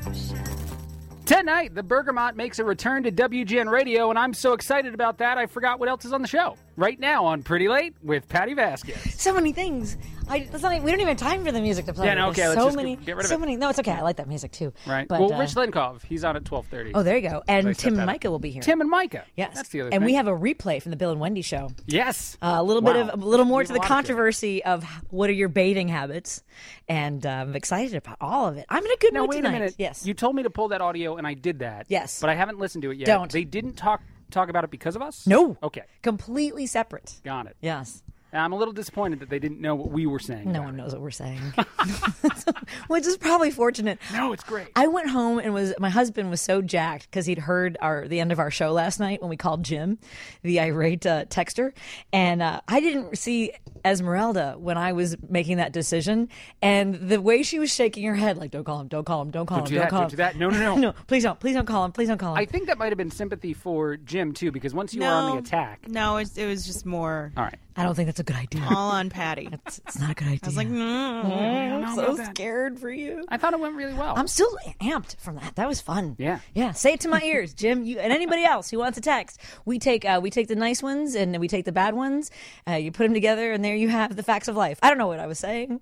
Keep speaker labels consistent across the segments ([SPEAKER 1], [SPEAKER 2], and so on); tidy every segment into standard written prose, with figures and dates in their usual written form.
[SPEAKER 1] Tonight, the Bergamot makes a return to WGN Radio, and I'm so excited about that, I forgot what else is on the show. Right now on Pretty Late with Patty Vasquez.
[SPEAKER 2] So many things. We don't even have time for the music to play.
[SPEAKER 1] Yeah, no, okay, let's just get rid of it.
[SPEAKER 2] No, it's okay. I like that music, too.
[SPEAKER 1] Right.
[SPEAKER 2] But,
[SPEAKER 1] well, Rich Lenkov, he's on at 12:30.
[SPEAKER 2] Oh, there you go. And Tim and Micah will be here.
[SPEAKER 1] Tim and Micah.
[SPEAKER 2] Yes.
[SPEAKER 1] That's the other
[SPEAKER 2] and
[SPEAKER 1] thing.
[SPEAKER 2] we have a replay from the Bill and Wendy show.
[SPEAKER 1] Yes.
[SPEAKER 2] A little more to the controversy of what are your bathing habits. And I'm excited about all of it. I'm in a good mood tonight.
[SPEAKER 1] Wait a minute.
[SPEAKER 2] Yes.
[SPEAKER 1] You told me to pull that audio, and I did that.
[SPEAKER 2] Yes.
[SPEAKER 1] But I haven't listened to it yet.
[SPEAKER 2] Don't.
[SPEAKER 1] They didn't talk about it because of us?
[SPEAKER 2] No.
[SPEAKER 1] Okay.
[SPEAKER 2] Completely separate.
[SPEAKER 1] Got it.
[SPEAKER 2] Yes.
[SPEAKER 1] I'm a little disappointed that they didn't know what we were saying.
[SPEAKER 2] No one knows what we're saying. Which is probably fortunate.
[SPEAKER 1] No, it's great.
[SPEAKER 2] I went home and my husband was so jacked because he'd heard the end of our show last night when we called Jim, the irate texter. And I didn't see Esmeralda when I was making that decision. And the way she was shaking her head, like, don't call him, don't call him, don't call him, don't call him.
[SPEAKER 1] Don't do that. No.
[SPEAKER 2] No, please don't call him, please don't call him.
[SPEAKER 1] I think that might have been sympathy for Jim, too, because once you were on the attack.
[SPEAKER 3] No, it was just more.
[SPEAKER 1] All right.
[SPEAKER 2] I don't think that's a good idea.
[SPEAKER 3] All on Patty.
[SPEAKER 2] It's not a good idea.
[SPEAKER 3] I was like,
[SPEAKER 2] I'm so scared for you.
[SPEAKER 1] I thought it went really well.
[SPEAKER 2] I'm still amped from that. That was fun.
[SPEAKER 1] Yeah.
[SPEAKER 2] Yeah. Say it to my ears, Jim. You and anybody else who wants to text. We take the nice ones and we take the bad ones. You put them together, and there you have the facts of life. I don't know what I was saying.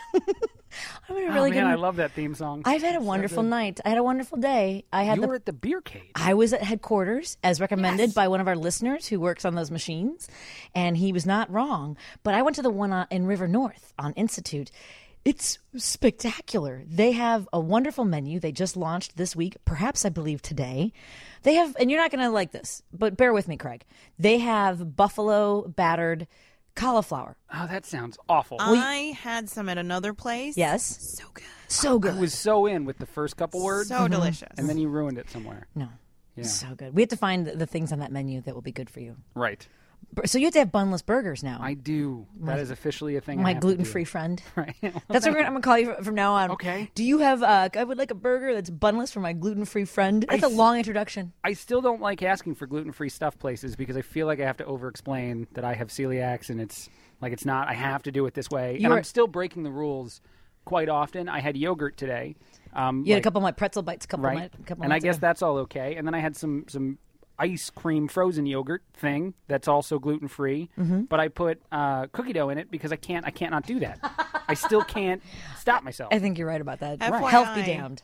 [SPEAKER 2] I'm in a really good mood.
[SPEAKER 1] I love that theme song.
[SPEAKER 2] I've had a wonderful night. I had a wonderful day.
[SPEAKER 1] You were at the beer cave.
[SPEAKER 2] I was at headquarters, as recommended by one of our listeners who works on those machines, and he was not wrong. But I went to the one in River North on Institute. It's spectacular. They have a wonderful menu. They just launched this week, perhaps I believe today. They have, and you're not going to like this, but bear with me, Craig. They have buffalo battered cauliflower.
[SPEAKER 1] Oh, that sounds awful.
[SPEAKER 3] I had some at another place.
[SPEAKER 2] Yes.
[SPEAKER 3] So good.
[SPEAKER 2] So good.
[SPEAKER 1] I was so in with the first couple words.
[SPEAKER 3] So delicious.
[SPEAKER 1] And then you ruined it somewhere.
[SPEAKER 2] No.
[SPEAKER 1] Yeah.
[SPEAKER 2] So good. We have to find the things on that menu that will be good for you.
[SPEAKER 1] Right.
[SPEAKER 2] So you have to have bunless burgers now.
[SPEAKER 1] I do. That is officially a thing.
[SPEAKER 2] My gluten-free friend.
[SPEAKER 1] Right.
[SPEAKER 2] That's what I'm going to call you from now on.
[SPEAKER 1] Okay.
[SPEAKER 2] Do you have? I would like a burger that's bunless for my gluten-free friend. That's a long introduction.
[SPEAKER 1] I still don't like asking for gluten-free stuff places because I feel like I have to over-explain that I have celiacs and it's not. I have to do it this way, and I'm still breaking the rules quite often. I had yogurt today.
[SPEAKER 2] You had a couple of my pretzel bites.
[SPEAKER 1] And I guess that's all okay. And then I had some ice cream frozen yogurt thing that's also gluten free, but I put cookie dough in it because I can't not do that. I still can't stop myself.
[SPEAKER 2] I think you're right about that.
[SPEAKER 3] FYI,
[SPEAKER 2] Health be damned.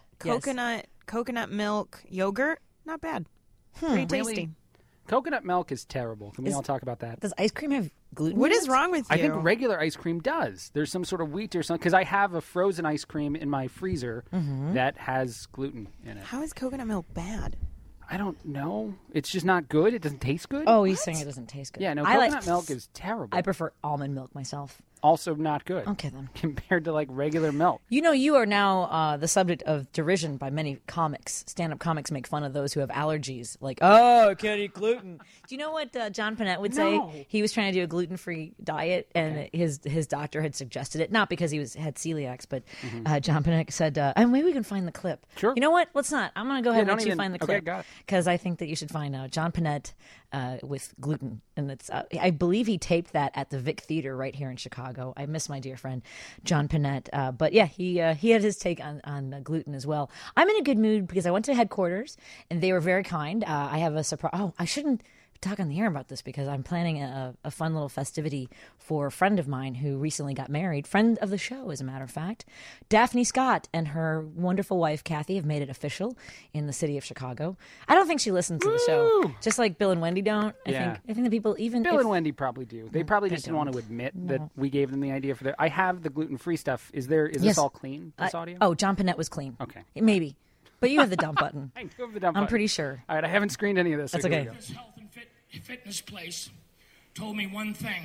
[SPEAKER 3] Coconut milk yogurt, not bad. Pretty tasty.
[SPEAKER 1] Really? Coconut milk is terrible. Can we all talk about that?
[SPEAKER 2] Does ice cream have gluten?
[SPEAKER 3] What
[SPEAKER 2] in
[SPEAKER 3] is
[SPEAKER 2] it?
[SPEAKER 3] wrong with you?
[SPEAKER 1] I think regular ice cream does. There's some sort of wheat or something because I have a frozen ice cream in my freezer that has gluten in it.
[SPEAKER 3] How is coconut milk bad?
[SPEAKER 1] I don't know. It's just not good. It doesn't taste good.
[SPEAKER 2] Oh, he's saying it doesn't taste good.
[SPEAKER 1] Yeah, no, coconut milk is terrible.
[SPEAKER 2] I prefer almond milk myself.
[SPEAKER 1] Also not good.
[SPEAKER 2] Okay, then.
[SPEAKER 1] Compared to, regular milk.
[SPEAKER 2] You know, you are now the subject of derision by many comics. Stand-up comics make fun of those who have allergies. Like, I can't eat gluten. Do you know what John Panette would say? He was trying to do a gluten-free diet, and his doctor had suggested it. Not because he had celiacs, but John Panette said, maybe we can find the clip.
[SPEAKER 1] Sure.
[SPEAKER 2] You know what? Let's not. I'm going to go ahead and let you find the clip.
[SPEAKER 1] Okay, got it.
[SPEAKER 2] Because I think that you should find John Panette with gluten. And it's I believe he taped that at the Vic Theater right here in Chicago. I miss my dear friend John Panette. But yeah, he had his take on gluten as well. I'm in a good mood because I went to headquarters and they were very kind. I have a surprise. Oh, I shouldn't talk on the air about this because I'm planning a fun little festivity for a friend of mine who recently got married. Friend of the show, as a matter of fact. Daphne Scott and her wonderful wife, Kathy, have made it official in the city of Chicago. I don't think she listens to the show. Just like Bill and Wendy don't. I think the people even...
[SPEAKER 1] Bill and Wendy probably do. They probably just didn't want to admit that we gave them the idea for I have the gluten-free stuff. Is this all clean, this audio?
[SPEAKER 2] Oh, John Panette was clean.
[SPEAKER 1] Okay.
[SPEAKER 2] Maybe. But you have the dump button.
[SPEAKER 1] I do have the dump button.
[SPEAKER 2] I'm pretty sure.
[SPEAKER 1] All right, I haven't screened any of this.
[SPEAKER 2] That's okay.
[SPEAKER 4] This health and fitness place told me one thing.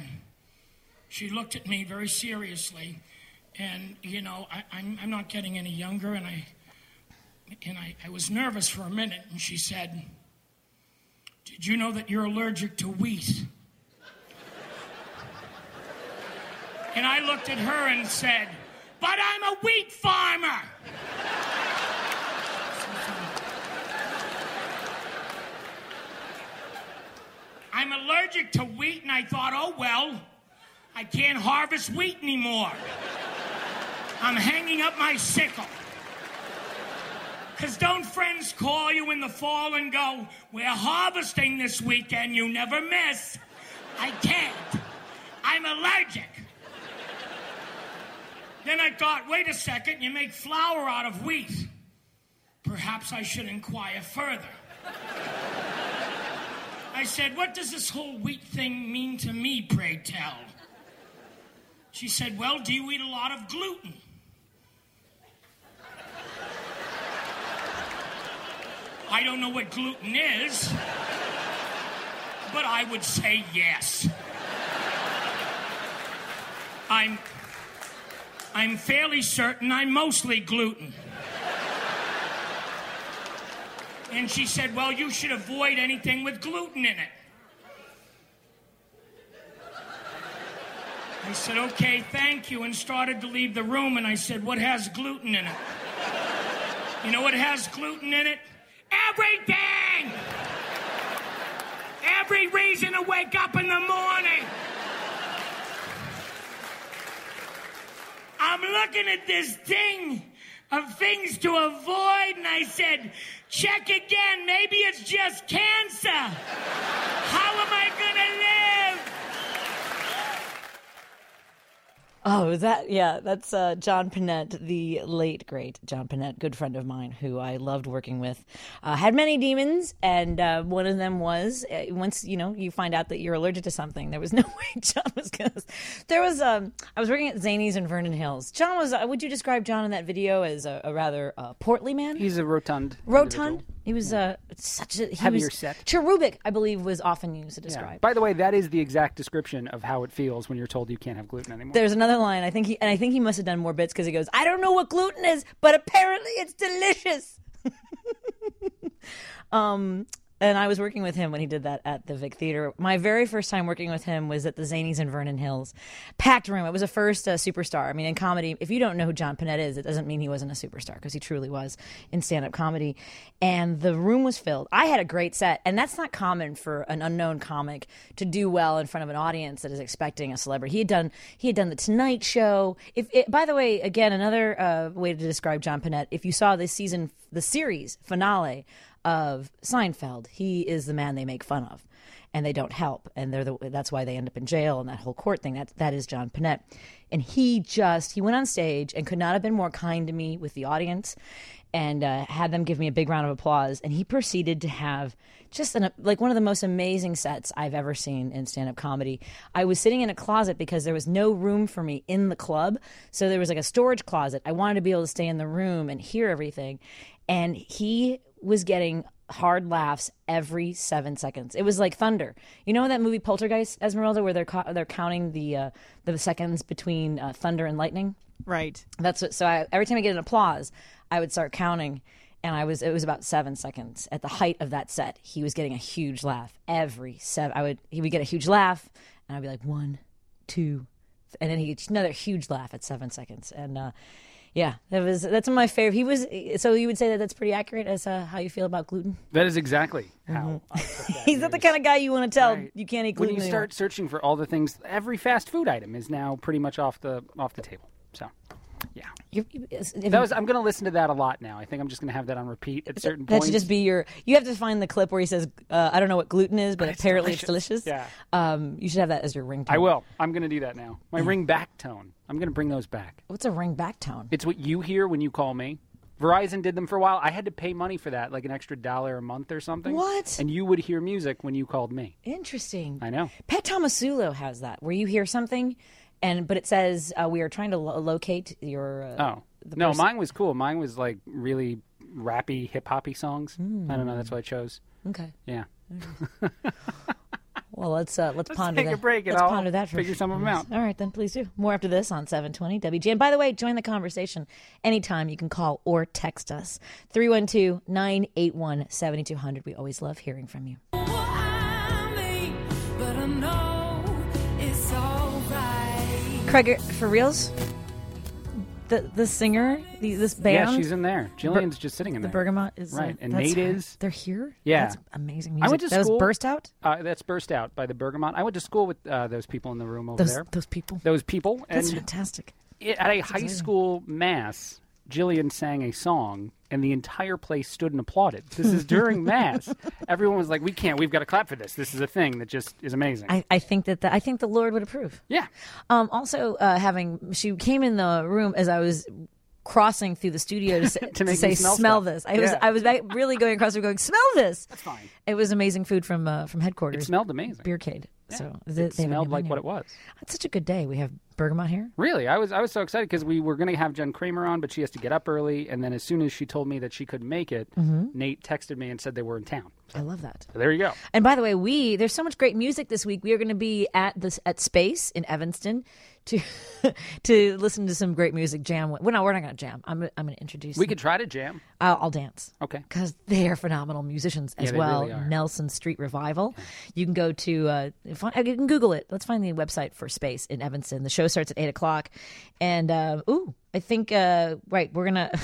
[SPEAKER 4] She looked at me very seriously, and I'm not getting any younger, and I was nervous for a minute, and she said, "Did you know that you're allergic to wheat?" And I looked at her and said, "But I'm a wheat farmer." I'm allergic to wheat, and I thought, oh, well, I can't harvest wheat anymore. I'm hanging up my sickle. Because don't friends call you in the fall and go, we're harvesting this weekend, you never miss. I can't. I'm allergic. Then I thought, wait a second, you make flour out of wheat. Perhaps I should inquire further. I said, what does this whole wheat thing mean to me, pray tell? She said, well, do you eat a lot of gluten? I don't know what gluten is, but I would say yes. I'm fairly certain I'm mostly gluten. And she said, well, you should avoid anything with gluten in it. I said, okay, thank you, and started to leave the room, and I said, what has gluten in it? You know what has gluten in it? Everything! Every reason to wake up in the morning. I'm looking at this thing of things to avoid, and I said, check again, maybe it's just cancer. How am I gonna live?
[SPEAKER 2] Oh, that's John Pinette, the late, great John Pinette, good friend of mine who I loved working with. Had many demons, and one of them was, once, you find out that you're allergic to something, there was no way John was going to... I was working at Zanies in Vernon Hills. John was, would you describe John in that video as a rather portly man?
[SPEAKER 1] He's a rotund.
[SPEAKER 2] Rotund? He was such a...
[SPEAKER 1] Heavier set.
[SPEAKER 2] Cherubic, I believe, was often used to describe.
[SPEAKER 1] Yeah. By the way, that is the exact description of how it feels when you're told you can't have gluten anymore.
[SPEAKER 2] There's another line. I think he must have done more bits because he goes, I don't know what gluten is, but apparently it's delicious. And I was working with him when he did that at the Vic Theater. My very first time working with him was at the Zanies in Vernon Hills. Packed room. It was a first superstar. I mean, in comedy, if you don't know who John Pinette is, it doesn't mean he wasn't a superstar, because he truly was in stand-up comedy. And the room was filled. I had a great set, and that's not common for an unknown comic to do well in front of an audience that is expecting a celebrity. He had done The Tonight Show. By the way, again, another way to describe John Pinette, if you saw this season, the series finale of Seinfeld, he is the man they make fun of, and they don't help, and that's why they end up in jail and that whole court thing. That is John Pinette, and he went on stage and could not have been more kind to me with the audience, and had them give me a big round of applause, and he proceeded to have just one of the most amazing sets I've ever seen in stand-up comedy. I was sitting in a closet because there was no room for me in the club, so there was like a storage closet. I wanted to be able to stay in the room and hear everything, and he was getting hard laughs every 7 seconds. It was like thunder. You know that movie Poltergeist, Esmeralda, where they're counting the seconds between thunder and lightning?
[SPEAKER 3] Right.
[SPEAKER 2] That's what. So every time I get an applause, I would start counting, and it was about 7 seconds. At the height of that set, he was getting a huge laugh every seven. He would get a huge laugh, and I'd be like 1, 2, and then he'd get another huge laugh at 7 seconds, and. Yeah, that's my favorite. So you would say that's pretty accurate as how you feel about gluten?
[SPEAKER 1] That is exactly how I took that
[SPEAKER 2] He's not the kind of guy you want to tell you can't eat gluten
[SPEAKER 1] When you
[SPEAKER 2] anymore.
[SPEAKER 1] start searching for all the things, every fast food item is now pretty much off the table. So, yeah. I'm going to listen to that a lot now. I think I'm just going to have that on repeat at certain points.
[SPEAKER 2] That should just be you have to find the clip where he says, I don't know what gluten is, but apparently it's delicious.
[SPEAKER 1] Yeah.
[SPEAKER 2] You should have that as your ringtone.
[SPEAKER 1] I will. I'm going to do that now. My ring back tone. I'm going to bring those back.
[SPEAKER 2] What's a ring back tone?
[SPEAKER 1] It's what you hear when you call me. Verizon did them for a while. I had to pay money for that, like an extra $1 a month or something.
[SPEAKER 2] What?
[SPEAKER 1] And you would hear music when you called me.
[SPEAKER 2] Interesting.
[SPEAKER 1] I know.
[SPEAKER 2] Pat Tomasulo has that, where you hear something, but it says, we are trying to locate your...
[SPEAKER 1] No, mine was cool. Mine was like really rappy, hip-hoppy songs. I don't know. That's what I chose.
[SPEAKER 2] Okay.
[SPEAKER 1] Yeah.
[SPEAKER 2] Well, let's ponder
[SPEAKER 1] take
[SPEAKER 2] that.
[SPEAKER 1] a break and
[SPEAKER 2] let's
[SPEAKER 1] I'll
[SPEAKER 2] ponder that for
[SPEAKER 1] figure some of them out.
[SPEAKER 2] All right, then please do. More after this on 720 WG. And by the way, join the conversation anytime. You can call or text us. 312-981-7200. We always love hearing from you. Craig, for reals? The singer, this band?
[SPEAKER 1] Yeah, she's in there. Jillian's just sitting in there.
[SPEAKER 2] The Bergamot is...
[SPEAKER 1] Right, and Nate is...
[SPEAKER 2] They're here?
[SPEAKER 1] Yeah.
[SPEAKER 2] That's amazing music.
[SPEAKER 1] I went to school...
[SPEAKER 2] That was Burst Out?
[SPEAKER 1] That's Burst Out by the Bergamot. I went to school with those people in the room over there.
[SPEAKER 2] Those people?
[SPEAKER 1] Those people.
[SPEAKER 2] That's fantastic.
[SPEAKER 1] At a high school mass, Jillian sang a song, and the entire place stood and applauded. This is during Mass. Everyone was like, we've got to clap for this. This is a thing that just is amazing.
[SPEAKER 2] I think I think the Lord would approve.
[SPEAKER 1] Yeah.
[SPEAKER 2] Also, she came in the room as I was crossing through the studio to say, smell this. I was really going across and going, smell this.
[SPEAKER 1] That's fine.
[SPEAKER 2] It was amazing food from headquarters.
[SPEAKER 1] It smelled amazing.
[SPEAKER 2] Beercade.
[SPEAKER 1] Yeah.
[SPEAKER 2] So
[SPEAKER 1] it smelled like what it was.
[SPEAKER 2] It's such a good day. We have bergamot here.
[SPEAKER 1] Really, I was so excited because we were going to have Jen Kramer on, but she has to get up early. And then as soon as she told me that she couldn't make it, Nate texted me and said they were in town.
[SPEAKER 2] I love that.
[SPEAKER 1] So there you go.
[SPEAKER 2] And by the way, there's so much great music this week. We are going to be at Space in Evanston to listen to some great music. Jam. Well, no, we're not going to jam. I'm going to introduce.
[SPEAKER 1] We could try to jam.
[SPEAKER 2] I'll dance.
[SPEAKER 1] Okay.
[SPEAKER 2] Because they are phenomenal musicians as well. Really are. Nelson Street Revival. You can go to you can Google it. Let's find the website for Space in Evanston. The show starts at 8:00, and I think right. We're gonna.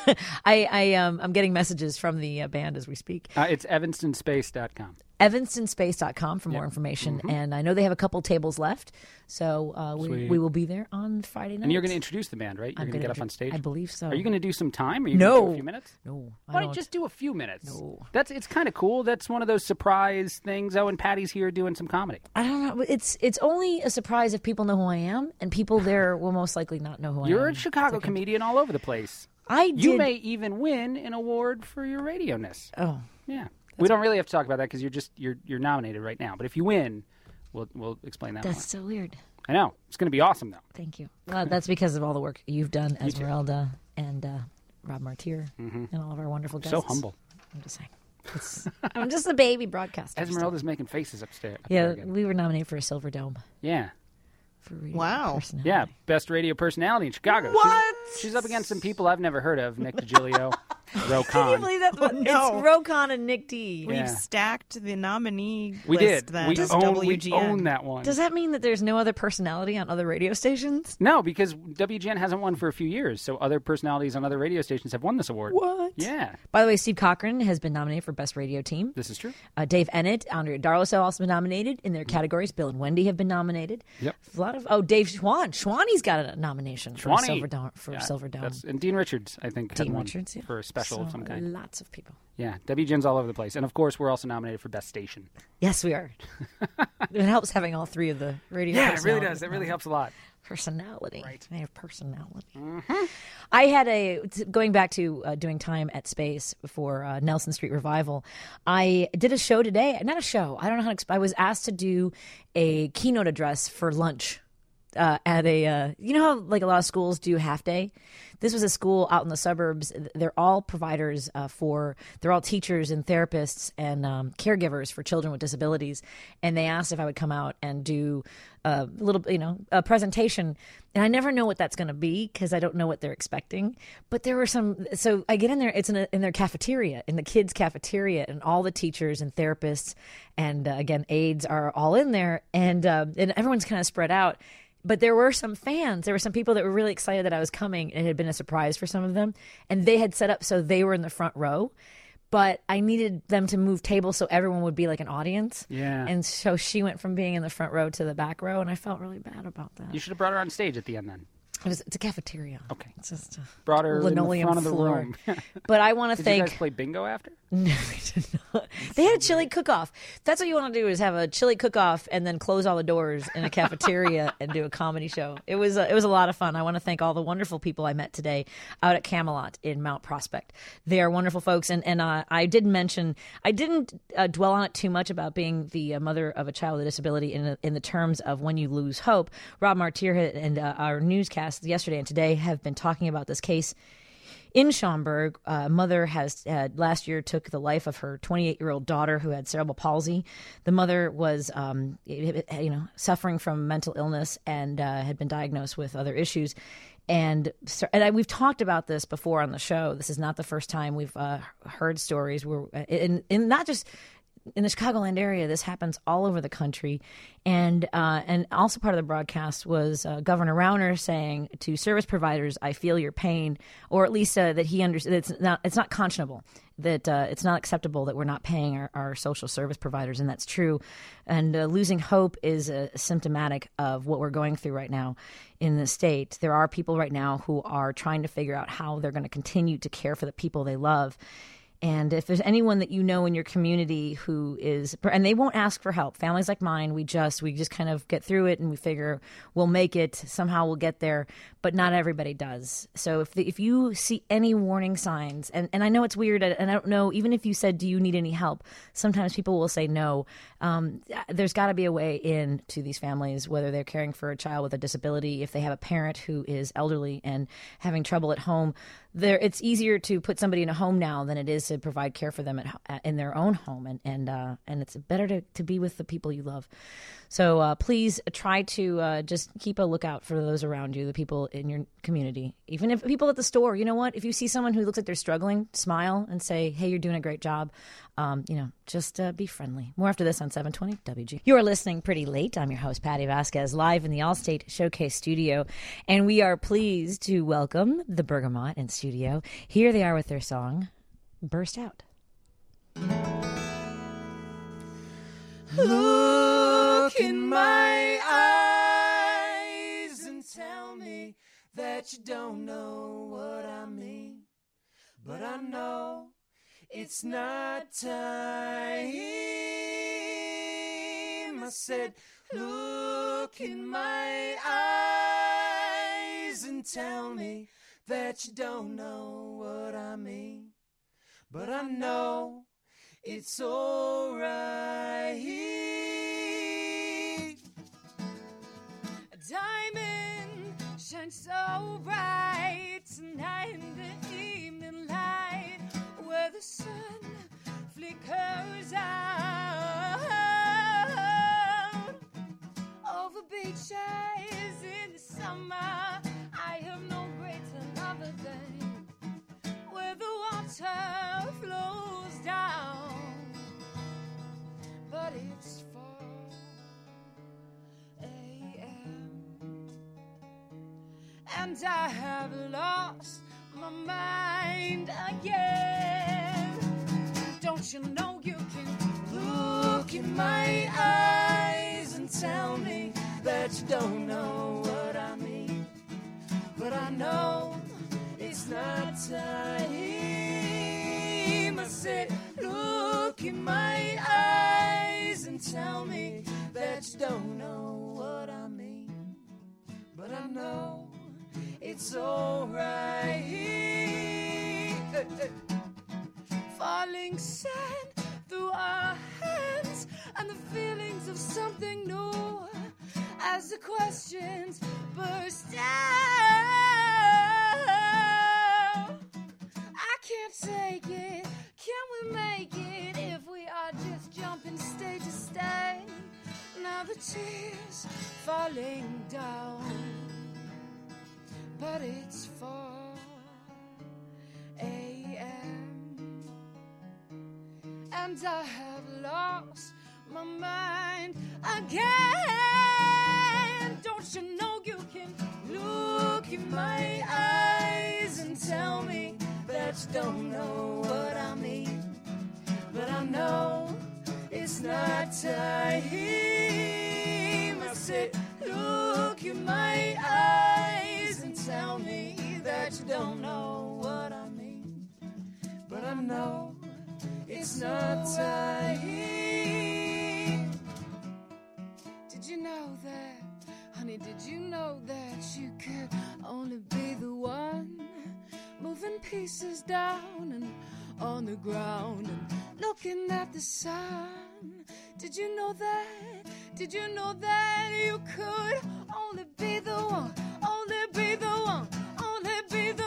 [SPEAKER 2] I'm getting messages from the band as we speak.
[SPEAKER 1] It's evanstonspace.com.
[SPEAKER 2] evanstonspace.com for more information. And I know they have a couple tables left, so we will be there on Friday night.
[SPEAKER 1] And you're going to introduce the band, right? You're going to get up on stage?
[SPEAKER 2] I believe so.
[SPEAKER 1] Are you going to do some time? Or are you going to do a few minutes?
[SPEAKER 2] No.
[SPEAKER 1] Why don't you just do a few minutes?
[SPEAKER 2] No.
[SPEAKER 1] It's kind of cool. That's one of those surprise things. Oh, and Patty's here doing some comedy.
[SPEAKER 2] I don't know. It's only a surprise if people know who I am, and people there will most likely not know who I am.
[SPEAKER 1] You're a Chicago comedian all over the place. You may even win an award for your radio-ness.
[SPEAKER 2] Oh.
[SPEAKER 1] Yeah. We don't really have to talk about that because you're nominated right now. But if you win, we'll explain that.
[SPEAKER 2] That's so weird.
[SPEAKER 1] I know. It's going to be awesome, though.
[SPEAKER 2] Thank you. Well, that's because of all the work you've done, Esmeralda and Rob Martyr, and all of our wonderful guests.
[SPEAKER 1] So humble.
[SPEAKER 2] I'm just saying. I'm just a baby broadcaster.
[SPEAKER 1] Esmeralda's making faces upstairs.
[SPEAKER 2] Yeah, we were nominated for a Silver Dome.
[SPEAKER 1] Yeah.
[SPEAKER 2] For radio personality.
[SPEAKER 1] Yeah, best radio personality in Chicago.
[SPEAKER 3] What?
[SPEAKER 1] She's up against some people I've never heard of. Nick DiGilio, Ro Khan.
[SPEAKER 2] Can you believe that? It's Ro Khan and Nick D.
[SPEAKER 3] We've stacked the nominee
[SPEAKER 1] we
[SPEAKER 3] list
[SPEAKER 1] did.
[SPEAKER 3] then.
[SPEAKER 1] We
[SPEAKER 3] WGN.
[SPEAKER 1] own that one.
[SPEAKER 2] Does that mean that there's no other personality on other radio stations?
[SPEAKER 1] No, because WGN hasn't won for a few years, so other personalities on other radio stations have won this award.
[SPEAKER 2] What?
[SPEAKER 1] Yeah.
[SPEAKER 2] By the way, Steve Cochran has been nominated for Best Radio Team.
[SPEAKER 1] This is true.
[SPEAKER 2] Dave Ennett, Andrea Darlos have also been nominated in their categories. Bill and Wendy have been nominated.
[SPEAKER 1] Yep.
[SPEAKER 2] A lot of Dave Schwann. Schwanny's got a nomination for Silver Dome. Silver Dome.
[SPEAKER 1] And Dean Richards, I think, had one
[SPEAKER 2] yeah.
[SPEAKER 1] for a special of some kind.
[SPEAKER 2] Lots of people.
[SPEAKER 1] Yeah, WGN's all over the place. And, of course, we're also nominated for Best Station.
[SPEAKER 2] Yes, we are. It helps having all three of the radio
[SPEAKER 1] Yeah, it really does. It really helps a lot.
[SPEAKER 2] Personality.
[SPEAKER 1] Right.
[SPEAKER 2] They have personality. I had going back to doing time at Space for Nelson Street Revival, I did a show today. Not a show. I don't know how to I was asked to do a keynote address for lunch. At a, you know how like a lot of schools do half day? This was a school out in the suburbs. They're all providers they're all teachers and therapists and caregivers for children with disabilities. And they asked if I would come out and do a little, a presentation. And I never know what that's going to be because I don't know what they're expecting. But there were so I get in there, it's in their cafeteria, in the kids' cafeteria, and all the teachers and therapists and again, aides are all in there. And everyone's kind of spread out. But there were some fans. There were some people that were really excited that I was coming. It had been a surprise for some of them. And they had set up so they were in the front row. But I needed them to move tables so everyone would be like an audience.
[SPEAKER 1] Yeah.
[SPEAKER 2] And so she went from being in the front row to the back row. And I felt really bad about that.
[SPEAKER 1] You should have brought her on stage at the end then.
[SPEAKER 2] It's a cafeteria.
[SPEAKER 1] Okay.
[SPEAKER 2] It's just
[SPEAKER 1] brought her
[SPEAKER 2] linoleum
[SPEAKER 1] in the front
[SPEAKER 2] floor.
[SPEAKER 1] of the room.
[SPEAKER 2] But I want to
[SPEAKER 1] Did
[SPEAKER 2] thank.
[SPEAKER 1] you guys play bingo after?
[SPEAKER 2] No, we did not. They had a chili cook-off. That's what you want to do is have a chili cook-off and then close all the doors in a cafeteria and do a comedy show. It was a lot of fun. I want to thank all the wonderful people I met today out at Camelot in Mount Prospect. They are wonderful folks. And I did mention, I didn't dwell on it too much about being the mother of a child with a disability in the terms of when you lose hope. Rob Martyr and our newscast yesterday and today have been talking about this case in Schaumburg. Mother has last year took the life of her 28-year-old daughter who had cerebral palsy. The mother was, suffering from mental illness and had been diagnosed with other issues. And we've talked about this before on the show. This is not the first time we've heard stories where, in not just in the Chicagoland area, this happens all over the country. And also part of the broadcast was Governor Rauner saying to service providers, "I feel your pain," or at least that he understands it's not conscionable, that it's not acceptable that we're not paying our social service providers, and that's true. And losing hope is symptomatic of what we're going through right now in the state. There are people right now who are trying to figure out how they're going to continue to care for the people they love. And if there's anyone that you know in your community who is, and they won't ask for help, families like mine, we just kind of get through it and we figure we'll make it, somehow we'll get there, but not everybody does. So if you see any warning signs, and I know it's weird, and I don't know, even if you said, do you need any help? Sometimes people will say no. There's got to be a way in to these families, whether they're caring for a child with a disability, if they have a parent who is elderly and having trouble at home. It's easier to put somebody in a home now than it is to provide care for them in their own home, and it's better to be with the people you love. So please try to just keep a lookout for those around you, the people in your community. Even if people at the store, you know what? If you see someone who looks like they're struggling, smile and say, "Hey, you're doing a great job." Just be friendly. More after this on 720 WG. You are listening Pretty Late. I'm your host, Patty Vasquez, live in the Allstate Showcase studio. And we are pleased to welcome the Bergamot in studio. Here they are with their song, Burst Out.
[SPEAKER 5] Look in my eyes and tell me that you don't know what I mean. But I know it's not time. I said, look in my eyes and tell me that you don't know what I mean. But I know it's alright. A diamond shines so bright tonight in the evening light, where the sun flickers out over beaches in the summer. I have no greater lover than where the water flows down, but it's 4 a.m. and I have lost my mind again. Don't you know you can look in my eyes and tell me that you don't know what I mean? But I know it's not time. I said, look in my eyes and tell me that you don't know what I mean. But I know it's alright. Falling sand through our hands and the feelings of something new as the questions burst out. I can't take it. Can we make it if we are just jumping stage to stage? Now the tears falling down, but it's 4 a.m. and I have lost my mind again. Don't you know you can look in my eyes and tell me that you don't know what I mean? But I know it's not time. I said, look in my eyes and tell me that you don't know what I mean. But I know it's not time. Did you know that, honey, did you know that you could only be the one moving pieces down and on the ground and looking at the sun? Did you know that? Did you know that you could only be the one, only be the one, only be the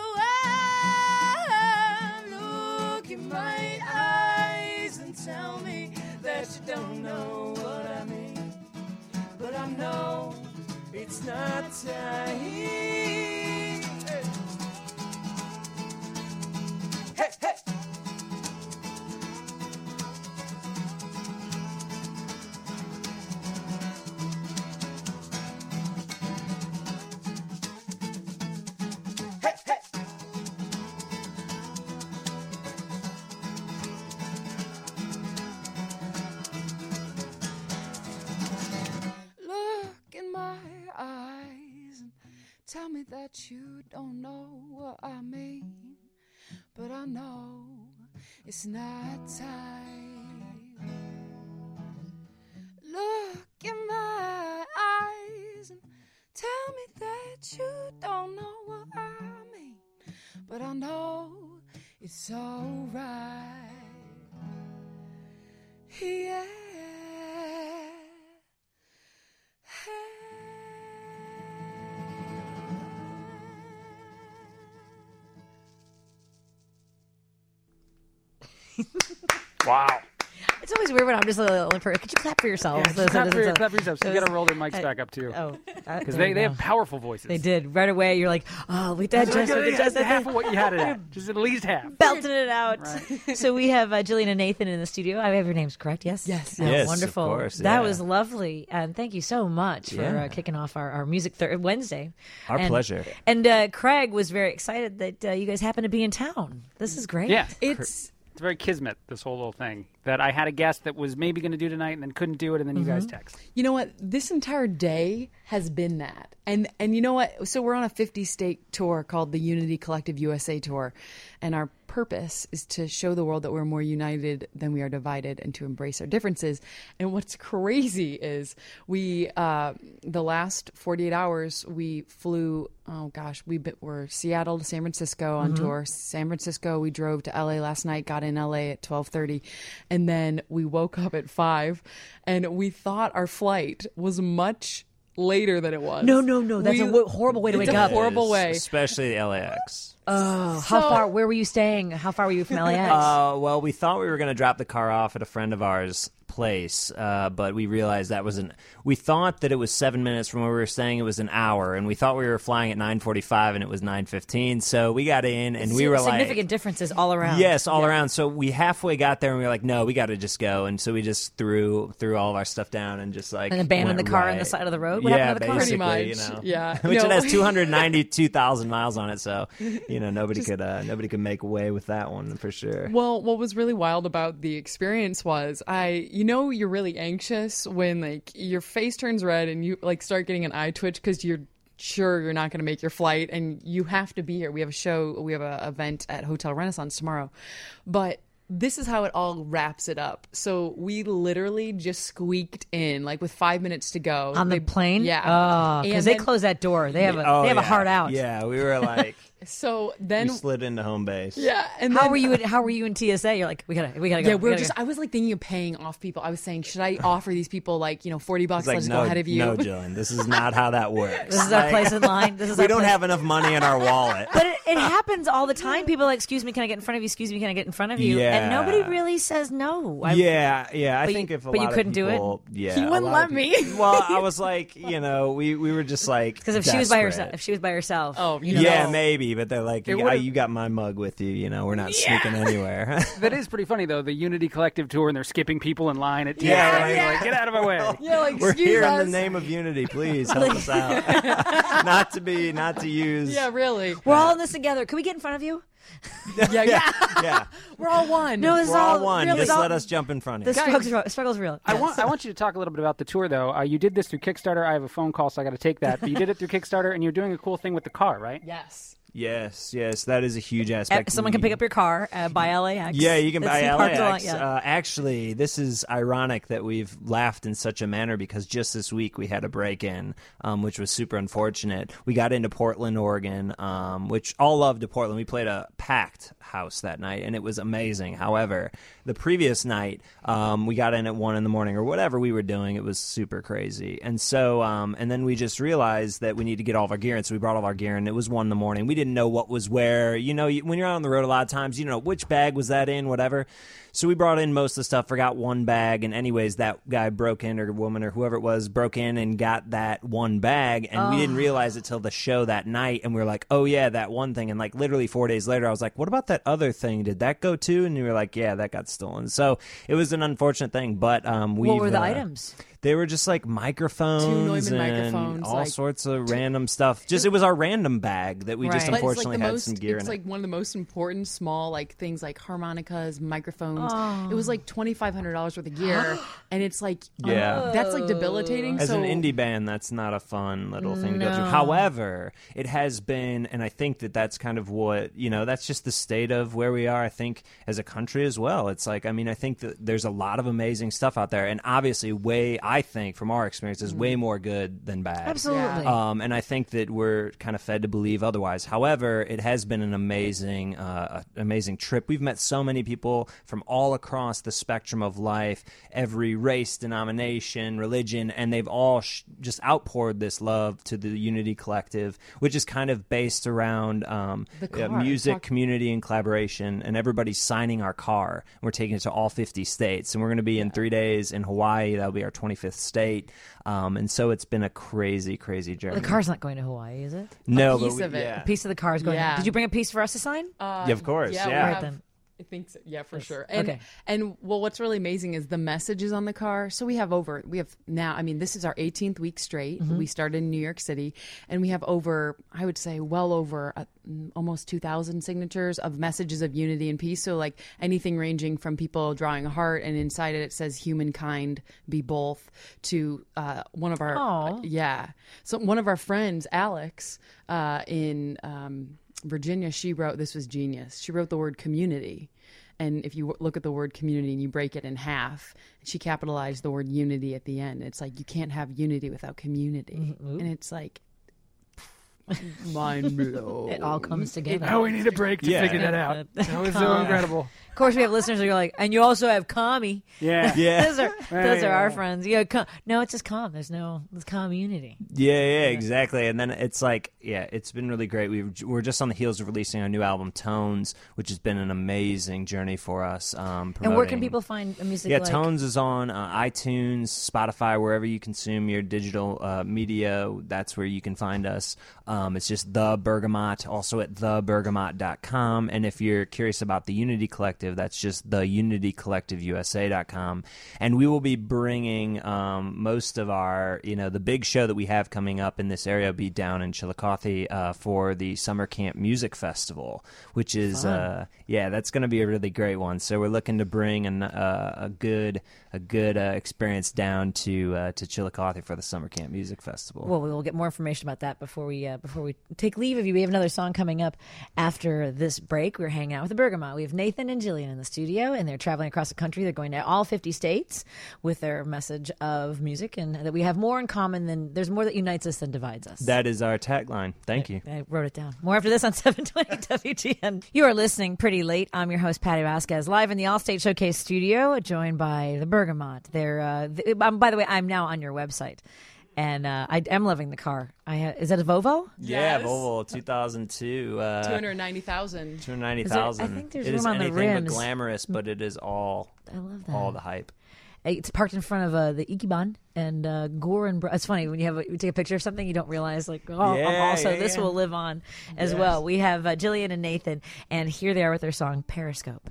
[SPEAKER 5] one? Look in my eyes and tell me that you don't know what I mean. But I know it's not time. Hey, hey. Tell me that you don't know what I mean, but I know it's not time. Look in my eyes and tell me that you don't know what I mean, but I know it's alright. Yeah.
[SPEAKER 1] Wow.
[SPEAKER 2] It's always weird when I'm just a little. Could you clap for yourselves?
[SPEAKER 1] Clap for yourself. So you got to roll their mics back up too.
[SPEAKER 2] Oh,
[SPEAKER 1] Because they have powerful voices.
[SPEAKER 2] They did right away. You're like, oh, we did just
[SPEAKER 1] half of what you had it at. Just at least half.
[SPEAKER 2] belting it out. Right. So we have Jillian and Nathan in the studio. I have your names correct, yes?
[SPEAKER 3] Yes.
[SPEAKER 6] Yes,
[SPEAKER 2] wonderful.
[SPEAKER 6] of course,
[SPEAKER 2] That
[SPEAKER 6] yeah.
[SPEAKER 2] was lovely. And thank you so much for kicking off our Music Wednesday.
[SPEAKER 6] Our pleasure.
[SPEAKER 2] And Craig was very excited that you guys happen to be in town. This is great.
[SPEAKER 1] Yeah.
[SPEAKER 3] It's
[SPEAKER 1] It's very kismet, this whole little thing. That I had a guest that was maybe going to do tonight and then couldn't do it, and then you guys text.
[SPEAKER 3] You know what? This entire day has been that. And you know what? So we're on a 50-state tour called the Unity Collective USA Tour. And our purpose is to show the world that we're more united than we are divided and to embrace our differences. And what's crazy is we, the last 48 hours, we flew, we're Seattle to San Francisco on tour. San Francisco, we drove to LA last night, got in LA at 12:30. And then we woke up at 5 and we thought our flight was much later than it was.
[SPEAKER 2] No. That's a horrible way to wake up.
[SPEAKER 3] Horrible way.
[SPEAKER 6] Especially the LAX.
[SPEAKER 2] Oh, how far? Where were you staying? How far were you from LAX?
[SPEAKER 6] Well, we thought we were going to drop the car off at a friend of ours' place, but we realized that we thought that it was 7 minutes from where we were staying. It was an hour, and we thought we were flying at 9:45, and it was 9:15. So we got in, and we were like...
[SPEAKER 2] Significant differences all around.
[SPEAKER 6] Yes, all around. So we halfway got there, and we were like, no, we got to just go. And so we just threw all of our stuff down and just like...
[SPEAKER 2] And abandoned the
[SPEAKER 6] went
[SPEAKER 2] car on
[SPEAKER 6] right.
[SPEAKER 2] the side of the road? What
[SPEAKER 6] Yeah,
[SPEAKER 2] happened to the car?
[SPEAKER 6] basically,
[SPEAKER 3] Pretty
[SPEAKER 6] you
[SPEAKER 3] much,
[SPEAKER 6] know.
[SPEAKER 3] yeah.
[SPEAKER 6] Which
[SPEAKER 3] No.
[SPEAKER 6] it has 292,000 miles on it, so, you know, nobody could make away with that one for sure.
[SPEAKER 3] Well, what was really wild about the experience was you're really anxious when like your face turns red and you like start getting an eye twitch because you're sure you're not going to make your flight and you have to be here. We have an event at Hotel Renaissance tomorrow, but this is how it all wraps it up. So we literally just squeaked in like with 5 minutes to go
[SPEAKER 2] On the plane?
[SPEAKER 3] Yeah.
[SPEAKER 2] Oh, because they close that door. They have a hard out.
[SPEAKER 6] Yeah, we were like...
[SPEAKER 3] So then
[SPEAKER 6] we slid into home base.
[SPEAKER 3] Yeah, and
[SPEAKER 2] How
[SPEAKER 3] then,
[SPEAKER 2] were you in TSA? You're like, we gotta go.
[SPEAKER 3] Yeah, I was like thinking of paying off people. I was saying, should I offer these people like $40?
[SPEAKER 6] It's like,
[SPEAKER 3] Let's go ahead of you.
[SPEAKER 6] No, Jillian, this is not how that works.
[SPEAKER 2] This is our place in line.
[SPEAKER 6] We don't have enough money in our wallet.
[SPEAKER 2] But it happens all the time. People are like, excuse me, can I get in front of you? Excuse me, can I get in front of you?
[SPEAKER 6] Yeah.
[SPEAKER 2] And nobody really says no.
[SPEAKER 6] Yeah. I
[SPEAKER 2] But
[SPEAKER 6] think
[SPEAKER 2] you-
[SPEAKER 6] if a
[SPEAKER 2] but you
[SPEAKER 6] lot
[SPEAKER 2] couldn't
[SPEAKER 6] of
[SPEAKER 2] do it?
[SPEAKER 6] people, yeah,
[SPEAKER 3] He
[SPEAKER 6] a
[SPEAKER 3] wouldn't
[SPEAKER 6] lot of
[SPEAKER 3] let me.
[SPEAKER 6] people- Well, I was like, we were just like
[SPEAKER 2] Because if she was by
[SPEAKER 6] desperate.
[SPEAKER 2] herself,
[SPEAKER 3] Oh,
[SPEAKER 6] Yeah, maybe, but they're like,
[SPEAKER 1] would've-
[SPEAKER 6] you got my mug with you. We're not sneaking anywhere.
[SPEAKER 1] That is pretty funny, though, the Unity Collective tour, and they're skipping people in line at TSA.
[SPEAKER 6] Yeah.
[SPEAKER 1] Like, get out of my way.
[SPEAKER 3] Yeah, like
[SPEAKER 6] We're
[SPEAKER 3] excuse
[SPEAKER 6] here
[SPEAKER 3] us.
[SPEAKER 6] in the name of unity. Please help us out. not to use.
[SPEAKER 3] Yeah, really.
[SPEAKER 2] we're all in this together. Can we get in front of you?
[SPEAKER 6] Yeah.
[SPEAKER 3] We're all one.
[SPEAKER 2] No, this is
[SPEAKER 6] We're all one.
[SPEAKER 2] Really,
[SPEAKER 6] Just let us jump in front of
[SPEAKER 2] The
[SPEAKER 6] you.
[SPEAKER 2] struggle's real.
[SPEAKER 1] I want you to talk a little bit about the tour, though. You did this through Kickstarter. I have a phone call, so I got to take that. But you did it through Kickstarter, and you're doing a cool thing with the car, right?
[SPEAKER 3] Yes.
[SPEAKER 6] Yes, that is a huge aspect.
[SPEAKER 2] Someone can pick up your car by LAX.
[SPEAKER 6] Yeah, you can
[SPEAKER 2] That's
[SPEAKER 6] buy
[SPEAKER 2] the parking lot,
[SPEAKER 6] LAX.
[SPEAKER 2] yeah.
[SPEAKER 6] Actually, this is ironic that we've laughed in such a manner because just this week we had a break-in, which was super unfortunate. We got into Portland, Oregon, which all love to Portland. We played a packed house that night, and it was amazing. However, the previous night, we got in at 1 a.m. or whatever we were doing. It was super crazy. And so, and then we just realized that we need to get all of our gear in, so we brought all of our gear in. It was 1 a.m. We didn't know what was where. When you're out on the road a lot of times, you don't know which bag was that in, whatever. So we brought in most of the stuff, forgot one bag, and anyways, that guy broke in, or woman, or whoever it was, broke in and got that one bag, and we didn't realize it till the show that night, and we were like, oh yeah, that one thing, and like literally 4 days later, I was like, what about that other thing? Did that go too? And we were like, yeah, that got stolen. So it was an unfortunate thing, but
[SPEAKER 2] What were the items?
[SPEAKER 6] They were just like microphones
[SPEAKER 3] Neumann
[SPEAKER 6] and
[SPEAKER 3] microphones,
[SPEAKER 6] all
[SPEAKER 3] like-
[SPEAKER 6] sorts of random stuff. Just it was our random bag that we just
[SPEAKER 2] Right.
[SPEAKER 3] But it's like
[SPEAKER 6] unfortunately
[SPEAKER 3] the
[SPEAKER 6] had
[SPEAKER 3] most,
[SPEAKER 6] some gear
[SPEAKER 3] it's
[SPEAKER 6] in
[SPEAKER 3] like
[SPEAKER 6] it.
[SPEAKER 3] one of the most important small like things like harmonicas, microphones.
[SPEAKER 2] Oh.
[SPEAKER 3] It was like $2,500 worth of gear, and it's like
[SPEAKER 6] Yeah.
[SPEAKER 3] that's like debilitating.
[SPEAKER 6] As
[SPEAKER 3] so
[SPEAKER 6] an indie band, that's not a fun little thing to go through. However, it has been, and I think that that's kind of what, that's just the state of where we are, I think, as a country as well. It's like, I think that there's a lot of amazing stuff out there, and obviously I think, from our experience, is way more good than bad.
[SPEAKER 2] Absolutely.
[SPEAKER 6] And I think that we're kind of fed to believe otherwise. However, it has been an amazing trip. We've met so many people from all across the spectrum of life, every race, denomination, religion, and they've all just outpoured this love to the Unity Collective, which is kind of based around music, community, and collaboration. And everybody's signing our car. We're taking it to all 50 states, and we're going to be in 3 days in Hawaii. That'll be our 25th state. And so it's been a crazy, crazy journey.
[SPEAKER 2] The car's not going to Hawaii, is it?
[SPEAKER 6] No,
[SPEAKER 3] piece
[SPEAKER 6] but
[SPEAKER 3] of it.
[SPEAKER 6] yeah.
[SPEAKER 2] A piece of the car is going.
[SPEAKER 3] Yeah.
[SPEAKER 2] Did you bring a piece for us to sign?
[SPEAKER 6] Yeah, of course.
[SPEAKER 3] Yeah,
[SPEAKER 6] Yeah.
[SPEAKER 3] we
[SPEAKER 2] Right
[SPEAKER 3] have-
[SPEAKER 2] then.
[SPEAKER 3] I think so. Yeah, for sure. And
[SPEAKER 2] Okay.
[SPEAKER 3] and well, what's really amazing is the messages on the car. So we have now. This is our 18th week straight. We started in New York City, and we have over, I would say, well over almost 2,000 signatures of messages of unity and peace. So like anything ranging from people drawing a heart, and inside it says "humankind be both," to one of our
[SPEAKER 2] Aw.
[SPEAKER 3] So one of our friends, Alex, in Virginia, she wrote, this was genius. She wrote the word community. And if you look at the word community and you break it in half, she capitalized the word unity at the end. It's like, you can't have unity without community. And it's like, mind blown.
[SPEAKER 2] It all comes together.
[SPEAKER 1] Now we need a break to
[SPEAKER 6] Yeah.
[SPEAKER 1] figure that out. That was so incredible.
[SPEAKER 2] Of course, we have listeners who are like, and you also have commie.
[SPEAKER 1] Yeah.
[SPEAKER 6] Yeah.
[SPEAKER 2] Those are our friends. No, it's just com. There's community.
[SPEAKER 6] Yeah, exactly. And then it's like, it's been really great. We're just on the heels of releasing our new album, Tones, which has been an amazing journey for us.
[SPEAKER 2] And where can people find music?
[SPEAKER 6] Yeah,
[SPEAKER 2] like...
[SPEAKER 6] Tones is on iTunes, Spotify, wherever you consume your digital media. That's where you can find us. It's just The Bergamot, also at thebergamot.com. And if you're curious about the Unity Collective, that's just the unitycollectiveusa.com. And we will be bringing most of our, the big show that we have coming up in this area will be down in Chillicothe for the Summer Camp Music Festival, which is, that's going to be a really great one. So we're looking to bring a good experience down to Chillicothe for the Summer Camp Music Festival.
[SPEAKER 2] Well, we will get more information about that before we take leave of you. We have another song coming up after this break. We're hanging out with the Bergamot. We have Nathan and Jillian in the studio, and they're traveling across the country. They're going to all 50 states with their message of music, and that we have more in common than there's more that unites us than divides us.
[SPEAKER 6] That is our tagline. Thank you.
[SPEAKER 2] I wrote it down. More after this on 720 WGN. You are listening Pretty Late. I'm your host, Patty Vasquez, live in the Allstate Showcase studio, joined by the Bergamot. They're, by the way, I'm now on your website. And I am loving the car. Is that a Volvo?
[SPEAKER 6] Yeah,
[SPEAKER 3] Yes.
[SPEAKER 6] Volvo 2002.
[SPEAKER 3] 290,000.
[SPEAKER 6] 290,000.
[SPEAKER 2] I think there's
[SPEAKER 6] It is
[SPEAKER 2] room on the
[SPEAKER 6] anything but
[SPEAKER 2] rims.
[SPEAKER 6] glamorous, but it is all
[SPEAKER 2] I love that.
[SPEAKER 6] all the hype.
[SPEAKER 2] It's parked in front of the Ichiban and Gore and it's funny when you take a picture of something you don't realize this will live on as well. We have Jillian and Nathan, and here they are with their song Periscope.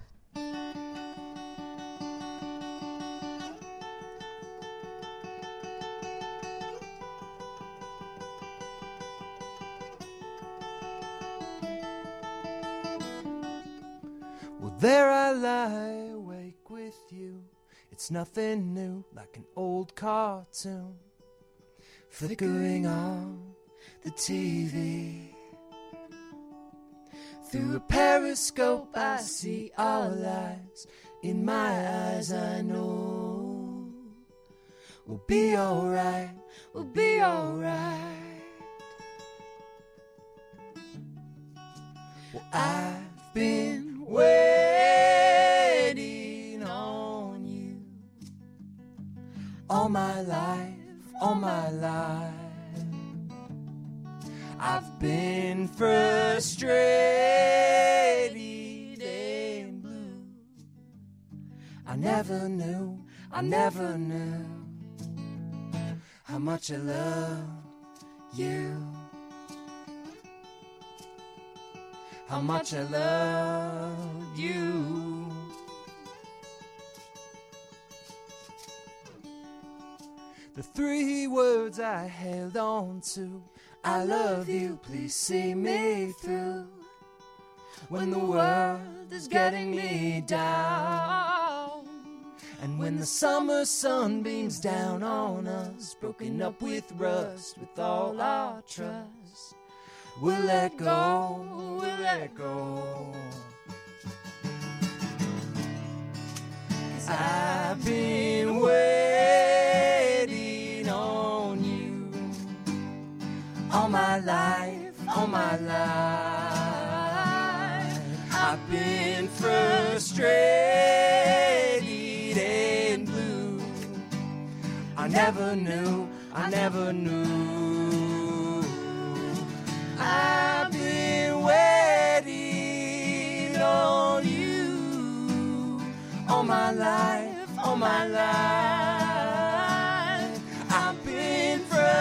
[SPEAKER 6] Well, there I lie awake with you. It's nothing new, like an old cartoon, flickering on the TV. Through a periscope I see our lives. In my eyes I know we'll be alright, we'll be alright. Well, I've been waiting on you all my life, all my life. I've been frustrated and blue. I never knew how much I love you. How much I love you. The 3 words I held on to. I love you, please see me through. When the world is getting me down, and when the summer sun beams down on us, broken up with rust, with all our trust, we'll let go, we'll let go. 'Cause I've been waiting on you all my life, all my life. I've been frustrated and blue. I never knew, I never knew. I've been waiting on you all my life, all my life. I've been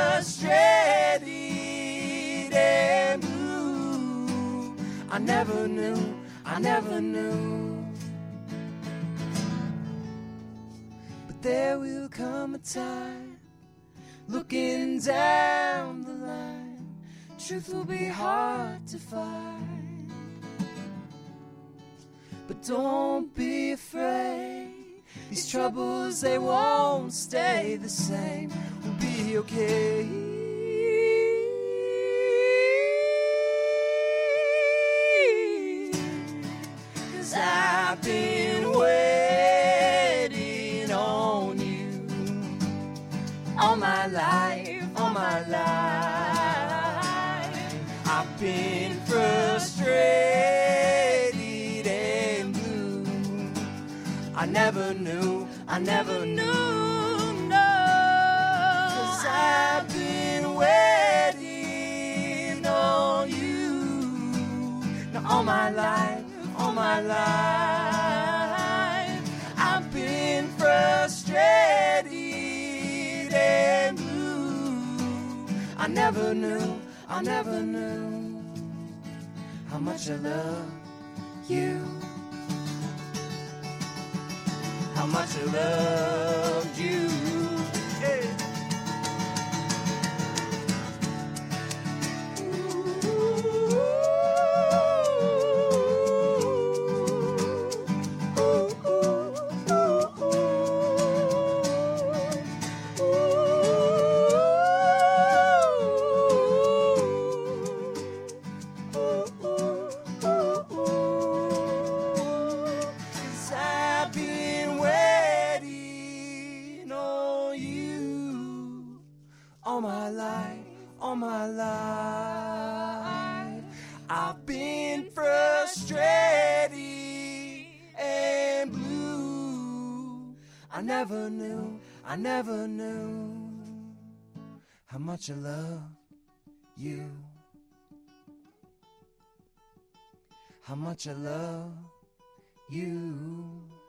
[SPEAKER 6] frustrated and blue. I never knew, I never knew. But there will come a time, looking down the line, truth will be hard to find. But don't be afraid, these troubles, they won't stay the same. We'll be okay. 'Cause I've been waiting on you all my life, all my life. I've been frustrated and blue. I never knew, I never knew, no. 'Cause I've been waiting on you now all my life, all my life. I've been frustrated and blue. I never knew, I never knew how much I love you. How much I loved you. Hey. All my life, all my life, I've been frustrated and blue. I never knew, I never knew how much I love you. How much I love you.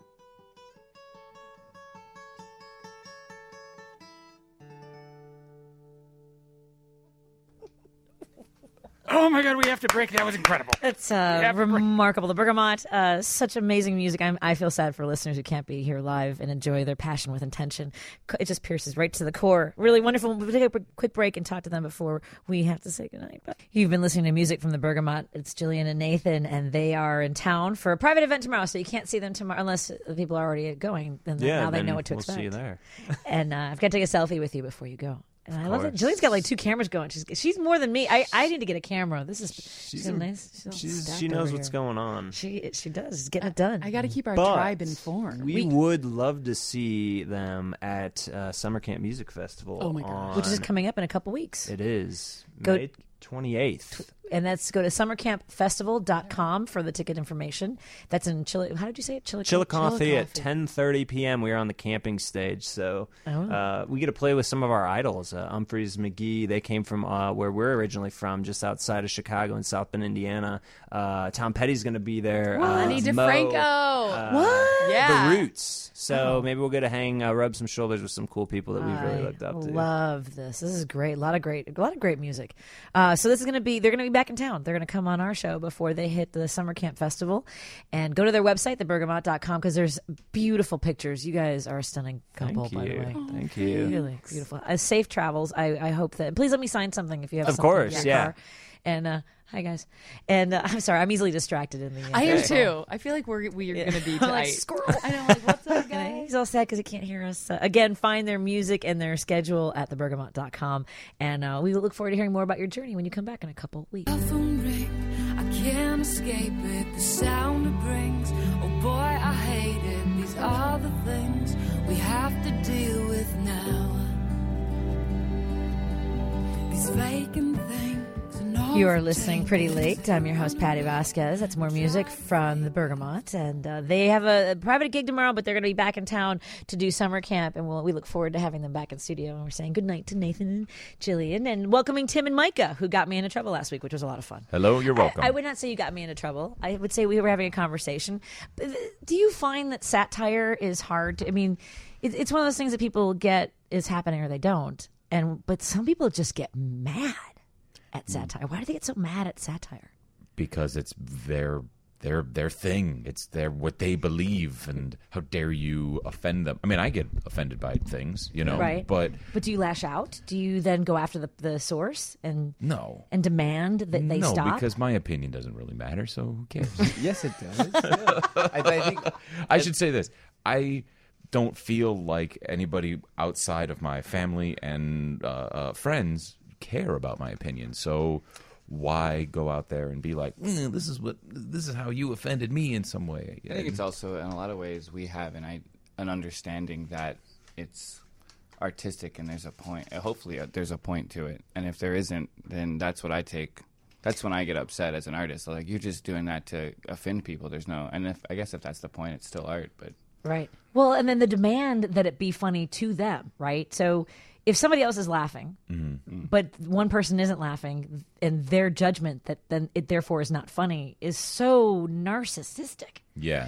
[SPEAKER 1] Oh my God, we have to break. That was incredible.
[SPEAKER 2] It's remarkable. The Bergamot, such amazing music. I feel sad for listeners who can't be here live and enjoy their passion with intention. It just pierces right to the core. Really wonderful. We'll take a quick break and talk to them before we have to say goodnight. But you've been listening to music from the Bergamot. It's Jillian and Nathan, and they are in town for a private event tomorrow, so you can't see them tomorrow unless the people are already going. Then now they know what to expect.
[SPEAKER 6] We'll see you there.
[SPEAKER 2] And I've got to take a selfie with you before you go. And I love that Jillian's got like 2 cameras going. She's more than me. I need to get a camera. This is she's nice.
[SPEAKER 6] She knows what's going on.
[SPEAKER 2] She does. She's getting it done.
[SPEAKER 3] I got to keep our tribe informed.
[SPEAKER 6] We would love to see them at Summer Camp Music Festival.
[SPEAKER 3] Oh my gosh.
[SPEAKER 2] Which is coming up in a couple weeks.
[SPEAKER 6] It is. May 28th.
[SPEAKER 2] And that's go to summercampfestival.com for the ticket information. That's in How did you say it?
[SPEAKER 6] Chillicothe at 10:30 p.m. We are on the camping stage, so we get to play with some of our idols. Humphreys McGee, they came from where we're originally from, just outside of Chicago in South Bend, Indiana. Tom Petty's going to be there.
[SPEAKER 3] Lenny DeFranco.
[SPEAKER 2] What?
[SPEAKER 3] Yeah.
[SPEAKER 6] The Roots. So maybe we'll get to rub some shoulders with some cool people that we've really looked up to.
[SPEAKER 2] Love this. This is great. A lot of great music. So this is going to be. They're going to be back in town. They're going to come on our show before they hit the Summer Camp Festival. And go to their website, thebergamot.com, because there's beautiful pictures. You guys are a stunning couple, by the way.
[SPEAKER 6] Thank you.
[SPEAKER 2] Really beautiful. Safe travels. I hope that. Please let me sign something if you have
[SPEAKER 6] Of
[SPEAKER 2] something.
[SPEAKER 6] course,
[SPEAKER 2] in your
[SPEAKER 6] yeah.
[SPEAKER 2] car. And hi guys. And I'm sorry, I'm easily distracted in the.
[SPEAKER 3] I am too. I feel like we're going to be
[SPEAKER 2] Like,
[SPEAKER 3] tight.
[SPEAKER 2] squirrel.
[SPEAKER 3] I know. Like, what's up,
[SPEAKER 2] And
[SPEAKER 3] guys?
[SPEAKER 2] he's all sad because he can't hear us. Again, find their music and their schedule at thebergamot.com. And we look forward to hearing more about your journey when you come back in a couple weeks.
[SPEAKER 5] Phone ring, I can't escape it, the sound it brings. Oh boy, I hate it. These are the things we have to deal with now. These vacant things.
[SPEAKER 2] You are listening Pretty Late. I'm your host, Patty Vasquez. That's more music from the Bergamot. And they have a private gig tomorrow, but they're going to be back in town to do summer camp. And we look forward to having them back in studio. And we're saying good night to Nathan and Jillian and welcoming Tim and Micah, who got me into trouble last week, which was a lot of fun.
[SPEAKER 7] Hello, you're welcome.
[SPEAKER 2] I would not say you got me into trouble. I would say we were having a conversation. But do you find that satire is hard? I mean, it's one of those things that people get is happening or they don't. But some people just get mad at satire. Why do they get so mad at satire?
[SPEAKER 7] Because it's their thing. It's what they believe, and how dare you offend them? I mean, I get offended by things,
[SPEAKER 2] Right.
[SPEAKER 7] But
[SPEAKER 2] do you lash out? Do you then go after the source and
[SPEAKER 7] no,
[SPEAKER 2] and demand that they stop?
[SPEAKER 7] No, because my opinion doesn't really matter. So who cares?
[SPEAKER 8] Yes, it does. Yeah. I think
[SPEAKER 7] I should say this. I don't feel like anybody outside of my family and friends care about my opinion. So why go out there and be like, this is how you offended me in some way?
[SPEAKER 8] I think it's also, in a lot of ways, we have an understanding that it's artistic and there's a point. Hopefully, there's a point to it. And if there isn't, then that's what I take. That's when I get upset as an artist. Like, you're just doing that to offend people. There's no. And I guess if that's the point, it's still art. But
[SPEAKER 2] right. Well, and then the demand that it be funny to them, right? So if somebody else is laughing, but one person isn't laughing, and their judgment that then it therefore is not funny is so narcissistic.
[SPEAKER 7] Yeah.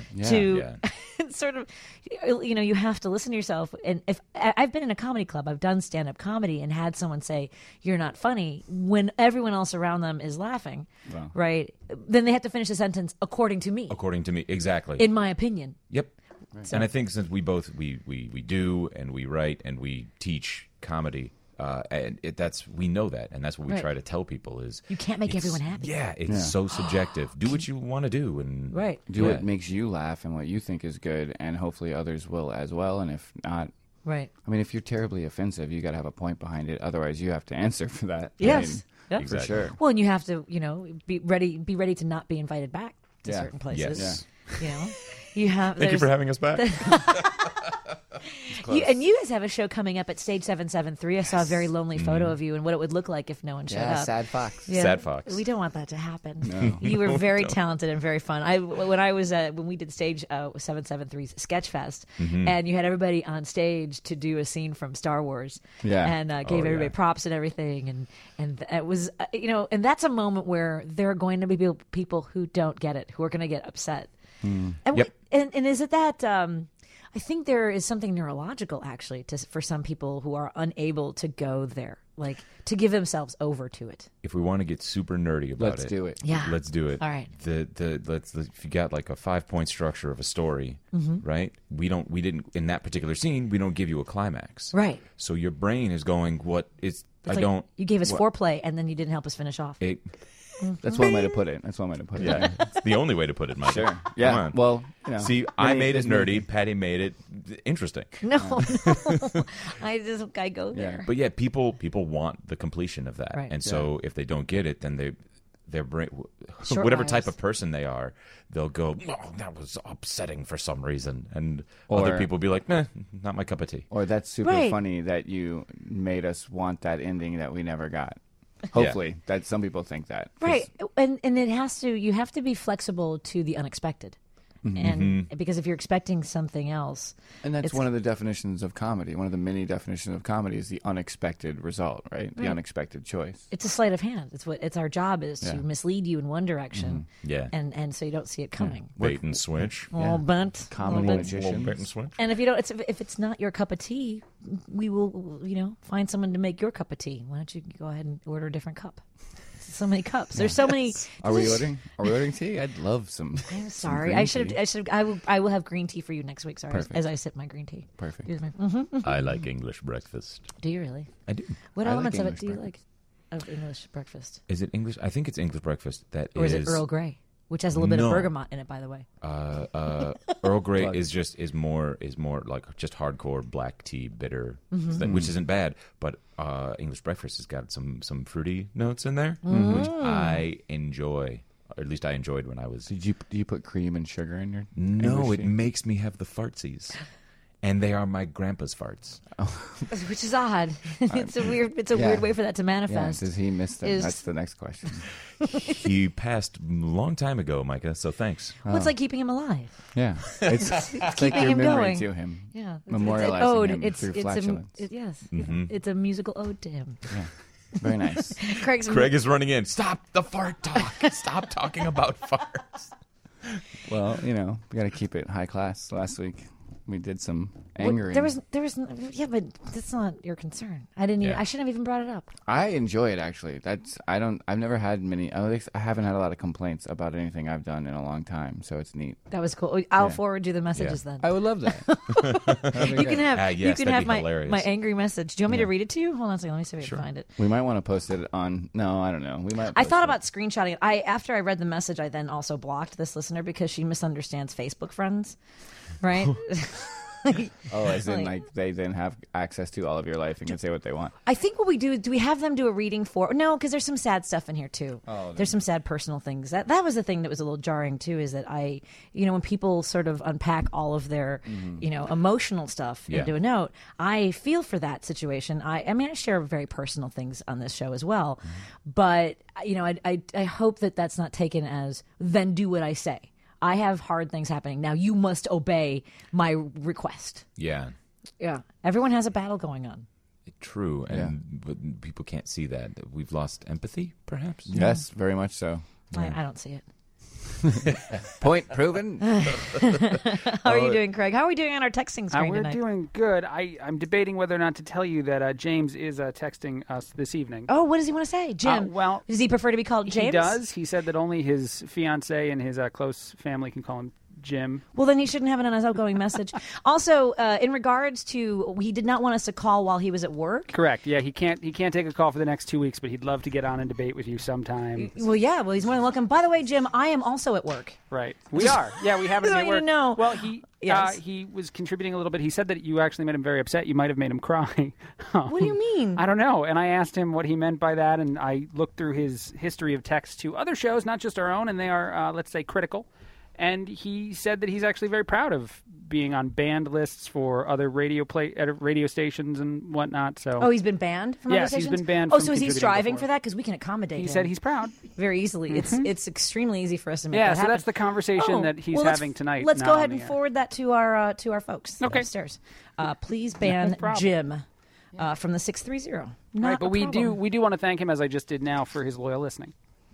[SPEAKER 2] Sort of, you have to listen to yourself. And if I've been in a comedy club, I've done stand-up comedy and had someone say, "You're not funny," when everyone else around them is laughing,
[SPEAKER 8] Wow.
[SPEAKER 2] right? Then they have to finish the sentence according to me.
[SPEAKER 7] According to me, exactly.
[SPEAKER 2] In my opinion.
[SPEAKER 7] Yep. Right. And I think since we both we do and we write and we teach comedy, and we know that, and that's what we
[SPEAKER 2] Right.
[SPEAKER 7] try to tell people is
[SPEAKER 2] You can't make everyone happy.
[SPEAKER 7] Yeah, it's so subjective. Do what you want to do, and
[SPEAKER 2] Right.
[SPEAKER 8] do what makes you laugh and what you think is good, and hopefully others will as well. And if not,
[SPEAKER 2] Right.
[SPEAKER 8] I mean, if you're terribly offensive, you got to have a point behind it. Otherwise, you have to answer for that.
[SPEAKER 2] Yes.
[SPEAKER 8] I mean,
[SPEAKER 2] Yep.
[SPEAKER 8] for sure.
[SPEAKER 2] Well, and you have to, be ready to not be invited back to
[SPEAKER 8] Yeah.
[SPEAKER 2] certain places.
[SPEAKER 7] Yes.
[SPEAKER 2] You have.
[SPEAKER 7] Thank you for having us back.
[SPEAKER 2] And you guys have a show coming up at Stage 773. I saw a very lonely photo of you and what it would look like if no one showed up.
[SPEAKER 8] Sad fox.
[SPEAKER 2] Yeah.
[SPEAKER 7] Sad fox.
[SPEAKER 2] We don't want that to happen.
[SPEAKER 8] No.
[SPEAKER 2] You were very talented and very fun. When we did Stage 773's Sketchfest, and you had everybody on stage to do a scene from Star Wars, and gave everybody props and everything, and it was and that's a moment where there are going to be people who don't get it, who are going to get upset. And is it that? I think there is something neurological actually for some people who are unable to go there, like to give themselves over to it.
[SPEAKER 7] If we want to get super nerdy about
[SPEAKER 8] Let's do it.
[SPEAKER 2] Yeah.
[SPEAKER 7] Let's do it.
[SPEAKER 2] All right.
[SPEAKER 7] If you got like a 5-point structure of a story, right? We didn't in that particular scene. We don't give you a climax,
[SPEAKER 2] Right.
[SPEAKER 7] So your brain is going, what is?
[SPEAKER 2] It's like you gave us foreplay and then you didn't help us finish off.
[SPEAKER 8] That's one way to put it.
[SPEAKER 7] Yeah, it's the only way to put it, Mike.
[SPEAKER 8] Sure. Yeah. Well,
[SPEAKER 7] see, I made it nerdy. Patty made it interesting.
[SPEAKER 2] No, I go there.
[SPEAKER 7] But yeah, people want the completion of that,
[SPEAKER 2] Right.
[SPEAKER 7] and so if they don't get it, then their brain,
[SPEAKER 2] Short
[SPEAKER 7] whatever
[SPEAKER 2] wires.
[SPEAKER 7] type of person they are, they'll go, "Oh, that was upsetting for some reason," and
[SPEAKER 8] Or-
[SPEAKER 7] other people be like, "Nah, not my cup of tea."
[SPEAKER 8] Or that's super
[SPEAKER 2] Right.
[SPEAKER 8] funny that you made us want that ending that we never got. Hopefully, that some people think that. 'Cause-
[SPEAKER 2] Right. And you have to be flexible to the unexpected. And because if you're expecting something else,
[SPEAKER 8] And that's
[SPEAKER 2] it's-
[SPEAKER 8] one of the definitions of comedy. One of the many definitions of comedy is the unexpected result, right? The unexpected choice.
[SPEAKER 2] it's a sleight of hand. It's our job is to
[SPEAKER 8] Yeah.
[SPEAKER 2] mislead you in one direction.
[SPEAKER 7] Yeah,
[SPEAKER 2] And so you don't see it coming.
[SPEAKER 7] bait and switch.
[SPEAKER 2] Oh, bunt.
[SPEAKER 8] Comedy
[SPEAKER 2] Oh, bunt.
[SPEAKER 8] magicians.
[SPEAKER 7] Bait and switch.
[SPEAKER 2] And if it's not your cup of tea, we will, find someone to make your cup of tea. Why don't you go ahead and order a different cup? So many cups. There's so many.
[SPEAKER 8] Are we ordering? Are we ordering tea? I'd love some.
[SPEAKER 2] I'm
[SPEAKER 8] some
[SPEAKER 2] sorry.
[SPEAKER 8] green
[SPEAKER 2] I should.
[SPEAKER 8] tea.
[SPEAKER 2] I will have green tea for you next week. Sorry,
[SPEAKER 8] Perfect.
[SPEAKER 2] as I sip my green tea.
[SPEAKER 8] Perfect.
[SPEAKER 2] Here's my-
[SPEAKER 7] I like English breakfast.
[SPEAKER 2] Do you really?
[SPEAKER 7] I do.
[SPEAKER 2] What
[SPEAKER 8] I like
[SPEAKER 2] elements of it
[SPEAKER 8] English
[SPEAKER 2] do you
[SPEAKER 8] breakfast.
[SPEAKER 2] like of English breakfast?
[SPEAKER 7] Is it English? I think it's English breakfast. That
[SPEAKER 2] Or is it Earl Grey, which has a little bit of
[SPEAKER 7] No.
[SPEAKER 2] bergamot in it, by the way?
[SPEAKER 7] Earl Grey
[SPEAKER 8] Plug.
[SPEAKER 7] is more like just hardcore black tea bitter,
[SPEAKER 2] Mm-hmm.
[SPEAKER 7] which isn't bad. But English breakfast has got some fruity notes in there,
[SPEAKER 2] Mm-hmm.
[SPEAKER 7] which I enjoy. Or at least I enjoyed when I was.
[SPEAKER 8] Do you put cream and sugar in your?
[SPEAKER 7] No,
[SPEAKER 8] English
[SPEAKER 7] it
[SPEAKER 8] tea?
[SPEAKER 7] makes me have the fartsies, and they are my grandpa's farts.
[SPEAKER 2] Which is odd. It's a
[SPEAKER 8] Yeah.
[SPEAKER 2] weird way for that to
[SPEAKER 8] Yeah.
[SPEAKER 2] manifest.
[SPEAKER 8] Does he miss them?
[SPEAKER 2] Is-
[SPEAKER 8] That's the next question.
[SPEAKER 7] He passed a long time ago, Micah. So thanks.
[SPEAKER 2] Well, it's like keeping him alive.
[SPEAKER 8] Yeah. It's like
[SPEAKER 2] keeping
[SPEAKER 8] your
[SPEAKER 2] him
[SPEAKER 8] memory
[SPEAKER 2] going.
[SPEAKER 8] to him.
[SPEAKER 2] Yeah,
[SPEAKER 8] Memorializing
[SPEAKER 2] it's an ode.
[SPEAKER 8] him through flatulence.
[SPEAKER 2] Yes,
[SPEAKER 7] Mm-hmm.
[SPEAKER 2] it's a musical ode to him.
[SPEAKER 8] Yeah. Very nice.
[SPEAKER 2] Craig's
[SPEAKER 7] Craig is running in. Stop the fart talk. Stop talking about farts.
[SPEAKER 8] Well, we got to keep it high class. Last week we did some angering.
[SPEAKER 2] There was, yeah, but that's not your concern. I didn't. Even,
[SPEAKER 7] Yeah.
[SPEAKER 2] I shouldn't have even brought it up.
[SPEAKER 8] I enjoy it actually. I've never had many. I haven't had a lot of complaints about anything I've done in a long time. So it's neat.
[SPEAKER 2] That was cool. I'll
[SPEAKER 8] Yeah.
[SPEAKER 2] forward you the messages then.
[SPEAKER 8] I would love that.
[SPEAKER 2] You can have
[SPEAKER 7] yes,
[SPEAKER 2] you can
[SPEAKER 7] that'd
[SPEAKER 2] have
[SPEAKER 7] be
[SPEAKER 2] my
[SPEAKER 7] hilarious.
[SPEAKER 2] my angry message. Do you want me to read it to you? Hold on a second. Let me see if I can find it.
[SPEAKER 8] We might want to post it on. No, I don't know. We might.
[SPEAKER 2] I
[SPEAKER 8] post
[SPEAKER 2] thought
[SPEAKER 8] it.
[SPEAKER 2] about screenshotting it. After I read the message, I then also blocked this listener because she misunderstands Facebook friends, right?
[SPEAKER 8] Oh, as in
[SPEAKER 2] like-
[SPEAKER 8] like they then have access to all of your life and can say what they want.
[SPEAKER 2] I think what we do we have them do a reading for? No, because there's some sad stuff in here too.
[SPEAKER 8] Oh,
[SPEAKER 2] there's some sad personal things. That was the thing that was a little jarring too. Is that when people sort of unpack all of their, emotional stuff
[SPEAKER 7] Yeah.
[SPEAKER 2] into a note, I feel for that situation. I mean, I share very personal things on this show as well, but I hope that that's not taken as then do what I say. I have hard things happening now. You must obey my request.
[SPEAKER 7] Yeah.
[SPEAKER 2] Yeah, everyone has a battle going on.
[SPEAKER 7] True, but people can't see that. We've lost empathy, perhaps.
[SPEAKER 8] Yes, very much so.
[SPEAKER 2] I don't see it.
[SPEAKER 8] Point proven.
[SPEAKER 2] How are you doing, Craig? How are we doing on our texting screen
[SPEAKER 1] We're
[SPEAKER 2] tonight?
[SPEAKER 1] doing good. I'm debating whether or not to tell you that James is texting us this evening.
[SPEAKER 2] Oh, what does he want to say, Jim?
[SPEAKER 1] well,
[SPEAKER 2] does he prefer to be called James?
[SPEAKER 1] He does. He said that only his fiancée and his close family can call him Jim.
[SPEAKER 2] Well, then he shouldn't have it on his outgoing message. Also, in regards to, he did not want us to call while he was at work.
[SPEAKER 1] Correct. Yeah, he can't take a call for the next 2 weeks, but he'd love to get on and debate with you sometime.
[SPEAKER 2] Well, yeah. Well, he's more than welcome. By the way, Jim, I am also at work.
[SPEAKER 1] Right. We are. Yeah, we happen to
[SPEAKER 2] I
[SPEAKER 1] be at
[SPEAKER 2] want you
[SPEAKER 1] work.
[SPEAKER 2] to know.
[SPEAKER 1] Well,
[SPEAKER 2] Yes.
[SPEAKER 1] he was contributing a little bit. He said that you actually made him very upset. You might have made him cry.
[SPEAKER 2] What do you mean?
[SPEAKER 1] I don't know. And I asked him what he meant by that, and I looked through his history of texts to other shows, not just our own, and they are, let's say, critical. And he said that he's actually very proud of being on banned lists for other radio stations and whatnot. So
[SPEAKER 2] Oh, he's been banned from
[SPEAKER 1] Yes,
[SPEAKER 2] other
[SPEAKER 1] he's
[SPEAKER 2] stations?
[SPEAKER 1] been banned
[SPEAKER 2] Oh,
[SPEAKER 1] from
[SPEAKER 2] so is he
[SPEAKER 1] contributing
[SPEAKER 2] striving
[SPEAKER 1] before.
[SPEAKER 2] for that? Because we can accommodate
[SPEAKER 1] he
[SPEAKER 2] him.
[SPEAKER 1] said he's proud.
[SPEAKER 2] very easily. It's extremely easy for us to make
[SPEAKER 1] Yeah,
[SPEAKER 2] that
[SPEAKER 1] so
[SPEAKER 2] happen.
[SPEAKER 1] that's the conversation that he's
[SPEAKER 2] well, let's-
[SPEAKER 1] having tonight.
[SPEAKER 2] Let's
[SPEAKER 1] not
[SPEAKER 2] go
[SPEAKER 1] on
[SPEAKER 2] ahead
[SPEAKER 1] the
[SPEAKER 2] and
[SPEAKER 1] air.
[SPEAKER 2] forward that to our folks
[SPEAKER 1] Okay.
[SPEAKER 2] upstairs. Please ban
[SPEAKER 1] problem.
[SPEAKER 2] Jim from the 630. Not
[SPEAKER 1] Right, but
[SPEAKER 2] a
[SPEAKER 1] we
[SPEAKER 2] problem.
[SPEAKER 1] do want to thank him, as I just did now, for his loyal listening.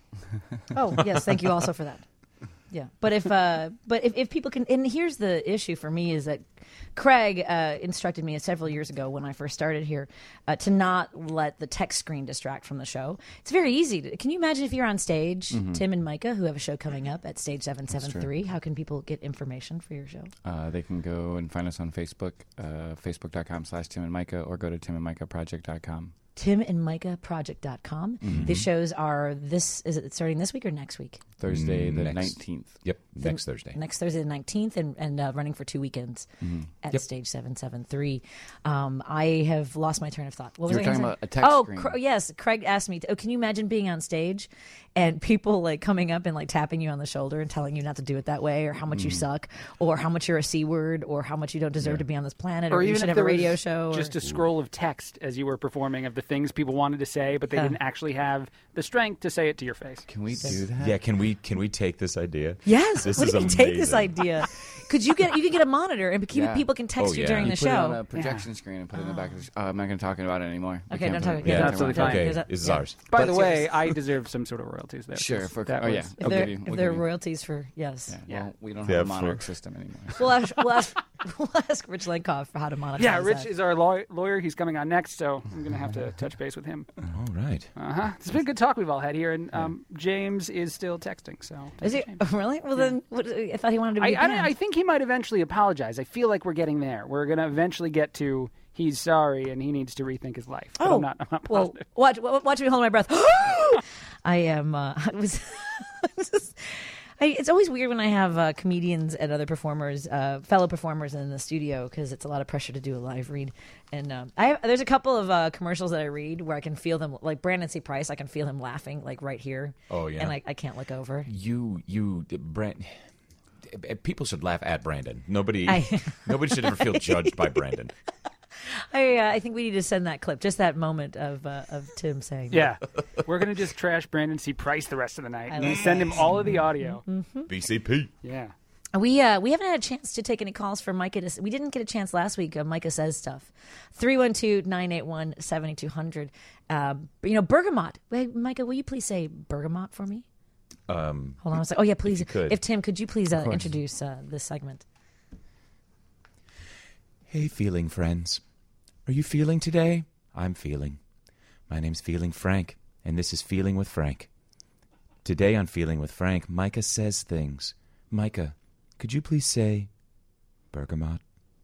[SPEAKER 2] Oh yes, thank you also for that. Yeah, but if people can, and here's the issue for me is that Craig instructed me several years ago when I first started here to not let the text screen distract from the show. It's very easy. Can you imagine if you're on stage, Tim and Micah, who have a show coming up at Stage 773? How can people get information for your show?
[SPEAKER 8] They can go and find us on Facebook, facebook.com/Tim and Micah, or go to timandmicahproject.com.
[SPEAKER 2] timandmicahproject.com. The shows are is it starting this week or next week?
[SPEAKER 8] Thursday the
[SPEAKER 7] Next.
[SPEAKER 8] 19th.
[SPEAKER 7] Yep, next Thursday.
[SPEAKER 2] Next Thursday the 19th and running for 2 weekends at Stage 773. I have lost my train of thought. What was
[SPEAKER 8] You were
[SPEAKER 2] I gonna
[SPEAKER 8] talking
[SPEAKER 2] say?
[SPEAKER 8] about a text
[SPEAKER 2] Oh,
[SPEAKER 8] screen.
[SPEAKER 2] yes. Craig asked me, can you imagine being on stage and people like coming up and like tapping you on the shoulder and telling you not to do it that way, or how much you suck, or how much you're a C word, or how much you don't deserve to be on this planet, or, you
[SPEAKER 1] even
[SPEAKER 2] should
[SPEAKER 1] if
[SPEAKER 2] have a
[SPEAKER 1] there
[SPEAKER 2] radio
[SPEAKER 1] was
[SPEAKER 2] show.
[SPEAKER 1] just a scroll of text as you were performing of the things people wanted to say, but they didn't actually have the strength to say it to your face.
[SPEAKER 8] Can we do that?
[SPEAKER 7] Yeah, can we take this idea?
[SPEAKER 2] Yes.
[SPEAKER 7] This
[SPEAKER 2] What
[SPEAKER 7] is
[SPEAKER 2] do you mean, take this
[SPEAKER 7] amazing.
[SPEAKER 2] idea? Could you could get a monitor and
[SPEAKER 8] Yeah.
[SPEAKER 2] people can text
[SPEAKER 7] Oh,
[SPEAKER 2] you
[SPEAKER 7] yeah.
[SPEAKER 2] during
[SPEAKER 8] You
[SPEAKER 2] the
[SPEAKER 8] put it on
[SPEAKER 2] show?
[SPEAKER 8] a projection screen and put it in the back of the I'm not going to talk about it anymore. We
[SPEAKER 2] Okay,
[SPEAKER 8] can't
[SPEAKER 2] don't
[SPEAKER 8] put
[SPEAKER 2] talk-
[SPEAKER 8] it-
[SPEAKER 2] yeah,
[SPEAKER 8] we can't
[SPEAKER 1] absolutely
[SPEAKER 8] talk about
[SPEAKER 1] fine.
[SPEAKER 8] it.
[SPEAKER 7] Okay, this is
[SPEAKER 1] Yeah.
[SPEAKER 7] ours.
[SPEAKER 1] By
[SPEAKER 8] But
[SPEAKER 1] the way,
[SPEAKER 8] seriously.
[SPEAKER 1] I deserve some sort of royalties there.
[SPEAKER 8] Sure.
[SPEAKER 1] That
[SPEAKER 8] Oh,
[SPEAKER 1] was-
[SPEAKER 8] yeah.
[SPEAKER 2] If
[SPEAKER 8] I'll
[SPEAKER 2] there
[SPEAKER 8] give you-
[SPEAKER 2] if
[SPEAKER 8] we'll
[SPEAKER 2] there are
[SPEAKER 8] give you-
[SPEAKER 2] royalties for yes.
[SPEAKER 8] Yeah, well, we don't
[SPEAKER 7] Yeah,
[SPEAKER 8] have a
[SPEAKER 7] for-
[SPEAKER 8] monarch system anymore.
[SPEAKER 2] We'll ask We'll ask Rich Lenkoff for how to monetize
[SPEAKER 1] Yeah, Rich
[SPEAKER 2] that.
[SPEAKER 1] is our lawyer. He's coming on next, so I'm going to have to touch base with him.
[SPEAKER 7] All right.
[SPEAKER 1] It's been a good talk we've all had here, and James is still texting. So
[SPEAKER 2] Is he
[SPEAKER 1] James.
[SPEAKER 2] really? Well, then I thought he wanted to be.
[SPEAKER 1] I think he might eventually apologize. I feel like we're getting there. We're going to eventually get to he's sorry and he needs to rethink his life. But I'm not
[SPEAKER 2] well,
[SPEAKER 1] positive.
[SPEAKER 2] watch me hold my breath. I am. I was. It's always weird when I have comedians and other performers, fellow performers in the studio, because it's a lot of pressure to do a live read. And there's a couple of commercials that I read where I can feel them, like Brandon C. Price. I can feel him laughing, like right here.
[SPEAKER 7] Oh, yeah.
[SPEAKER 2] And I can't look over.
[SPEAKER 7] People should laugh at Brandon. Nobody should ever feel judged by Brandon.
[SPEAKER 2] I think we need to send that clip, just that moment of Tim saying that.
[SPEAKER 1] Yeah, we're going to just trash Brandon C. Price the rest of the night and send him all of the audio.
[SPEAKER 7] BCP.
[SPEAKER 1] Yeah.
[SPEAKER 2] We haven't had a chance to take any calls for Micah. We didn't get a chance last week. Micah says stuff. 312-981-7200. Bergamot. Wait, Micah, will you please say Bergamot for me? Hold on a second. Oh yeah, please. If Tim, could you please introduce this segment?
[SPEAKER 7] Hey, feeling friends. Are you feeling today? I'm feeling. My name's Feeling Frank, and this is Feeling with Frank. Today on Feeling with Frank, Micah says things. Micah, could you please say Bergamot?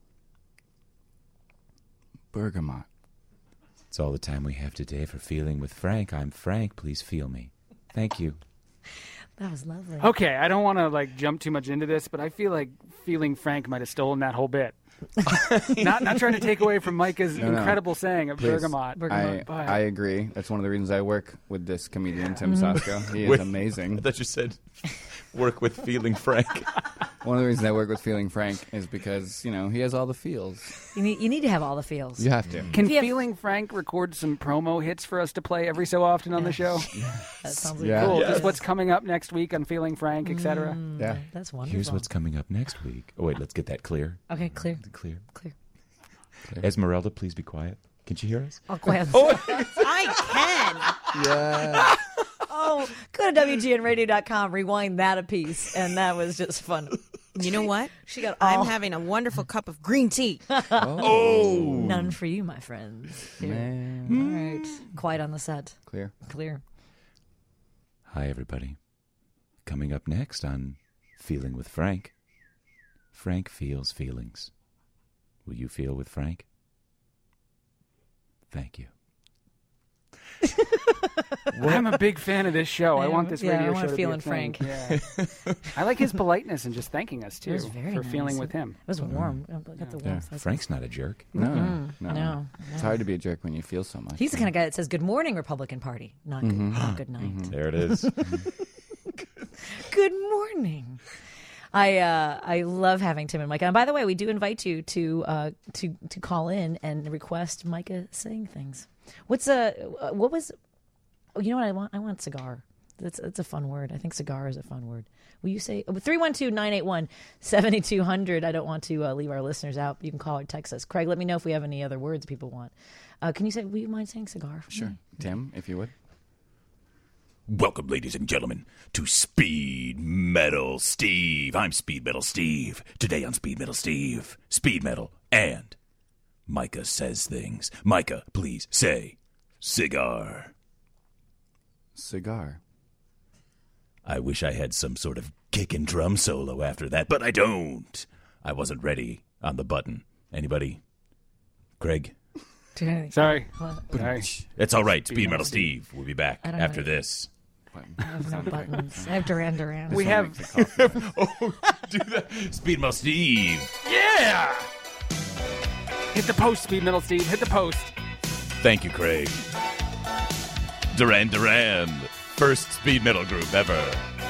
[SPEAKER 8] Bergamot.
[SPEAKER 7] It's all the time we have today for Feeling with Frank. I'm Frank. Please feel me. Thank you.
[SPEAKER 2] That was lovely.
[SPEAKER 1] Okay, I don't want to jump too much into this, but I feel like Feeling Frank might have stolen that whole bit. not trying to take away from Micah's incredible saying of Bergamot.
[SPEAKER 8] I agree. That's one of the reasons I work with this comedian, Tim Sasko. He is amazing.
[SPEAKER 7] I thought you said work with Feeling Frank.
[SPEAKER 8] One of the reasons I work with Feeling Frank is because, he has all the feels.
[SPEAKER 2] You need to have all the feels.
[SPEAKER 8] You have to.
[SPEAKER 1] Can Feeling Frank record some promo hits for us to play every so often on the show?
[SPEAKER 2] That sounds
[SPEAKER 1] Cool.
[SPEAKER 2] yes.
[SPEAKER 1] Just what's coming up next week on Feeling Frank, etc.
[SPEAKER 8] Yeah.
[SPEAKER 2] That's wonderful.
[SPEAKER 7] Here's what's coming up next week. Oh, wait, let's get that clear.
[SPEAKER 2] Okay, clear.
[SPEAKER 7] Clear.
[SPEAKER 2] Clear.
[SPEAKER 7] Esmeralda, please be quiet. Can you hear us?
[SPEAKER 2] I'll quiet. I can.
[SPEAKER 8] Yeah.
[SPEAKER 2] Oh, go to WGNradio.com, rewind that a piece, and that was just fun.
[SPEAKER 9] You know what?
[SPEAKER 2] She got
[SPEAKER 9] I'm having a wonderful cup of green tea.
[SPEAKER 2] None for you, my friends. Here.
[SPEAKER 8] Man.
[SPEAKER 2] All right. Quiet on the set.
[SPEAKER 8] Clear.
[SPEAKER 7] Hi, everybody. Coming up next on Feeling with Frank, Frank feels feelings. Will you feel with Frank? Thank you.
[SPEAKER 1] I'm a big fan of this show. I want this radio
[SPEAKER 2] I want
[SPEAKER 1] show to be a
[SPEAKER 2] Feeling
[SPEAKER 1] thing.
[SPEAKER 2] Frank.
[SPEAKER 1] Yeah. I like his politeness and just thanking us too
[SPEAKER 2] It was very
[SPEAKER 1] for
[SPEAKER 2] nice.
[SPEAKER 1] feeling with him.
[SPEAKER 2] It was warm. I got the warmth.
[SPEAKER 7] Frank's not a jerk.
[SPEAKER 8] No.
[SPEAKER 2] It's
[SPEAKER 8] It's hard to be a jerk when you feel so much.
[SPEAKER 2] He's the kind of guy that says, "Good morning, Republican Party," not good, not good night.
[SPEAKER 7] There it is.
[SPEAKER 2] Good morning. I love having Tim and Micah. And by the way, we do invite you to call in and request Micah saying things. What was? Oh, you know what I want? I want cigar. That's a fun word. I think cigar is a fun word. Will you say 312-981-7200? I don't want to leave our listeners out. You can call or text us. Craig, let me know if we have any other words people want. Can you say? Will you mind saying cigar? For
[SPEAKER 8] Sure.
[SPEAKER 2] me?
[SPEAKER 8] Tim, if you would.
[SPEAKER 10] Welcome, ladies and gentlemen, to Speed Metal Steve. I'm Speed Metal Steve. Today on Speed Metal Steve, Speed Metal and Micah says things. Micah, please say cigar.
[SPEAKER 8] Cigar.
[SPEAKER 10] I wish I had some sort of kick and drum solo after that, but I don't. I wasn't ready on the button. Anybody? Craig?
[SPEAKER 1] Sorry.
[SPEAKER 2] Sorry.
[SPEAKER 10] It's all right. Speed Metal Steve. We'll be back
[SPEAKER 2] I don't
[SPEAKER 10] after
[SPEAKER 2] know.
[SPEAKER 10] this.
[SPEAKER 2] I have no buttons. I have Duran Duran.
[SPEAKER 1] We have.
[SPEAKER 10] Do that. Speed Metal Steve.
[SPEAKER 1] Yeah! Hit the post, Speed Metal Steve. Hit the post.
[SPEAKER 10] Thank you, Craig. Duran Duran. First speed metal group ever.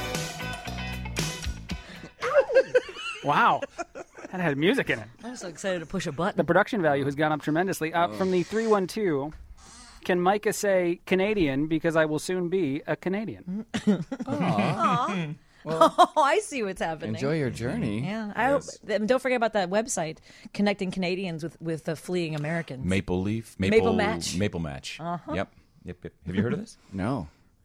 [SPEAKER 1] Wow. That had music in it.
[SPEAKER 2] I'm so excited to push a button.
[SPEAKER 1] The production value has gone up tremendously. From the 312, can Micah say Canadian because I will soon be a Canadian?
[SPEAKER 2] Aw. Oh, I see what's happening.
[SPEAKER 8] Enjoy your journey.
[SPEAKER 2] Yeah, I hope, and don't forget about that website connecting Canadians with the fleeing Americans.
[SPEAKER 7] Maple Leaf.
[SPEAKER 2] Maple Match.
[SPEAKER 7] Maple Match.
[SPEAKER 2] Uh-huh.
[SPEAKER 7] Yep. Have you heard of this?
[SPEAKER 8] No.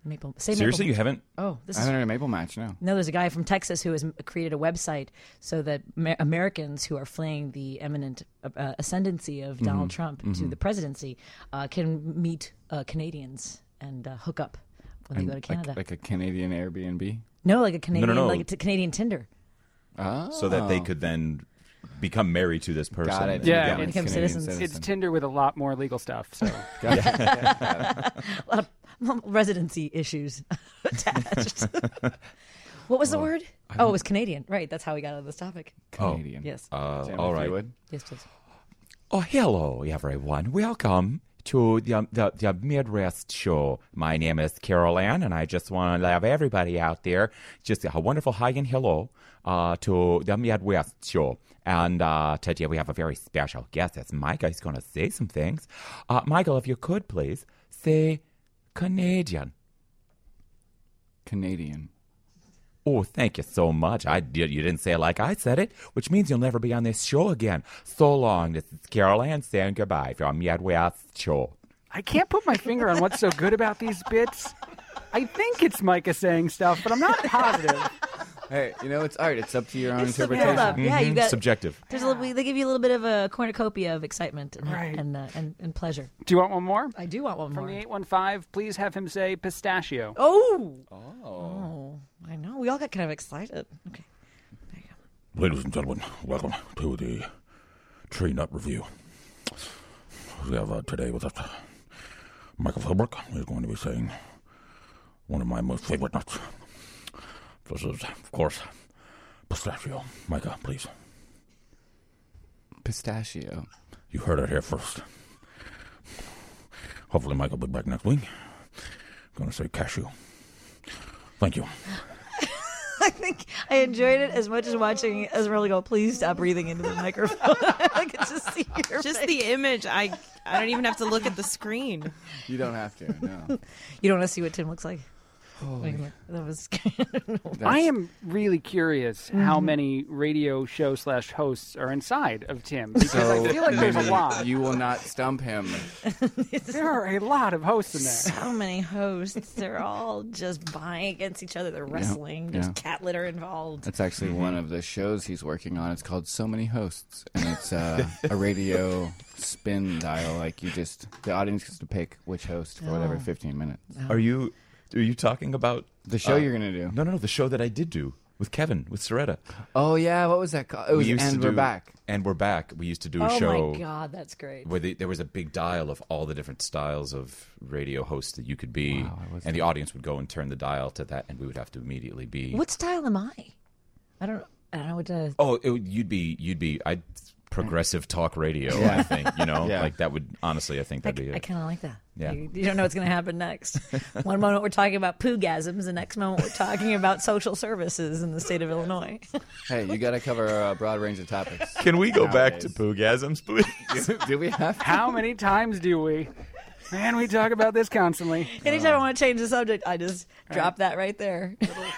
[SPEAKER 7] Seriously, you haven't?
[SPEAKER 2] Oh, this
[SPEAKER 8] I
[SPEAKER 2] is
[SPEAKER 8] haven't heard a Maple Match, no.
[SPEAKER 2] No, there's a guy from Texas who has created a website so that Americans who are fleeing the imminent ascendancy of Donald Trump to the presidency can meet Canadians and hook up when they go to Canada.
[SPEAKER 8] Like a Canadian Airbnb?
[SPEAKER 2] No, like a Canadian,
[SPEAKER 7] No.
[SPEAKER 2] like a Canadian Tinder.
[SPEAKER 8] Oh.
[SPEAKER 7] So that they could then become married to this person.
[SPEAKER 8] Got it.
[SPEAKER 1] Yeah.
[SPEAKER 8] Become
[SPEAKER 2] Become
[SPEAKER 8] Canadian
[SPEAKER 2] citizens.
[SPEAKER 1] It's Tinder with a lot more legal stuff. So
[SPEAKER 2] A lot of residency issues attached. What was the word? Oh, it was Canadian. Right, that's how we got on this topic.
[SPEAKER 8] Canadian.
[SPEAKER 2] Yes.
[SPEAKER 8] Sam,
[SPEAKER 7] all
[SPEAKER 8] if
[SPEAKER 7] right.
[SPEAKER 8] you would.
[SPEAKER 2] Yes, please.
[SPEAKER 7] Oh, hello, everyone. Welcome to the Midwest Show. My name is Carol Ann, and I just want to have everybody out there just a wonderful hi and hello to the Midwest Show. And today we have a very special guest. That's Micah. He's going to say some things. Michael, if you could, please, say Canadian.
[SPEAKER 8] Canadian.
[SPEAKER 7] Oh, thank you so much. You didn't say it like I said it, which means you'll never be on this show again. So long. This is Carol Ann saying goodbye from Midwest Show.
[SPEAKER 1] I can't put my finger on what's so good about these bits. I think it's Micah saying stuff, but I'm not positive.
[SPEAKER 8] Hey, it's art. It's up to your own
[SPEAKER 2] It's the
[SPEAKER 8] interpretation.
[SPEAKER 2] build-up. Yeah, you got
[SPEAKER 7] Subjective.
[SPEAKER 2] There's they give you a little bit of a cornucopia of excitement and
[SPEAKER 1] Right.
[SPEAKER 2] and pleasure.
[SPEAKER 1] Do you want one more?
[SPEAKER 2] I do want one
[SPEAKER 1] From
[SPEAKER 2] more.
[SPEAKER 1] the 815, please have him say pistachio.
[SPEAKER 2] Oh, I know. We all got kind of excited. Okay.
[SPEAKER 10] Ladies and gentlemen, welcome to the Tree Nut Review. We have today with us Michael Philbrook. He's going to be saying one of my most favorite nuts. This is, of course, pistachio. Micah, please.
[SPEAKER 8] Pistachio.
[SPEAKER 10] You heard it here first. Hopefully Mike will be back next week. I'm going to say cashew. Thank you.
[SPEAKER 2] I think I enjoyed it as much as watching Esmeralda go, please stop breathing into the microphone. I could just see your
[SPEAKER 9] Just
[SPEAKER 2] face.
[SPEAKER 9] the image. I don't even have to look at the screen.
[SPEAKER 8] You don't have to, no.
[SPEAKER 2] You don't want to see what Tim looks like? That was
[SPEAKER 1] I am really curious how many radio show / hosts are inside of Tim, because I feel like there's a lot.
[SPEAKER 8] You will not stump him.
[SPEAKER 1] There are a lot of hosts in there.
[SPEAKER 2] so many hosts. They're all just vying against each other. They're wrestling. There's
[SPEAKER 8] yeah.
[SPEAKER 2] cat litter involved.
[SPEAKER 8] That's actually one of the shows he's working on. It's called So Many Hosts, and it's a radio spin dial. Like the audience gets to pick which host for whatever 15 minutes.
[SPEAKER 7] Are you talking about
[SPEAKER 8] The show you're gonna do?
[SPEAKER 7] No, the show that I did do with Kevin, with Soretta.
[SPEAKER 8] Oh yeah, what was that called? It was We're Back.
[SPEAKER 7] And We're Back. We used to do a
[SPEAKER 2] Oh
[SPEAKER 7] show
[SPEAKER 2] my God, that's great.
[SPEAKER 7] where there was a big dial of all the different styles of radio hosts that you could be,
[SPEAKER 8] Wow, I wasn't-
[SPEAKER 7] and the audience would go and turn the dial to that, and we would have to immediately be.
[SPEAKER 2] What style am I? I don't know what to...
[SPEAKER 7] Oh, you'd be progressive talk radio.
[SPEAKER 8] Yeah.
[SPEAKER 7] I think
[SPEAKER 8] Yeah.
[SPEAKER 7] like that would honestly. I think that'd be
[SPEAKER 2] I
[SPEAKER 7] it.
[SPEAKER 2] kind of like that.
[SPEAKER 7] Yeah.
[SPEAKER 2] You don't know what's going to happen next. One moment we're talking about poogasms, the next moment we're talking about social services in the state of Illinois.
[SPEAKER 8] Hey, you got to cover a broad range of topics.
[SPEAKER 7] Can we go back to
[SPEAKER 8] Nowadays.
[SPEAKER 7] poogasms, please?
[SPEAKER 8] Do we have to?
[SPEAKER 1] How many times do we? Man, we talk about this constantly.
[SPEAKER 2] Anytime I want to change the subject, I just drop that right there.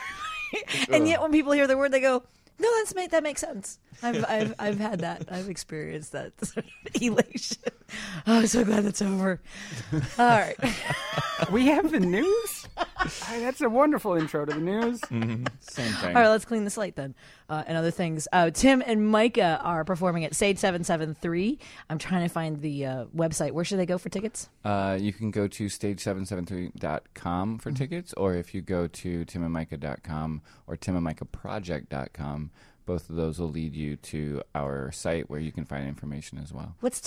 [SPEAKER 2] And yet when people hear the word, they go, no, that makes sense. I've had that. I've experienced that sort of elation. Oh, I'm so glad that's over. All right.
[SPEAKER 1] We have the news? That's a wonderful intro to the news.
[SPEAKER 8] Same thing.
[SPEAKER 2] All right, let's clean the slate then. And other things. Tim and Micah are performing at Sage 773. I'm trying to find the website. Where should they go for tickets?
[SPEAKER 8] You can go to stage773.com for tickets, or if you go to timandmicah.com or timandmicahproject.com, both of those will lead you to our site where you can find information as well.
[SPEAKER 2] What's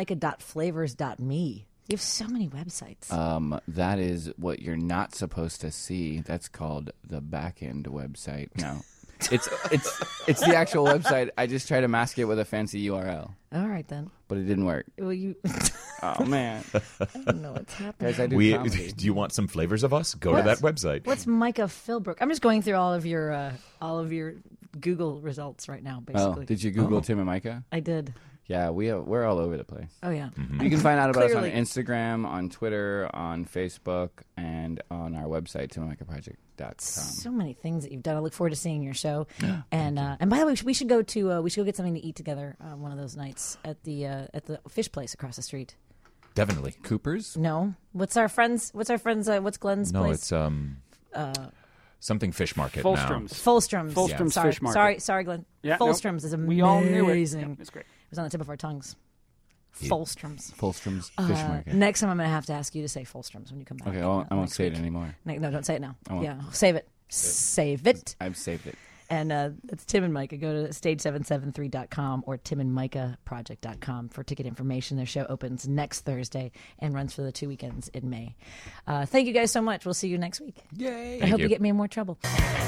[SPEAKER 2] timandmicah.flavors.me? You have so many websites.
[SPEAKER 8] That is what you're not supposed to see. That's called the back-end website. No. It's the actual website. I just try to mask it with a fancy URL,
[SPEAKER 2] All right, then.
[SPEAKER 8] but it didn't work.
[SPEAKER 2] Well, you...
[SPEAKER 8] Oh, man.
[SPEAKER 2] I don't know what's happening.
[SPEAKER 8] Guys, I do comedy.
[SPEAKER 7] Do you want some flavors of us? Go to that website.
[SPEAKER 2] What's Micah Philbrook? I'm just going through all of your Google results right now, basically.
[SPEAKER 8] Oh, did you Google Tim and Micah?
[SPEAKER 2] I did.
[SPEAKER 8] Yeah, we're all over the place.
[SPEAKER 2] Oh, yeah.
[SPEAKER 8] You can find out about us on
[SPEAKER 2] Clearly.
[SPEAKER 8] Instagram, on Twitter, on Facebook, and on our website, timandmicahproject.com.
[SPEAKER 2] So many things that you've done. I look forward to seeing your show. And by the way, we should go get something to eat together one of those nights at the fish place across the street.
[SPEAKER 7] Definitely. Cooper's?
[SPEAKER 2] No. What's Glenn's
[SPEAKER 7] No,
[SPEAKER 2] place?
[SPEAKER 7] it's something fish market
[SPEAKER 1] Fulstrom's.
[SPEAKER 2] Fulstrom's.
[SPEAKER 1] Fulstrom's
[SPEAKER 2] Sorry.
[SPEAKER 1] Fish Market.
[SPEAKER 2] Sorry, Glenn.
[SPEAKER 1] Yeah,
[SPEAKER 2] Fulstrom's is amazing.
[SPEAKER 1] We all knew it. Yeah, it's great.
[SPEAKER 2] It was on the tip of our tongues. Fulstrom's.
[SPEAKER 8] now. Fulstrom's Fish Market.
[SPEAKER 2] Next time I'm going to have to ask you to say Fulstrom's when you come back.
[SPEAKER 8] Okay, I won't
[SPEAKER 2] next
[SPEAKER 8] say it
[SPEAKER 2] week.
[SPEAKER 8] anymore.
[SPEAKER 2] No, don't say it now.
[SPEAKER 8] won't.
[SPEAKER 2] Yeah, save it. Save it.
[SPEAKER 8] I've saved it.
[SPEAKER 2] And it's Tim and Micah. Go to stage773.com or timandmicahproject.com for ticket information. Their show opens next Thursday and runs for the 2 weekends in May. Thank you guys so much. We'll see you next week.
[SPEAKER 7] Yay!
[SPEAKER 2] I hope you get me in more trouble.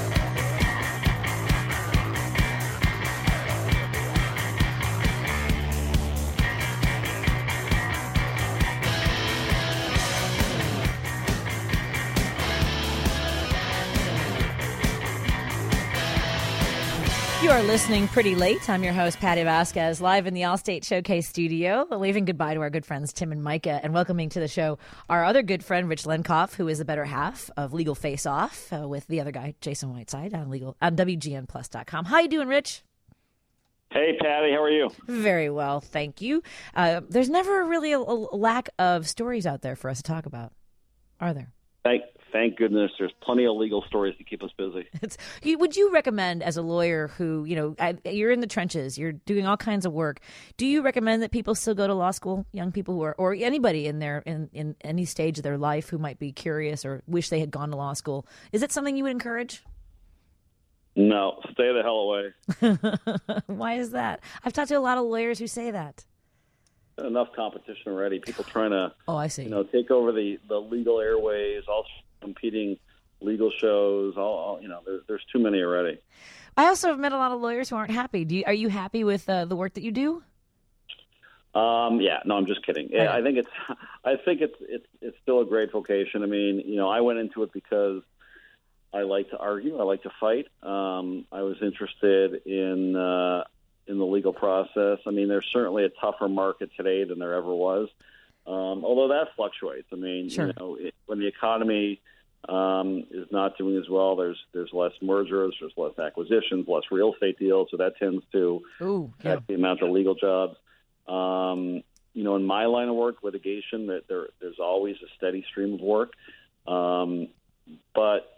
[SPEAKER 2] You are listening pretty late. I'm your host, Patty Vasquez, live in the Allstate Showcase studio, waving goodbye to our good friends, Tim and Micah, and welcoming to the show our other good friend, Rich Lenkoff, who is the better half of Legal Face Off with the other guy, Jason Whiteside, on WGNplus.com. How you doing, Rich?
[SPEAKER 11] Hey, Patty, how are you?
[SPEAKER 2] Very well, thank you. There's never really a lack of stories out there for us to talk about, are there?
[SPEAKER 11] Thank goodness there's plenty of legal stories to keep us busy.
[SPEAKER 2] Would you recommend, as a lawyer who, you're in the trenches, you're doing all kinds of work, do you recommend that people still go to law school, young people who are, or anybody in any stage of their life who might be curious or wish they had gone to law school? Is it something you would encourage?
[SPEAKER 11] No, stay the hell away.
[SPEAKER 2] Why is that? I've talked to a lot of lawyers who say that.
[SPEAKER 11] Enough competition already. People trying to,
[SPEAKER 2] I see.
[SPEAKER 11] Take over the legal airways, all competing legal shows. There's too many already.
[SPEAKER 2] I also have met a lot of lawyers who aren't happy. Are you happy with the work that you do?
[SPEAKER 11] Yeah. No, I'm just kidding. Yeah, I think it's still a great vocation. I mean, I went into it because I like to argue. I like to fight. I was interested in the legal process. I mean, there's certainly a tougher market today than there ever was, although that fluctuates. I mean,
[SPEAKER 2] sure.
[SPEAKER 11] When the economy is not doing as well, there's less mergers, there's less acquisitions, less real estate deals, so that tends to affect the amount of legal jobs. In my line of work, litigation, that there's always a steady stream of work. But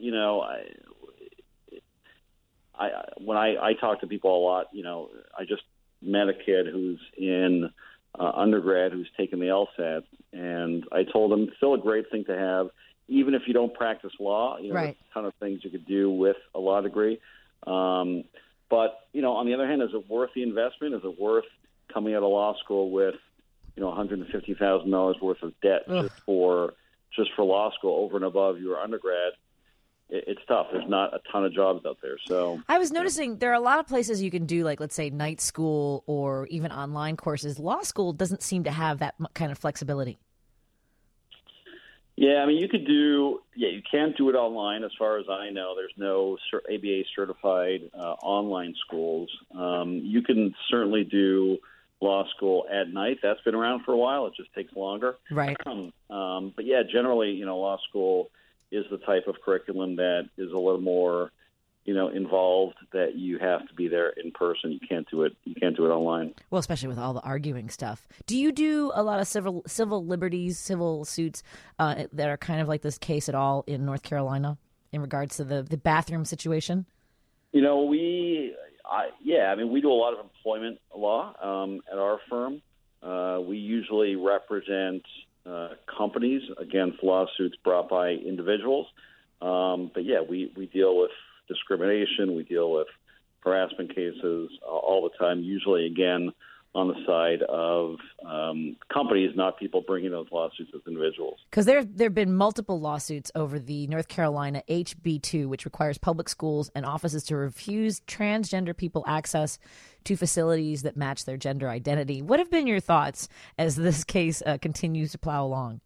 [SPEAKER 11] when I talk to people a lot, I just met a kid who's in undergrad who's taken the LSAT, and I told him it's still a great thing to have, even if you don't practice law.
[SPEAKER 2] Right.
[SPEAKER 11] There's a ton of things you could do with a law degree. But, on the other hand, is it worth the investment? Is it worth coming out of law school with, $150,000 worth of debt just for law school over and above your undergrad? It's tough. There's not a ton of jobs out there. So
[SPEAKER 2] I was noticing there are a lot of places you can do, like, let's say, night school or even online courses. Law school doesn't seem to have that kind of flexibility.
[SPEAKER 11] Yeah, I mean, you can't do it online as far as I know. There's no ABA certified online schools. You can certainly do law school at night. That's been around for a while. It just takes longer.
[SPEAKER 2] Right.
[SPEAKER 11] But yeah, generally, law school is the type of curriculum that is a little more, involved, that you have to be there in person. You can't do it online.
[SPEAKER 2] Well, especially with all the arguing stuff. Do you do a lot of civil liberties, civil suits that are kind of like this case at all in North Carolina in regards to the bathroom situation?
[SPEAKER 11] We do a lot of employment law at our firm. We usually represent companies against lawsuits brought by individuals. But yeah, we deal with discrimination. We deal with harassment cases all the time, usually, again, on the side of companies, not people bringing those lawsuits as individuals.
[SPEAKER 2] Because there have been multiple lawsuits over the North Carolina HB2, which requires public schools and offices to refuse transgender people access to facilities that match their gender identity. What have been your thoughts as this case continues to plow along?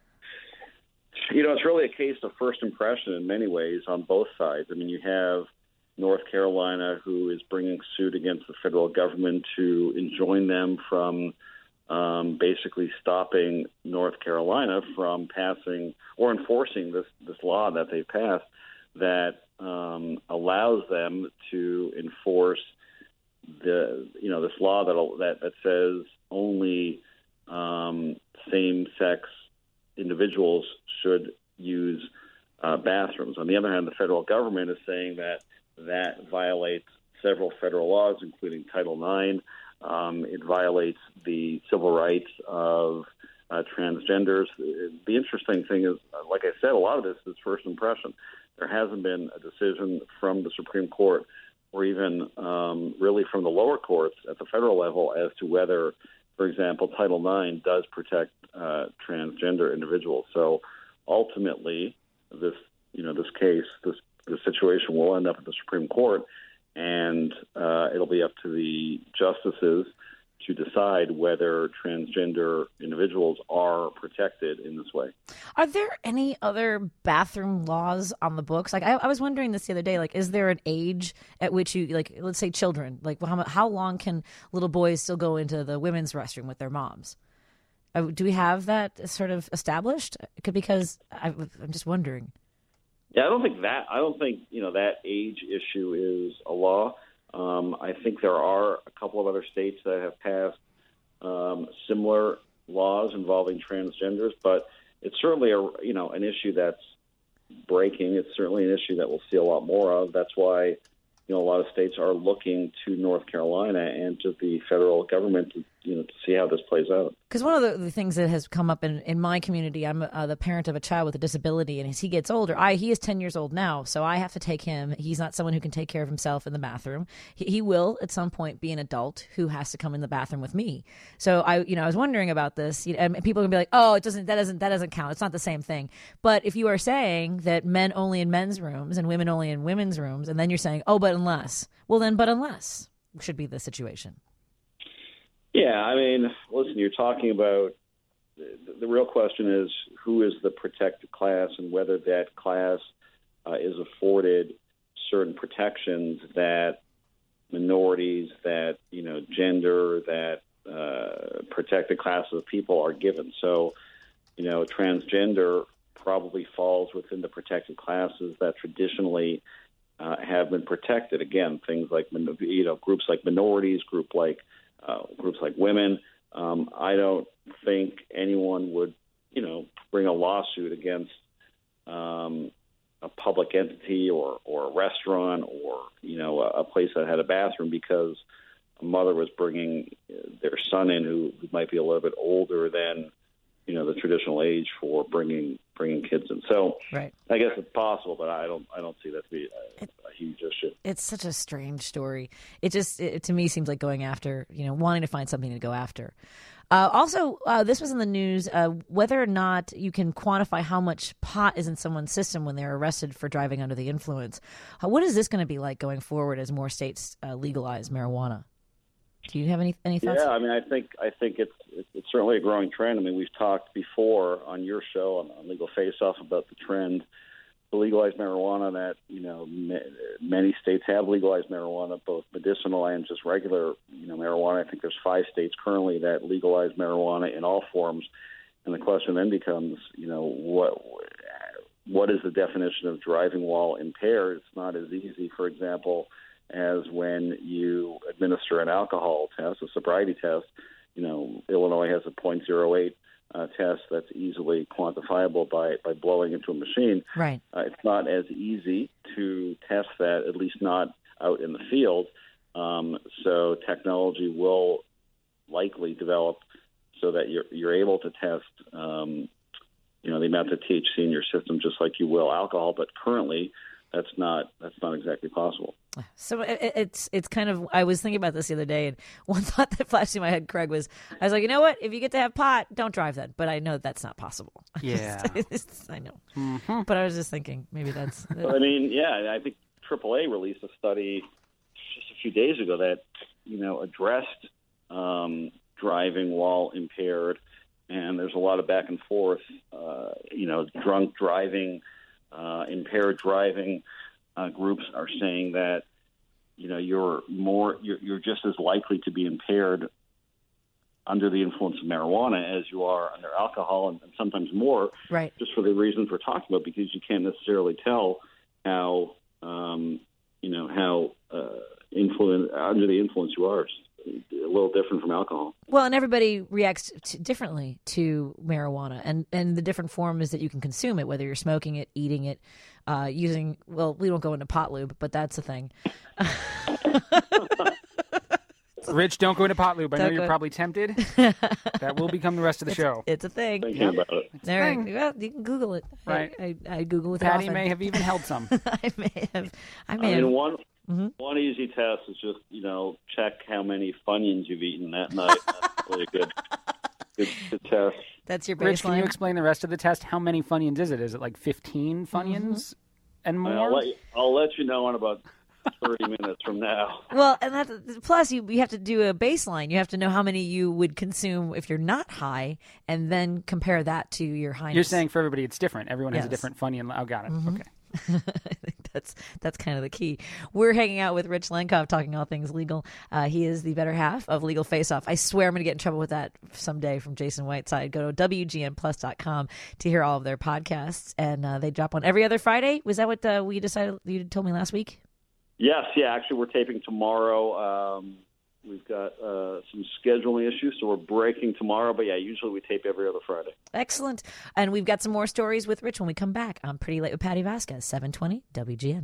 [SPEAKER 11] It's really a case of first impression in many ways on both sides. I mean, you have North Carolina, who is bringing suit against the federal government to enjoin them from basically stopping North Carolina from passing or enforcing this law that they passed that allows them to enforce this law that says only same-sex individuals should use bathrooms. On the other hand, the federal government is saying that violates several federal laws, including Title IX. It violates the civil rights of transgenders. The interesting thing is, like I said, a lot of this is first impression. There hasn't been a decision from the Supreme Court or even really from the lower courts at the federal level as to whether, for example, Title IX does protect transgender individuals. So ultimately, this situation will end up at the Supreme Court, and it'll be up to the justices to decide whether transgender individuals are protected in this way.
[SPEAKER 2] Are there any other bathroom laws on the books? Like, I was wondering this the other day, like, is there an age at which you, like, let's say children, like, how long can little boys still go into the women's restroom with their moms? Do we have that sort of established? Because I'm just wondering.
[SPEAKER 11] Yeah, I don't think that age issue is a law. I think there are a couple of other states that have passed similar laws involving transgenders, but it's certainly an issue that's breaking. It's certainly an issue that we'll see a lot more of. That's why a lot of states are looking to North Carolina and to the federal government to see how this plays out.
[SPEAKER 2] Because one of the things that has come up in my community, I'm the parent of a child with a disability, and as he gets older, he is 10 years old now, so I have to take him. He's not someone who can take care of himself in the bathroom. He will at some point be an adult who has to come in the bathroom with me. So I was wondering about this, and people can be like, "Oh, that doesn't count. It's not the same thing." But if you are saying that men only in men's rooms and women only in women's rooms, and then you're saying, "Oh, but unless," should be the situation.
[SPEAKER 11] Yeah, I mean, listen, you're talking about the real question is who is the protected class and whether that class is afforded certain protections that minorities, that gender, that protected classes of people are given. So, transgender probably falls within the protected classes that traditionally have been protected. Again, things like groups like minorities, groups like women. I don't think anyone would, bring a lawsuit against a public entity or a restaurant or, a place that had a bathroom because a mother was bringing their son in who might be a little bit older than, the traditional age for bringing kids in. So
[SPEAKER 2] right.
[SPEAKER 11] I guess it's possible, but I don't see that to be a huge issue.
[SPEAKER 2] It's such a strange story. It to me seems like going after, wanting to find something to go after. Also, this was in the news, whether or not you can quantify how much pot is in someone's system when they're arrested for driving under the influence. What is this going to be like going forward as more states legalize marijuana? Do you have any thoughts?
[SPEAKER 11] Yeah, I mean, I think it's certainly a growing trend. I mean, we've talked before on your show on Legal Face Off about the trend to legalize marijuana. That many states have legalized marijuana, both medicinal and just regular marijuana. I think there's 5 states currently that legalize marijuana in all forms, and the question then becomes, what is the definition of driving while impaired? It's not as easy, for example, as when you administer an alcohol test, a sobriety test. Illinois has a .08 test that's easily quantifiable by blowing into a machine.
[SPEAKER 2] Right.
[SPEAKER 11] It's not as easy to test that, at least not out in the field. So technology will likely develop so that you're able to test, the amount of THC in your system just like you will alcohol. But currently, that's not exactly possible.
[SPEAKER 2] So it's kind of, I was thinking about this the other day, and one thought that flashed in my head, Craig, I was like, you know what? If you get to have pot, don't drive then. But I know that's not possible.
[SPEAKER 1] Yeah.
[SPEAKER 2] I know.
[SPEAKER 1] Mm-hmm.
[SPEAKER 2] But I was just thinking, maybe that's...
[SPEAKER 11] Well, I mean, yeah, I think AAA released a study just a few days ago that, addressed driving while impaired, and there's a lot of back and forth, drunk driving, impaired driving. Groups are saying that you're just as likely to be impaired under the influence of marijuana as you are under alcohol, and sometimes more.
[SPEAKER 2] Right.
[SPEAKER 11] Just for the reasons we're talking about, because you can't necessarily tell how under the influence you are. A little different from alcohol.
[SPEAKER 2] Well, and everybody reacts differently to marijuana, and the different forms that you can consume it, whether you're smoking it, eating it, using. Well, we don't go into pot lube, but that's a thing.
[SPEAKER 1] Rich, don't go into pot lube. I know
[SPEAKER 2] Don't
[SPEAKER 1] you're
[SPEAKER 2] go-
[SPEAKER 1] probably tempted. That will become the rest of the show.
[SPEAKER 2] It's a thing.
[SPEAKER 11] Thinking about it.
[SPEAKER 2] There, well, you can Google it.
[SPEAKER 1] Right.
[SPEAKER 2] I Google it.
[SPEAKER 1] Patty
[SPEAKER 2] often.
[SPEAKER 1] may have even held some.
[SPEAKER 2] I may have.
[SPEAKER 11] I
[SPEAKER 2] have.
[SPEAKER 11] mean, one easy test is just check how many Funyuns you've eaten that night. That's really a good test.
[SPEAKER 2] That's your
[SPEAKER 1] Rich, can
[SPEAKER 2] baseline.
[SPEAKER 1] you explain the rest of the test? How many Funyuns is it? Is it like 15 Funyuns and more?
[SPEAKER 11] I'll let you know in about 30 minutes from now.
[SPEAKER 2] Well, and that plus you have to do a baseline. You have to know how many you would consume if you're not high, and then compare that to your highness.
[SPEAKER 1] You're saying for everybody it's different. Everyone has a
[SPEAKER 2] Yes.
[SPEAKER 1] different Funyun. Oh, got it. Okay.
[SPEAKER 2] I think that's kind of the key. We're hanging out with Rich Lenkov, talking all things legal. He is the better half of Legal Face Off. I swear I'm going to get in trouble with that someday from Jason Whiteside. Go to WGNplus.com to hear all of their podcasts, and they drop on every other Friday. Was that what we decided? You told me last week.
[SPEAKER 11] Yes, yeah. Actually, we're taping tomorrow. We've got some scheduling issues, so we're breaking tomorrow. But yeah, usually we tape every other Friday.
[SPEAKER 2] Excellent. And we've got some more stories with Rich when we come back on Pretty Late with Patty Vasquez, 720 WGN.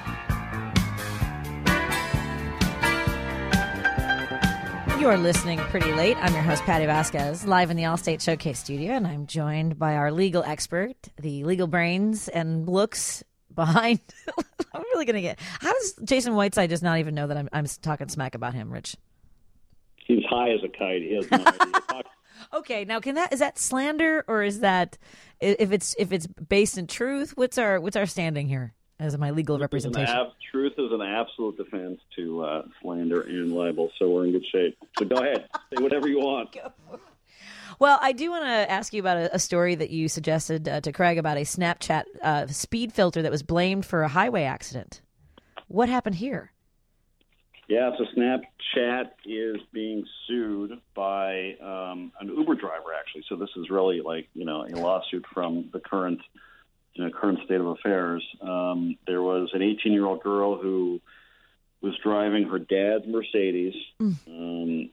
[SPEAKER 2] You're listening Pretty Late. I'm your host, Patty Vasquez, live in the Allstate Showcase studio, and I'm joined by our legal expert, the legal brains and looks behind. I'm really going to get. How does Jason Whiteside just not even know that I'm talking smack about him, Rich?
[SPEAKER 11] He's high as a kite. He has no idea.
[SPEAKER 2] Okay, now is that slander, or is that if it's based in truth? What's our standing here as my legal representation?
[SPEAKER 11] Truth is an absolute defense to slander and libel, so we're in good shape. So go ahead, say whatever you want.
[SPEAKER 2] Well, I do want to ask you about a story that you suggested to Craig about a Snapchat speed filter that was blamed for a highway accident. What happened here?
[SPEAKER 11] Yeah, so Snapchat is being sued by an Uber driver, actually. So this is really like, a lawsuit from the current state of affairs. There was an 18-year-old girl who was driving her dad's Mercedes in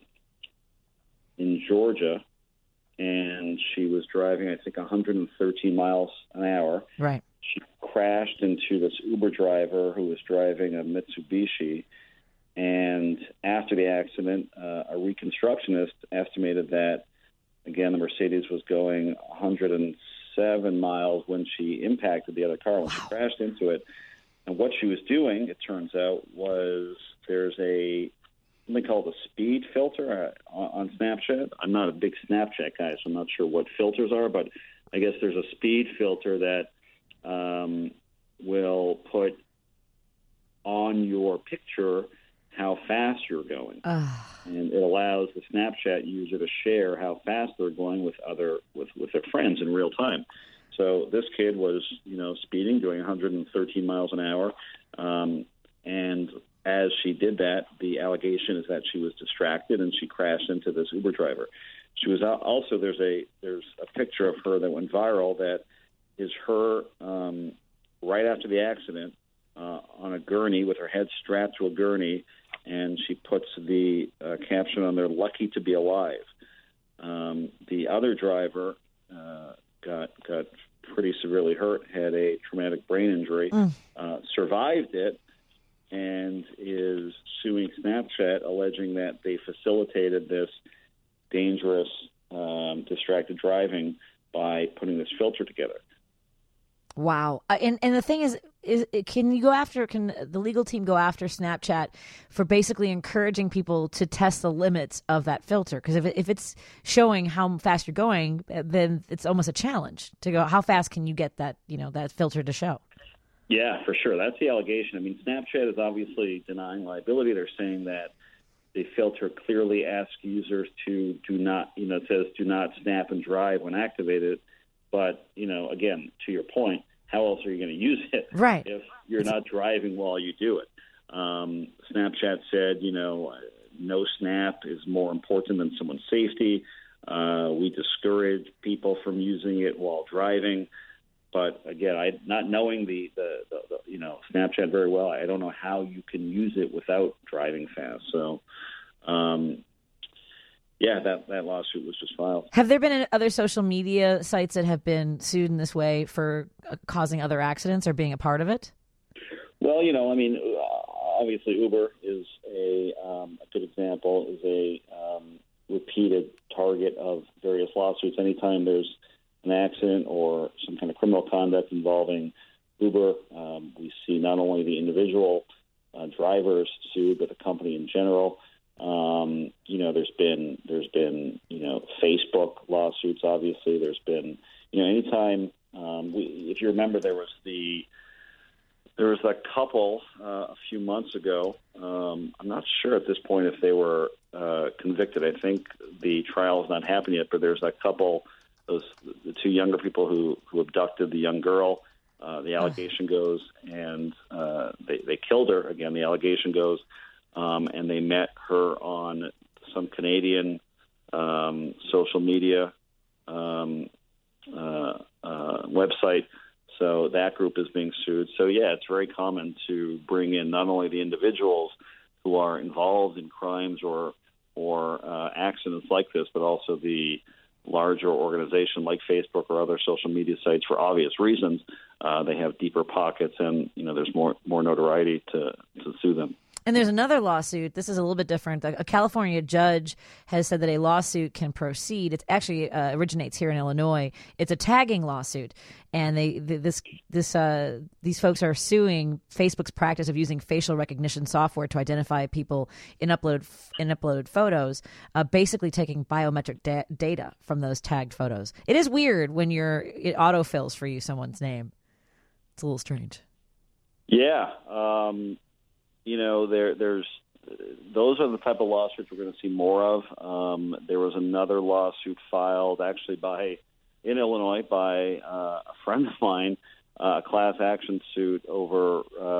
[SPEAKER 11] Georgia, and she was driving, I think, 113 miles an hour.
[SPEAKER 2] Right.
[SPEAKER 11] She crashed into this Uber driver who was driving a Mitsubishi. And after the accident, a reconstructionist estimated that, again, the Mercedes was going 107 miles when she impacted the other car, when she crashed into it. And what she was doing, it turns out, was there's something called a speed filter on Snapchat. I'm not a big Snapchat guy, so I'm not sure what filters are, but I guess there's a speed filter that will put on your picture how fast you're going. And it allows the Snapchat user to share how fast they're going with their friends in real time. So this kid was, speeding, doing 113 miles an hour. And as she did that, the allegation is that she was distracted and she crashed into this Uber driver. She was also, there's a picture of her that went viral that is her right after the accident on a gurney with her head strapped to a gurney, and she puts the caption on there, "Lucky to be alive." The other driver got pretty severely hurt, had a traumatic brain injury, survived it, and is suing Snapchat, alleging that they facilitated this dangerous, distracted driving by putting this filter together.
[SPEAKER 2] Wow. And the thing is can the legal team go after Snapchat for basically encouraging people to test the limits of that filter? Because if it's showing how fast you're going, then it's almost a challenge to go, how fast can you get that, that filter to show?
[SPEAKER 11] Yeah, for sure. That's the allegation. I mean, Snapchat is obviously denying liability. They're saying that the filter clearly asks users to do not, it says do not snap and drive when activated. But, again, to your point, how else are you going to use it if you're not driving while you do it? Snapchat said, no snap is more important than someone's safety. We discourage people from using it while driving. But, again, not knowing the Snapchat very well, I don't know how you can use it without driving fast. So, Yeah, that lawsuit was just filed.
[SPEAKER 2] Have there been other social media sites that have been sued in this way for causing other accidents or being a part of it?
[SPEAKER 11] Well, obviously Uber is a good example, is a repeated target of various lawsuits. Anytime there's an accident or some kind of criminal conduct involving Uber, we see not only the individual drivers sued, but the company in general. There's been Facebook lawsuits. Obviously, there's been anytime if you remember, there was a couple a few months ago. I'm not sure at this point if they were convicted. I think the trial has not happened yet, but there's a couple, the two younger people who abducted the young girl. The allegation goes, and they killed her. Again, the allegation goes, and they met her on some Canadian social media website. So that group is being sued. So, yeah, it's very common to bring in not only the individuals who are involved in crimes or accidents like this, but also the larger organization like Facebook or other social media sites for obvious reasons. They have deeper pockets, and there's more notoriety to sue them.
[SPEAKER 2] And there's another lawsuit. This is a little bit different. A California judge has said that a lawsuit can proceed. It actually originates here in Illinois. It's a tagging lawsuit, and these folks are suing Facebook's practice of using facial recognition software to identify people in uploaded photos, basically taking biometric data from those tagged photos. It is weird when it autofills for you someone's name. It's a little strange.
[SPEAKER 11] Yeah. There's those are the type of lawsuits we're going to see more of. There was another lawsuit filed actually in Illinois by a friend of mine, a class action suit over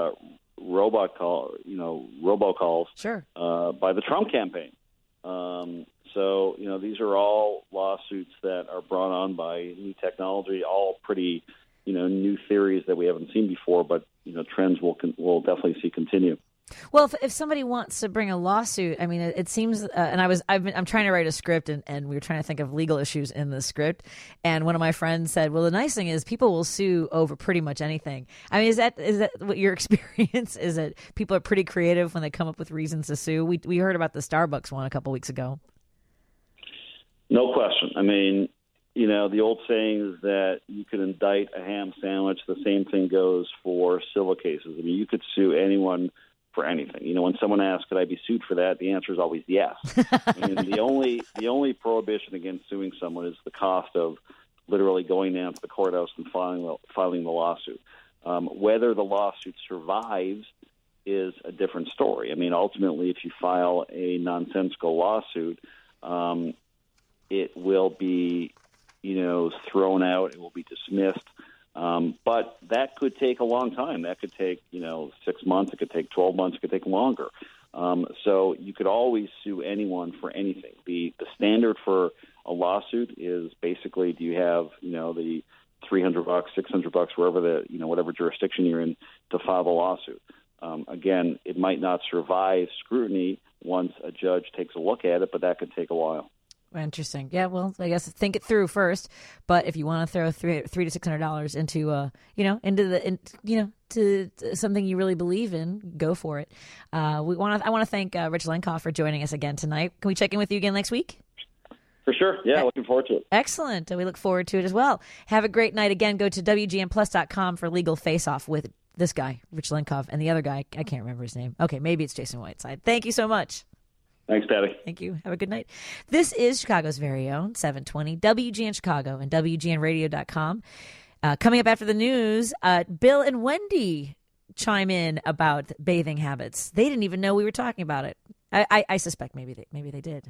[SPEAKER 11] robocalls
[SPEAKER 2] sure.
[SPEAKER 11] By the Trump campaign. So these are all lawsuits that are brought on by new technology, all pretty new theories that we haven't seen before, but trends we'll definitely see continue.
[SPEAKER 2] Well, if somebody wants to bring a lawsuit, I mean, it seems, and I'm trying to write a script, and we were trying to think of legal issues in the script, and one of my friends said, "Well, the nice thing is people will sue over pretty much anything." I mean, is that what your experience is? That people are pretty creative when they come up with reasons to sue? We heard about the Starbucks one a couple weeks ago.
[SPEAKER 11] No question. I mean, the old saying is that you could indict a ham sandwich. The same thing goes for civil cases. I mean, you could sue anyone for anything. When someone asks, could I be sued for that? The answer is always yes. I mean, the only prohibition against suing someone is the cost of literally going down to the courthouse and filing the lawsuit. Whether the lawsuit survives is a different story. I mean, ultimately, if you file a nonsensical lawsuit, it will be, thrown out. It will be dismissed. But that could take a long time. That could take, 6 months. It could take 12 months. It could take longer. So you could always sue anyone for anything. The standard for a lawsuit is basically, do you have, the $300, $600, wherever whatever jurisdiction you're in, to file the lawsuit. Again, it might not survive scrutiny once a judge takes a look at it, but that could take a while.
[SPEAKER 2] Interesting. Yeah, well, I guess think it through first. But if you want to throw $300 to $600 into something you really believe in, go for it. I want to thank Rich Lenkov for joining us again tonight. Can we check in with you again next week?
[SPEAKER 11] For sure. Yeah, looking forward to it.
[SPEAKER 2] Excellent. We look forward to it as well. Have a great night. Again, go to WGNplus.com for Legal Face-Off with this guy, Rich Lenkov, and the other guy, I can't remember his name. Okay, maybe it's Jason Whiteside. Thank you so much.
[SPEAKER 11] Thanks, Patty.
[SPEAKER 2] Thank you. Have a good night. This is Chicago's very own 720 WGN Chicago and WGNradio.com. Coming up after the news, Bill and Wendy chime in about bathing habits. They didn't even know we were talking about it. I suspect maybe they did.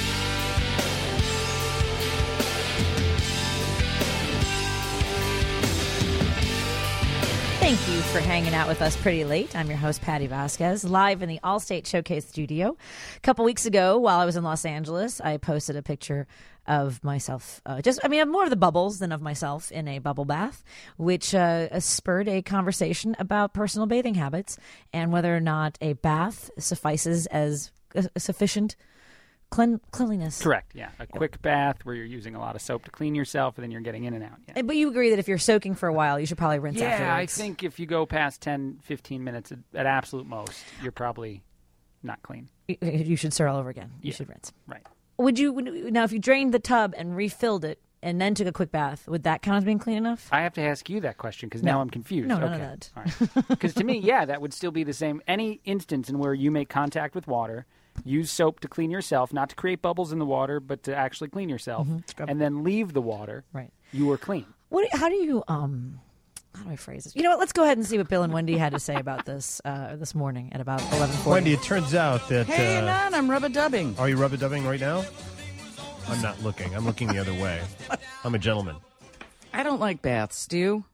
[SPEAKER 2] Thank you for hanging out with us pretty late. I'm your host, Patty Vasquez, live in the Allstate Showcase studio. A couple weeks ago, while I was in Los Angeles, I posted a picture of myself, more of the bubbles than of myself in a bubble bath, which spurred a conversation about personal bathing habits and whether or not a bath suffices as a sufficient cleanliness.
[SPEAKER 1] Correct. Yeah, a quick bath where you're using a lot of soap to clean yourself, and then you're getting in and out. Yeah.
[SPEAKER 2] But you agree that if you're soaking for a while, you should probably rinse
[SPEAKER 1] Yeah,
[SPEAKER 2] afterwards.
[SPEAKER 1] I think if you go past 10, 15 minutes at absolute most, you're probably not clean.
[SPEAKER 2] You should start all over again. You
[SPEAKER 1] Yeah.
[SPEAKER 2] should rinse.
[SPEAKER 1] Right.
[SPEAKER 2] Would you now if you drained the tub and refilled it and then took a quick bath, would that count as being clean enough?
[SPEAKER 1] I have to ask you that question because
[SPEAKER 2] No.
[SPEAKER 1] now I'm confused.
[SPEAKER 2] No,
[SPEAKER 1] okay.
[SPEAKER 2] none of that.
[SPEAKER 1] All right. Because to me, yeah, that would still be the same. Any instance in where you make contact with water, use soap to clean yourself, not to create bubbles in the water, but to actually clean yourself, and then leave the water.
[SPEAKER 2] Right.
[SPEAKER 1] You are clean.
[SPEAKER 2] How do you how do I phrase this? You know what? Let's go ahead and see what Bill and Wendy had to say about this this morning at about 11:40.
[SPEAKER 12] Wendy, it turns out that...
[SPEAKER 13] Hey, Anon, I'm rub-a-dubbing.
[SPEAKER 12] Are you rub-a-dubbing right now? I'm not looking. I'm looking the other way. I'm a gentleman.
[SPEAKER 13] I don't like baths. Do you?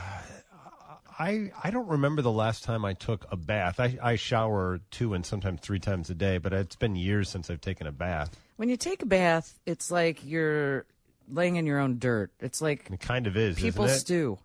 [SPEAKER 12] I don't remember the last time I took a bath. I shower 2 and sometimes 3 times a day, but it's been years since I've taken a bath.
[SPEAKER 13] When you take a bath, it's like you're laying in your own dirt. It's like
[SPEAKER 12] It kind of is,
[SPEAKER 13] people
[SPEAKER 12] isn't it?
[SPEAKER 13] stew.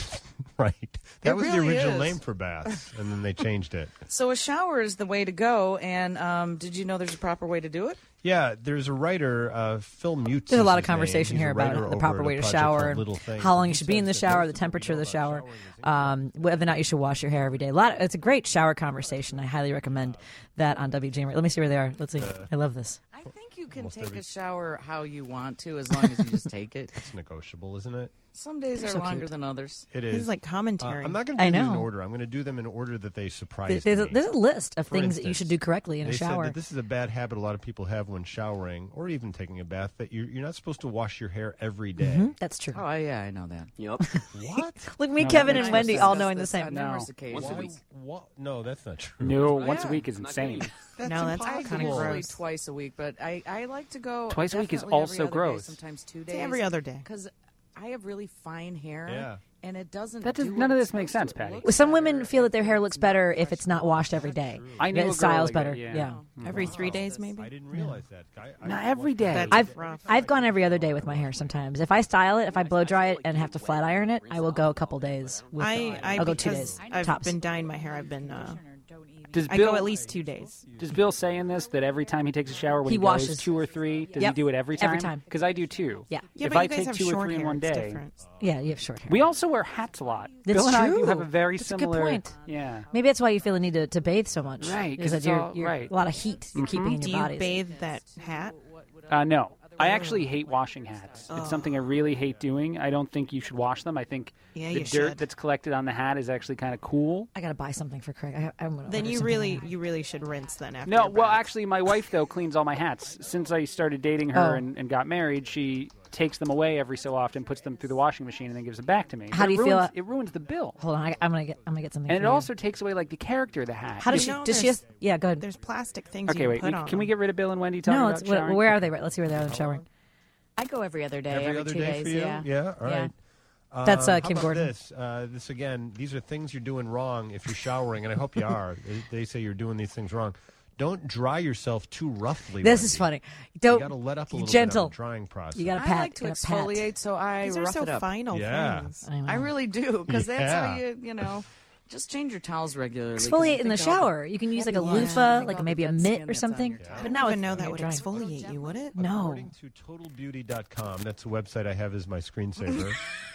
[SPEAKER 12] Right. That was the
[SPEAKER 13] really
[SPEAKER 12] original
[SPEAKER 13] is.
[SPEAKER 12] name for baths, and then they changed it.
[SPEAKER 13] So a shower is the way to go. And did you know there's a proper way to do it?
[SPEAKER 12] Yeah, there's a writer, Phil Mutz.
[SPEAKER 2] There's a lot
[SPEAKER 12] is
[SPEAKER 2] of
[SPEAKER 12] his name.
[SPEAKER 2] conversation
[SPEAKER 12] He's
[SPEAKER 2] here
[SPEAKER 12] a
[SPEAKER 2] about
[SPEAKER 12] writer
[SPEAKER 2] the
[SPEAKER 12] over
[SPEAKER 2] proper
[SPEAKER 12] at a
[SPEAKER 2] way to
[SPEAKER 12] project
[SPEAKER 2] shower,
[SPEAKER 12] called
[SPEAKER 2] and
[SPEAKER 12] Little Things.
[SPEAKER 2] how long you
[SPEAKER 12] He
[SPEAKER 2] should be in the
[SPEAKER 12] says that
[SPEAKER 2] shower, the
[SPEAKER 12] most
[SPEAKER 2] temperature of the
[SPEAKER 12] people
[SPEAKER 2] shower,
[SPEAKER 12] showering
[SPEAKER 2] whether or not you should wash your hair every day. It's a great shower conversation. I highly recommend that on WGN. Let me see where they are. Let's see. I love this.
[SPEAKER 13] I think you can take a shower how you want to, as long as you just take it.
[SPEAKER 12] It's negotiable, isn't it?
[SPEAKER 13] Some days
[SPEAKER 2] They're
[SPEAKER 13] are
[SPEAKER 2] so
[SPEAKER 13] longer
[SPEAKER 2] cute.
[SPEAKER 13] than others.
[SPEAKER 12] It is.
[SPEAKER 9] This is like commentary.
[SPEAKER 12] I'm not going to
[SPEAKER 2] I
[SPEAKER 12] do these in
[SPEAKER 2] know.
[SPEAKER 12] order. I'm going to do them in order that they surprise
[SPEAKER 2] There's
[SPEAKER 12] me.
[SPEAKER 2] a list of
[SPEAKER 12] For
[SPEAKER 2] things that you
[SPEAKER 12] instance,
[SPEAKER 2] should do correctly in a
[SPEAKER 12] they
[SPEAKER 2] shower.
[SPEAKER 12] said that this is a bad habit a lot of people have when showering or even taking a bath, that you're not supposed to wash your hair every day.
[SPEAKER 2] That's true.
[SPEAKER 13] Oh, yeah, I know that.
[SPEAKER 14] Yep.
[SPEAKER 12] What?
[SPEAKER 2] Look, me,
[SPEAKER 1] No,
[SPEAKER 2] Kevin,
[SPEAKER 1] that
[SPEAKER 2] and
[SPEAKER 1] makes
[SPEAKER 2] Wendy
[SPEAKER 1] sense.
[SPEAKER 2] all knowing the
[SPEAKER 13] This
[SPEAKER 2] same.
[SPEAKER 13] on
[SPEAKER 1] No.
[SPEAKER 13] numerous occasions.
[SPEAKER 14] Once a week.
[SPEAKER 12] What? No, that's not true.
[SPEAKER 1] No, once a
[SPEAKER 13] Yeah.
[SPEAKER 1] week is
[SPEAKER 14] It's not
[SPEAKER 1] insane.
[SPEAKER 14] good.
[SPEAKER 9] No, that's
[SPEAKER 13] I
[SPEAKER 9] kinda
[SPEAKER 13] usually
[SPEAKER 9] gross.
[SPEAKER 13] twice a week, but I like to go
[SPEAKER 1] Twice a week is
[SPEAKER 13] definitely every
[SPEAKER 1] also
[SPEAKER 13] other day,
[SPEAKER 1] gross.
[SPEAKER 13] sometimes 2 days.
[SPEAKER 9] Say every other day.
[SPEAKER 13] Because I have really fine hair.
[SPEAKER 12] Yeah.
[SPEAKER 13] And it doesn't.
[SPEAKER 1] That does-
[SPEAKER 13] do
[SPEAKER 1] none
[SPEAKER 13] what
[SPEAKER 1] of
[SPEAKER 13] it's
[SPEAKER 1] this makes
[SPEAKER 13] supposed
[SPEAKER 1] sense,
[SPEAKER 13] to. It
[SPEAKER 1] Patty.
[SPEAKER 13] looks
[SPEAKER 2] Some
[SPEAKER 13] better.
[SPEAKER 2] women feel that their hair looks better if it's not washed every day.
[SPEAKER 1] I knew
[SPEAKER 2] That
[SPEAKER 1] a
[SPEAKER 2] it
[SPEAKER 1] girl
[SPEAKER 2] styles
[SPEAKER 1] like
[SPEAKER 2] better.
[SPEAKER 1] that,
[SPEAKER 2] Yeah.
[SPEAKER 9] Every 3 days, maybe.
[SPEAKER 12] I didn't realize that.
[SPEAKER 1] Not every day.
[SPEAKER 9] That's
[SPEAKER 2] I've
[SPEAKER 9] rough.
[SPEAKER 2] I've gone every other day with my hair sometimes. If I style it, if I blow dry it and have to flat iron it, I will go a couple days. I'll go 2
[SPEAKER 9] because
[SPEAKER 2] days.
[SPEAKER 9] I've
[SPEAKER 2] tops.
[SPEAKER 9] been dyeing my hair. I've been.
[SPEAKER 1] Does
[SPEAKER 9] I
[SPEAKER 1] Bill
[SPEAKER 9] go at least 2 days.
[SPEAKER 1] Does Bill say in this that every time he takes a shower when
[SPEAKER 2] He
[SPEAKER 1] he,
[SPEAKER 2] washes.
[SPEAKER 1] goes 2 or 3, does
[SPEAKER 2] Yep.
[SPEAKER 1] he do it every time?
[SPEAKER 2] Every time.
[SPEAKER 1] Because I do too.
[SPEAKER 2] Yeah.
[SPEAKER 9] Yeah,
[SPEAKER 1] if
[SPEAKER 9] but
[SPEAKER 1] I
[SPEAKER 9] you guys
[SPEAKER 1] take
[SPEAKER 9] have
[SPEAKER 1] 2 or
[SPEAKER 9] short
[SPEAKER 1] 3 in
[SPEAKER 9] hair.
[SPEAKER 1] one
[SPEAKER 9] It's
[SPEAKER 1] day.
[SPEAKER 9] different.
[SPEAKER 2] Yeah, you have short hair.
[SPEAKER 1] We also wear hats a lot.
[SPEAKER 2] That's
[SPEAKER 1] Bill and I do
[SPEAKER 2] true.
[SPEAKER 1] have a very
[SPEAKER 2] That's a good
[SPEAKER 1] similar.
[SPEAKER 2] point.
[SPEAKER 1] Yeah.
[SPEAKER 2] Maybe that's why you feel the need to bathe so much.
[SPEAKER 1] Right, 'cause
[SPEAKER 2] Is that
[SPEAKER 1] it's
[SPEAKER 2] you're,
[SPEAKER 1] all-
[SPEAKER 2] you're
[SPEAKER 1] right.
[SPEAKER 2] a lot of heat you're keeping in
[SPEAKER 9] Do
[SPEAKER 2] your
[SPEAKER 9] you
[SPEAKER 2] bodies.
[SPEAKER 9] bathe that hat?
[SPEAKER 1] No. I actually hate washing hats. It's something I really hate doing. I don't think you should wash them. I think
[SPEAKER 9] Yeah,
[SPEAKER 1] the
[SPEAKER 9] you
[SPEAKER 1] dirt
[SPEAKER 9] should.
[SPEAKER 1] that's collected on the hat is actually kind of cool.
[SPEAKER 2] I gotta buy something for Craig. I'm gonna
[SPEAKER 9] Then
[SPEAKER 2] order
[SPEAKER 9] you
[SPEAKER 2] something
[SPEAKER 9] really,
[SPEAKER 2] right now.
[SPEAKER 9] you really should rinse then after.
[SPEAKER 1] No,
[SPEAKER 9] your
[SPEAKER 1] well,
[SPEAKER 9] bath.
[SPEAKER 1] actually, my wife, though, cleans all my hats. Since I started dating her
[SPEAKER 2] Oh.
[SPEAKER 1] and got married, she takes them away every so often, puts them through the washing machine, and then gives them back to me.
[SPEAKER 2] How
[SPEAKER 1] But
[SPEAKER 2] do
[SPEAKER 1] it
[SPEAKER 2] you feel-
[SPEAKER 1] ruins- It ruins the bill.
[SPEAKER 2] Hold on, I'm gonna get something.
[SPEAKER 1] And
[SPEAKER 2] for
[SPEAKER 1] it
[SPEAKER 2] you.
[SPEAKER 1] also takes away, like, the character of the hat.
[SPEAKER 2] How does
[SPEAKER 9] You
[SPEAKER 2] she?
[SPEAKER 9] know,
[SPEAKER 2] Does she?
[SPEAKER 9] there's-
[SPEAKER 2] Yeah, go ahead.
[SPEAKER 9] There's plastic things
[SPEAKER 1] Okay,
[SPEAKER 9] you
[SPEAKER 1] wait.
[SPEAKER 9] can put on.
[SPEAKER 1] Can we get rid of Bill and Wendy talking
[SPEAKER 2] No,
[SPEAKER 1] about
[SPEAKER 2] it's
[SPEAKER 1] showering?
[SPEAKER 2] where are they? Let's see where they are showering.
[SPEAKER 3] I go every other day,
[SPEAKER 12] Every other
[SPEAKER 3] 2
[SPEAKER 12] day
[SPEAKER 3] days.
[SPEAKER 12] for you?
[SPEAKER 3] Yeah.
[SPEAKER 12] All right.
[SPEAKER 2] That's,
[SPEAKER 12] How
[SPEAKER 2] Kim
[SPEAKER 12] about
[SPEAKER 2] Gordon.
[SPEAKER 12] This again. These are things you're doing wrong if you're showering, and I hope you are. They say you're doing these things wrong. Don't dry yourself too roughly.
[SPEAKER 2] This
[SPEAKER 12] Wendy.
[SPEAKER 2] is funny.
[SPEAKER 12] You
[SPEAKER 2] Don't
[SPEAKER 12] got to let up a little
[SPEAKER 2] gentle.
[SPEAKER 12] bit on the drying process.
[SPEAKER 2] You gotta
[SPEAKER 13] I
[SPEAKER 2] pat.
[SPEAKER 13] like to
[SPEAKER 2] you gotta pat.
[SPEAKER 13] exfoliate, so I
[SPEAKER 9] These are
[SPEAKER 13] rough
[SPEAKER 9] so
[SPEAKER 13] it up.
[SPEAKER 9] final
[SPEAKER 12] Yeah.
[SPEAKER 9] things.
[SPEAKER 2] I know.
[SPEAKER 13] I really do, because that's how
[SPEAKER 12] Yeah.
[SPEAKER 13] you know, just change your towels regularly. 'cause
[SPEAKER 2] Exfoliate
[SPEAKER 13] you
[SPEAKER 2] in the
[SPEAKER 13] think all
[SPEAKER 2] shower. You can use like a
[SPEAKER 13] heavy
[SPEAKER 2] loofah,
[SPEAKER 13] lines,
[SPEAKER 2] like
[SPEAKER 13] all
[SPEAKER 2] maybe
[SPEAKER 13] the
[SPEAKER 2] a
[SPEAKER 13] dead
[SPEAKER 2] mitt
[SPEAKER 13] skin
[SPEAKER 2] or
[SPEAKER 13] that's on
[SPEAKER 2] something.
[SPEAKER 13] your
[SPEAKER 2] But now
[SPEAKER 9] I
[SPEAKER 2] it's
[SPEAKER 9] even know that would
[SPEAKER 2] drying.
[SPEAKER 9] exfoliate you, would it?
[SPEAKER 2] No.
[SPEAKER 12] According to TotalBeauty.com, that's the website I have as my screensaver.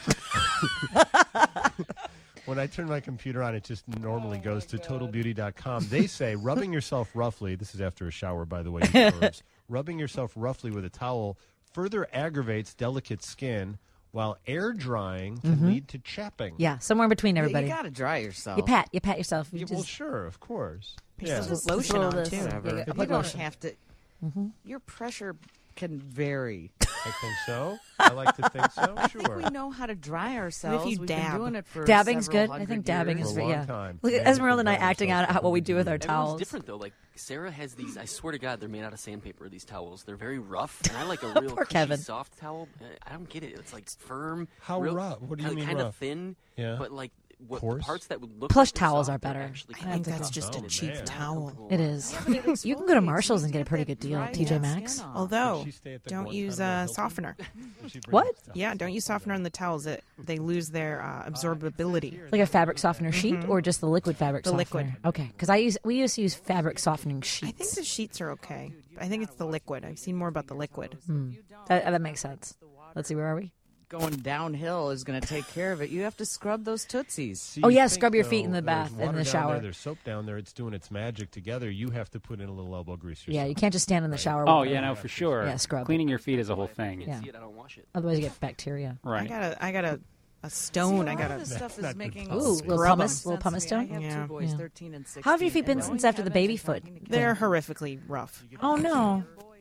[SPEAKER 12] When I turn my computer on, it just normally goes to TotalBeauty.com. They say rubbing yourself roughly, this is after a shower, by the way, you pervs, rubbing yourself roughly with a towel further aggravates delicate skin, while air drying can lead to chapping.
[SPEAKER 2] Yeah, somewhere in between everybody.
[SPEAKER 13] You got to dry yourself.
[SPEAKER 2] You pat yourself. You
[SPEAKER 12] Yeah,
[SPEAKER 2] just,
[SPEAKER 12] well, sure, of course.
[SPEAKER 9] Put
[SPEAKER 12] Yeah.
[SPEAKER 9] some lotion on
[SPEAKER 2] this.
[SPEAKER 9] too.
[SPEAKER 13] Whatever.
[SPEAKER 2] Yeah,
[SPEAKER 13] You
[SPEAKER 2] put
[SPEAKER 13] don't
[SPEAKER 2] lotion.
[SPEAKER 13] have to. Your pressure can vary.
[SPEAKER 12] I think so. I like to think so.
[SPEAKER 13] I think
[SPEAKER 12] Sure.
[SPEAKER 13] we know how to dry ourselves.
[SPEAKER 9] you
[SPEAKER 13] We've
[SPEAKER 9] dab.
[SPEAKER 13] been doing it for
[SPEAKER 2] Dabbing's
[SPEAKER 13] several
[SPEAKER 2] good. I
[SPEAKER 13] hundred
[SPEAKER 2] think dabbing
[SPEAKER 13] years.
[SPEAKER 2] is
[SPEAKER 12] For a long
[SPEAKER 2] yeah.
[SPEAKER 12] time.
[SPEAKER 2] Look at
[SPEAKER 12] Yeah,
[SPEAKER 2] Esmeralda and I
[SPEAKER 12] you can
[SPEAKER 2] acting
[SPEAKER 12] dry
[SPEAKER 2] out
[SPEAKER 12] yourself.
[SPEAKER 2] what we do with our
[SPEAKER 14] Everyone's
[SPEAKER 2] towels.
[SPEAKER 14] different though. Like Sarah has these. I swear to God, they're made out of sandpaper. These towels. They're very rough, and I like a real
[SPEAKER 2] Poor
[SPEAKER 14] cushy,
[SPEAKER 2] Kevin.
[SPEAKER 14] soft towel. I don't get it. It's like firm.
[SPEAKER 12] How
[SPEAKER 14] real,
[SPEAKER 12] rough? What do you mean
[SPEAKER 14] kind
[SPEAKER 12] rough?
[SPEAKER 14] of thin.
[SPEAKER 12] Yeah.
[SPEAKER 14] But like what
[SPEAKER 12] Coarse?
[SPEAKER 14] the parts that would look
[SPEAKER 2] Plush
[SPEAKER 14] like they're
[SPEAKER 2] towels
[SPEAKER 14] soft,
[SPEAKER 2] are
[SPEAKER 14] they're
[SPEAKER 2] better.
[SPEAKER 14] actually
[SPEAKER 9] I
[SPEAKER 14] kind
[SPEAKER 9] think
[SPEAKER 14] of
[SPEAKER 9] that's just a
[SPEAKER 12] Oh,
[SPEAKER 9] cheap
[SPEAKER 12] man.
[SPEAKER 9] towel.
[SPEAKER 2] It is. You can go to Marshall's and get a pretty good deal. TJ Maxx.
[SPEAKER 9] Although,
[SPEAKER 12] Did she stay at the
[SPEAKER 9] don't use
[SPEAKER 12] Guantanamo Hilton?
[SPEAKER 9] softener.
[SPEAKER 12] Did she bring
[SPEAKER 2] What?
[SPEAKER 12] that stuff?
[SPEAKER 9] Yeah, don't use softener on the towels. They lose their absorbability.
[SPEAKER 2] Like a fabric softener sheet, or just the liquid fabric
[SPEAKER 9] The
[SPEAKER 2] softener?
[SPEAKER 9] liquid.
[SPEAKER 2] Okay, because we used to use fabric softening
[SPEAKER 9] I think
[SPEAKER 2] sheets.
[SPEAKER 9] the sheets are okay. I think it's the liquid. I've seen more about the liquid.
[SPEAKER 2] That makes sense. Let's see, where are we?
[SPEAKER 13] Going downhill is going to take care of it. You have to scrub those tootsies.
[SPEAKER 12] See,
[SPEAKER 2] Oh,
[SPEAKER 12] you
[SPEAKER 2] yeah,
[SPEAKER 12] think,
[SPEAKER 2] scrub your
[SPEAKER 12] though,
[SPEAKER 2] feet in the
[SPEAKER 12] there's
[SPEAKER 2] bath, in
[SPEAKER 12] water
[SPEAKER 2] the
[SPEAKER 12] down
[SPEAKER 2] shower.
[SPEAKER 12] There, there's soap down there. It's doing its magic together. You have to put in a little elbow grease yourself.
[SPEAKER 2] Yeah, you can't just stand in the shower.
[SPEAKER 1] Oh
[SPEAKER 2] with
[SPEAKER 1] yeah,
[SPEAKER 2] it.
[SPEAKER 1] no, for sure.
[SPEAKER 2] Yeah, scrub.
[SPEAKER 1] Cleaning your feet is a whole thing.
[SPEAKER 2] Yeah.
[SPEAKER 14] See it, I don't wash it.
[SPEAKER 2] Otherwise, you get bacteria.
[SPEAKER 1] Right.
[SPEAKER 9] I got a stone.
[SPEAKER 13] See, a
[SPEAKER 9] I
[SPEAKER 13] lot
[SPEAKER 9] got
[SPEAKER 13] of this
[SPEAKER 9] a.
[SPEAKER 13] stuff
[SPEAKER 12] not
[SPEAKER 13] is
[SPEAKER 12] good
[SPEAKER 13] making
[SPEAKER 12] policy.
[SPEAKER 2] Ooh, little
[SPEAKER 9] Scrub 'em.
[SPEAKER 2] pumice, little pumice stone.
[SPEAKER 13] I have
[SPEAKER 9] Yeah.
[SPEAKER 13] two boys,
[SPEAKER 2] Yeah.
[SPEAKER 13] 13 and 16.
[SPEAKER 2] How have your feet been
[SPEAKER 13] and
[SPEAKER 2] since
[SPEAKER 13] they
[SPEAKER 2] after the
[SPEAKER 13] haven't
[SPEAKER 2] baby
[SPEAKER 13] been
[SPEAKER 2] foot?
[SPEAKER 13] talking
[SPEAKER 9] They're
[SPEAKER 13] together.
[SPEAKER 9] horrifically rough.
[SPEAKER 2] Oh no!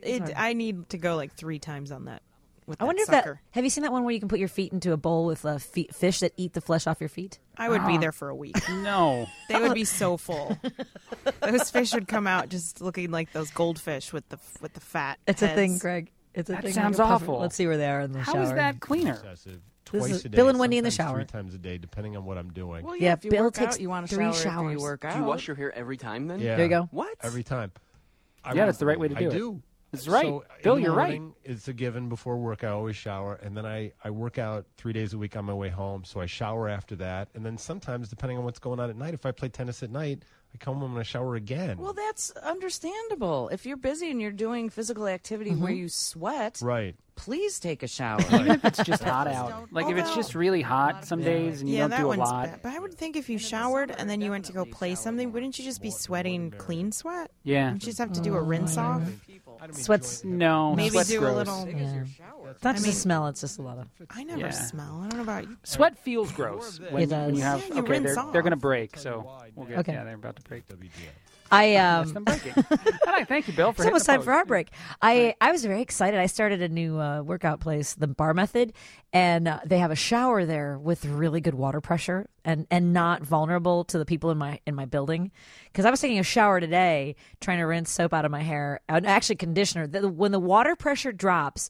[SPEAKER 9] I need to go like 3 times on that. With
[SPEAKER 2] I wonder if
[SPEAKER 9] sucker.
[SPEAKER 2] that. Have you seen that one where you can put your feet into a bowl with fish that eat the flesh off your feet?
[SPEAKER 9] I would be there for a week.
[SPEAKER 1] No.
[SPEAKER 9] They would be so full. Those fish would come out just looking like those goldfish with the fat.
[SPEAKER 2] It's a thing,
[SPEAKER 9] heads.
[SPEAKER 2] Greg. It's a
[SPEAKER 1] That
[SPEAKER 2] thing.
[SPEAKER 1] sounds
[SPEAKER 2] Like a puppet.
[SPEAKER 1] awful.
[SPEAKER 2] Let's see where they are in the
[SPEAKER 1] How
[SPEAKER 2] shower.
[SPEAKER 1] is that cleaner?
[SPEAKER 12] Excessive.
[SPEAKER 2] This
[SPEAKER 12] Twice
[SPEAKER 2] is
[SPEAKER 12] a day,
[SPEAKER 2] Bill and Wendy in the
[SPEAKER 12] sometimes
[SPEAKER 2] shower.
[SPEAKER 12] 3 times a day, depending on what I'm doing.
[SPEAKER 13] Well,
[SPEAKER 2] Yeah,
[SPEAKER 13] if you
[SPEAKER 2] Bill
[SPEAKER 13] work
[SPEAKER 2] takes
[SPEAKER 13] out, you want to
[SPEAKER 2] 3
[SPEAKER 13] shower after
[SPEAKER 2] showers.
[SPEAKER 13] you work
[SPEAKER 14] Do
[SPEAKER 13] out.
[SPEAKER 14] you wash your hair every time then?
[SPEAKER 12] Yeah.
[SPEAKER 2] There you go.
[SPEAKER 1] What?
[SPEAKER 12] Every time.
[SPEAKER 1] Yeah, that's the right way to do
[SPEAKER 12] I
[SPEAKER 1] it.
[SPEAKER 12] do.
[SPEAKER 1] That's right.
[SPEAKER 12] So
[SPEAKER 1] Bill,
[SPEAKER 12] in the
[SPEAKER 1] you're right.
[SPEAKER 12] morning, it's a given. Before work, I always shower, and then I work out 3 days a week on my way home. So I shower after that, and then sometimes, depending on what's going on at night, if I play tennis at night, I come home and I shower again.
[SPEAKER 13] Well, that's understandable. If you're busy and you're doing physical activity where you sweat,
[SPEAKER 12] right.
[SPEAKER 13] please take a shower.
[SPEAKER 1] Even if it's just hot out. Like if it's
[SPEAKER 9] Although-
[SPEAKER 1] just really hot some days and you
[SPEAKER 9] Yeah,
[SPEAKER 1] don't
[SPEAKER 9] that
[SPEAKER 1] do a
[SPEAKER 9] one's
[SPEAKER 1] lot.
[SPEAKER 9] bad. But I would think if you showered and then you went to go play something, wouldn't you just be sweating clean sweat?
[SPEAKER 1] Yeah.
[SPEAKER 9] You just have to do a rinse off.
[SPEAKER 2] Sweats.
[SPEAKER 1] No.
[SPEAKER 9] Maybe
[SPEAKER 1] sweat's
[SPEAKER 9] do
[SPEAKER 1] gross.
[SPEAKER 9] a little.
[SPEAKER 2] Yeah. It's not just the smell; it's just a lot of.
[SPEAKER 9] I never
[SPEAKER 1] Yeah.
[SPEAKER 9] smell. I don't know about you.
[SPEAKER 1] Sweat feels gross when,
[SPEAKER 2] It does.
[SPEAKER 1] when you have.
[SPEAKER 9] Yeah, you
[SPEAKER 1] okay,
[SPEAKER 9] rinse
[SPEAKER 1] they're
[SPEAKER 9] off.
[SPEAKER 1] going to break, so we'll get.
[SPEAKER 2] Okay.
[SPEAKER 1] Yeah, they're about to break.
[SPEAKER 2] I
[SPEAKER 1] Yes, them breaking. All right, thank you, Bill. For
[SPEAKER 2] It's almost
[SPEAKER 1] hitting
[SPEAKER 2] time
[SPEAKER 1] the
[SPEAKER 2] for our
[SPEAKER 1] post.
[SPEAKER 2] break. I was very excited. I started a new workout place, the Bar Method, and they have a shower there with really good water pressure and not vulnerable to the people in my building. Because I was taking a shower today, trying to rinse soap out of my hair, and actually conditioner. When the water pressure drops,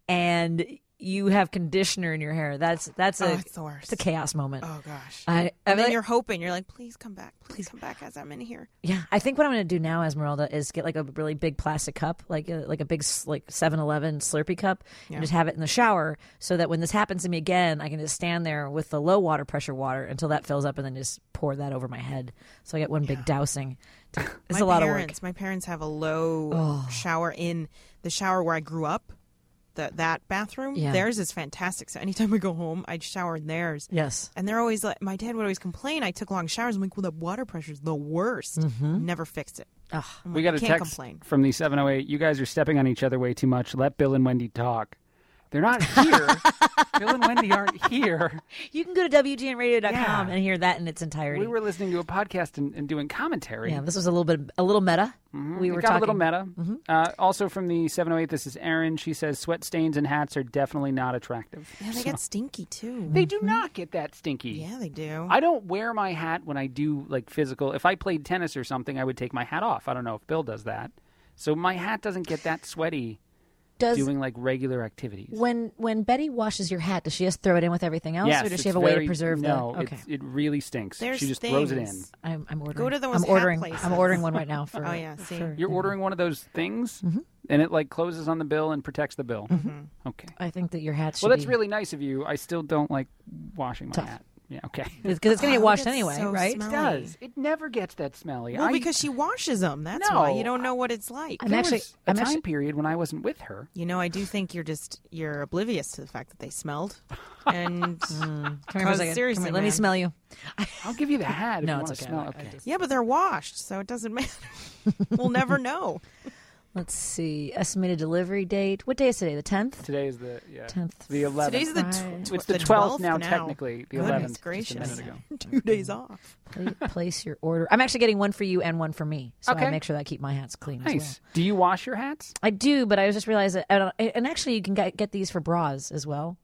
[SPEAKER 2] and you have conditioner in your hair, that's
[SPEAKER 9] it's the worst.
[SPEAKER 2] It's a chaos moment.
[SPEAKER 9] Oh gosh.
[SPEAKER 2] And
[SPEAKER 9] And then you're hoping. You're like, please come back. Please come back as I'm in here.
[SPEAKER 2] Yeah, I think what I'm going to do now, Esmeralda, is get like a really big plastic cup, like a big 7-Eleven Slurpee cup,
[SPEAKER 9] Yeah.
[SPEAKER 2] and just have it in the shower, so that when this happens to me again, I can just stand there with the low water pressure water until that fills up, and then just pour that over my head. So I get one big dousing. It's a lot of work.
[SPEAKER 9] My parents have a low shower in the shower where I grew up. That bathroom,
[SPEAKER 2] Yeah.
[SPEAKER 9] theirs is fantastic. So anytime we go home, I'd shower in theirs.
[SPEAKER 2] Yes.
[SPEAKER 9] And they're always like, my dad would always complain. I took long showers. I'm like, well, the water pressure is the worst. Never fixed it. I'm
[SPEAKER 1] We
[SPEAKER 9] like,
[SPEAKER 1] got a
[SPEAKER 9] can't
[SPEAKER 1] text
[SPEAKER 9] complain.
[SPEAKER 1] from the 708. You guys are stepping on each other way too much. Let Bill and Wendy talk. They're not here. Bill and Wendy aren't here.
[SPEAKER 2] You can go to WGNradio.com
[SPEAKER 1] Yeah.
[SPEAKER 2] and hear that in its entirety.
[SPEAKER 1] We were listening to a podcast and doing commentary.
[SPEAKER 2] Yeah, this was a little meta. We were
[SPEAKER 1] It got
[SPEAKER 2] talking
[SPEAKER 1] a little meta. Also from the 708, this is Erin. She says sweat stains and hats are definitely not attractive.
[SPEAKER 9] Yeah, they get stinky too.
[SPEAKER 1] They do not get that stinky.
[SPEAKER 9] Yeah, they do.
[SPEAKER 1] I don't wear my hat when I do like physical. If I played tennis or something, I would take my hat off. I don't know if Bill does that. So my hat doesn't get that sweaty doing like regular activities.
[SPEAKER 2] When Betty washes your hat, does she just throw it in with everything else,
[SPEAKER 1] Yes,
[SPEAKER 2] or does she
[SPEAKER 1] it's
[SPEAKER 2] have a way
[SPEAKER 1] very-
[SPEAKER 2] to preserve
[SPEAKER 1] no,
[SPEAKER 2] the? Okay,
[SPEAKER 1] it really stinks.
[SPEAKER 9] There's
[SPEAKER 1] she just throws it in.
[SPEAKER 9] things.
[SPEAKER 2] I'm ordering.
[SPEAKER 9] Go to those
[SPEAKER 2] I'm
[SPEAKER 9] hat
[SPEAKER 2] ordering.
[SPEAKER 9] places.
[SPEAKER 2] I'm ordering one right now for.
[SPEAKER 9] Oh, yeah, see?
[SPEAKER 2] for-
[SPEAKER 1] You're ordering one of those things, and it like closes on the bill and protects the bill. Okay.
[SPEAKER 2] I think that your hat should.
[SPEAKER 1] Well, that's
[SPEAKER 2] be,
[SPEAKER 1] really nice of you. I still don't like washing my
[SPEAKER 2] Tough.
[SPEAKER 1] hat. Yeah. Okay.
[SPEAKER 2] because it's going to get
[SPEAKER 9] Oh,
[SPEAKER 2] washed
[SPEAKER 9] it gets
[SPEAKER 2] anyway,
[SPEAKER 9] so
[SPEAKER 2] right?
[SPEAKER 1] It
[SPEAKER 9] smelly.
[SPEAKER 1] does. It never gets that smelly.
[SPEAKER 9] Well, because she washes them. That's why. You don't know what it's like.
[SPEAKER 2] I'm
[SPEAKER 1] there
[SPEAKER 2] actually-
[SPEAKER 1] was a
[SPEAKER 2] I'm
[SPEAKER 1] time
[SPEAKER 2] actually-
[SPEAKER 1] period when I wasn't with her.
[SPEAKER 9] You know, I do think you're oblivious to the fact that they smelled. And
[SPEAKER 2] Come here for a second.
[SPEAKER 9] seriously,
[SPEAKER 2] Come here, let me
[SPEAKER 9] man.
[SPEAKER 2] smell you.
[SPEAKER 1] I'll give you the hat. If
[SPEAKER 2] No,
[SPEAKER 1] you
[SPEAKER 2] it's
[SPEAKER 1] want to
[SPEAKER 2] okay.
[SPEAKER 1] smell.
[SPEAKER 2] I
[SPEAKER 1] Okay.
[SPEAKER 2] just-
[SPEAKER 9] Yeah, but they're washed, so it doesn't matter. We'll never know.
[SPEAKER 2] Let's see. Estimated delivery date. What day is today? The 10th.
[SPEAKER 1] Today is the
[SPEAKER 2] 10th.
[SPEAKER 1] the 11th.
[SPEAKER 9] Today's the
[SPEAKER 2] Right.
[SPEAKER 1] It's the 12th now,
[SPEAKER 9] now.
[SPEAKER 1] technically. The
[SPEAKER 9] Goodness
[SPEAKER 1] 11th. Just a
[SPEAKER 9] gracious.
[SPEAKER 1] minute ago.
[SPEAKER 9] 2 days off.
[SPEAKER 2] Place your order. I'm actually getting one for you and one for me, so
[SPEAKER 1] Okay.
[SPEAKER 2] I make sure that I keep my hats clean as well.
[SPEAKER 1] Nice. Do you wash your hats?
[SPEAKER 2] I do, but I just realized that, and actually, you can get these for bras as well.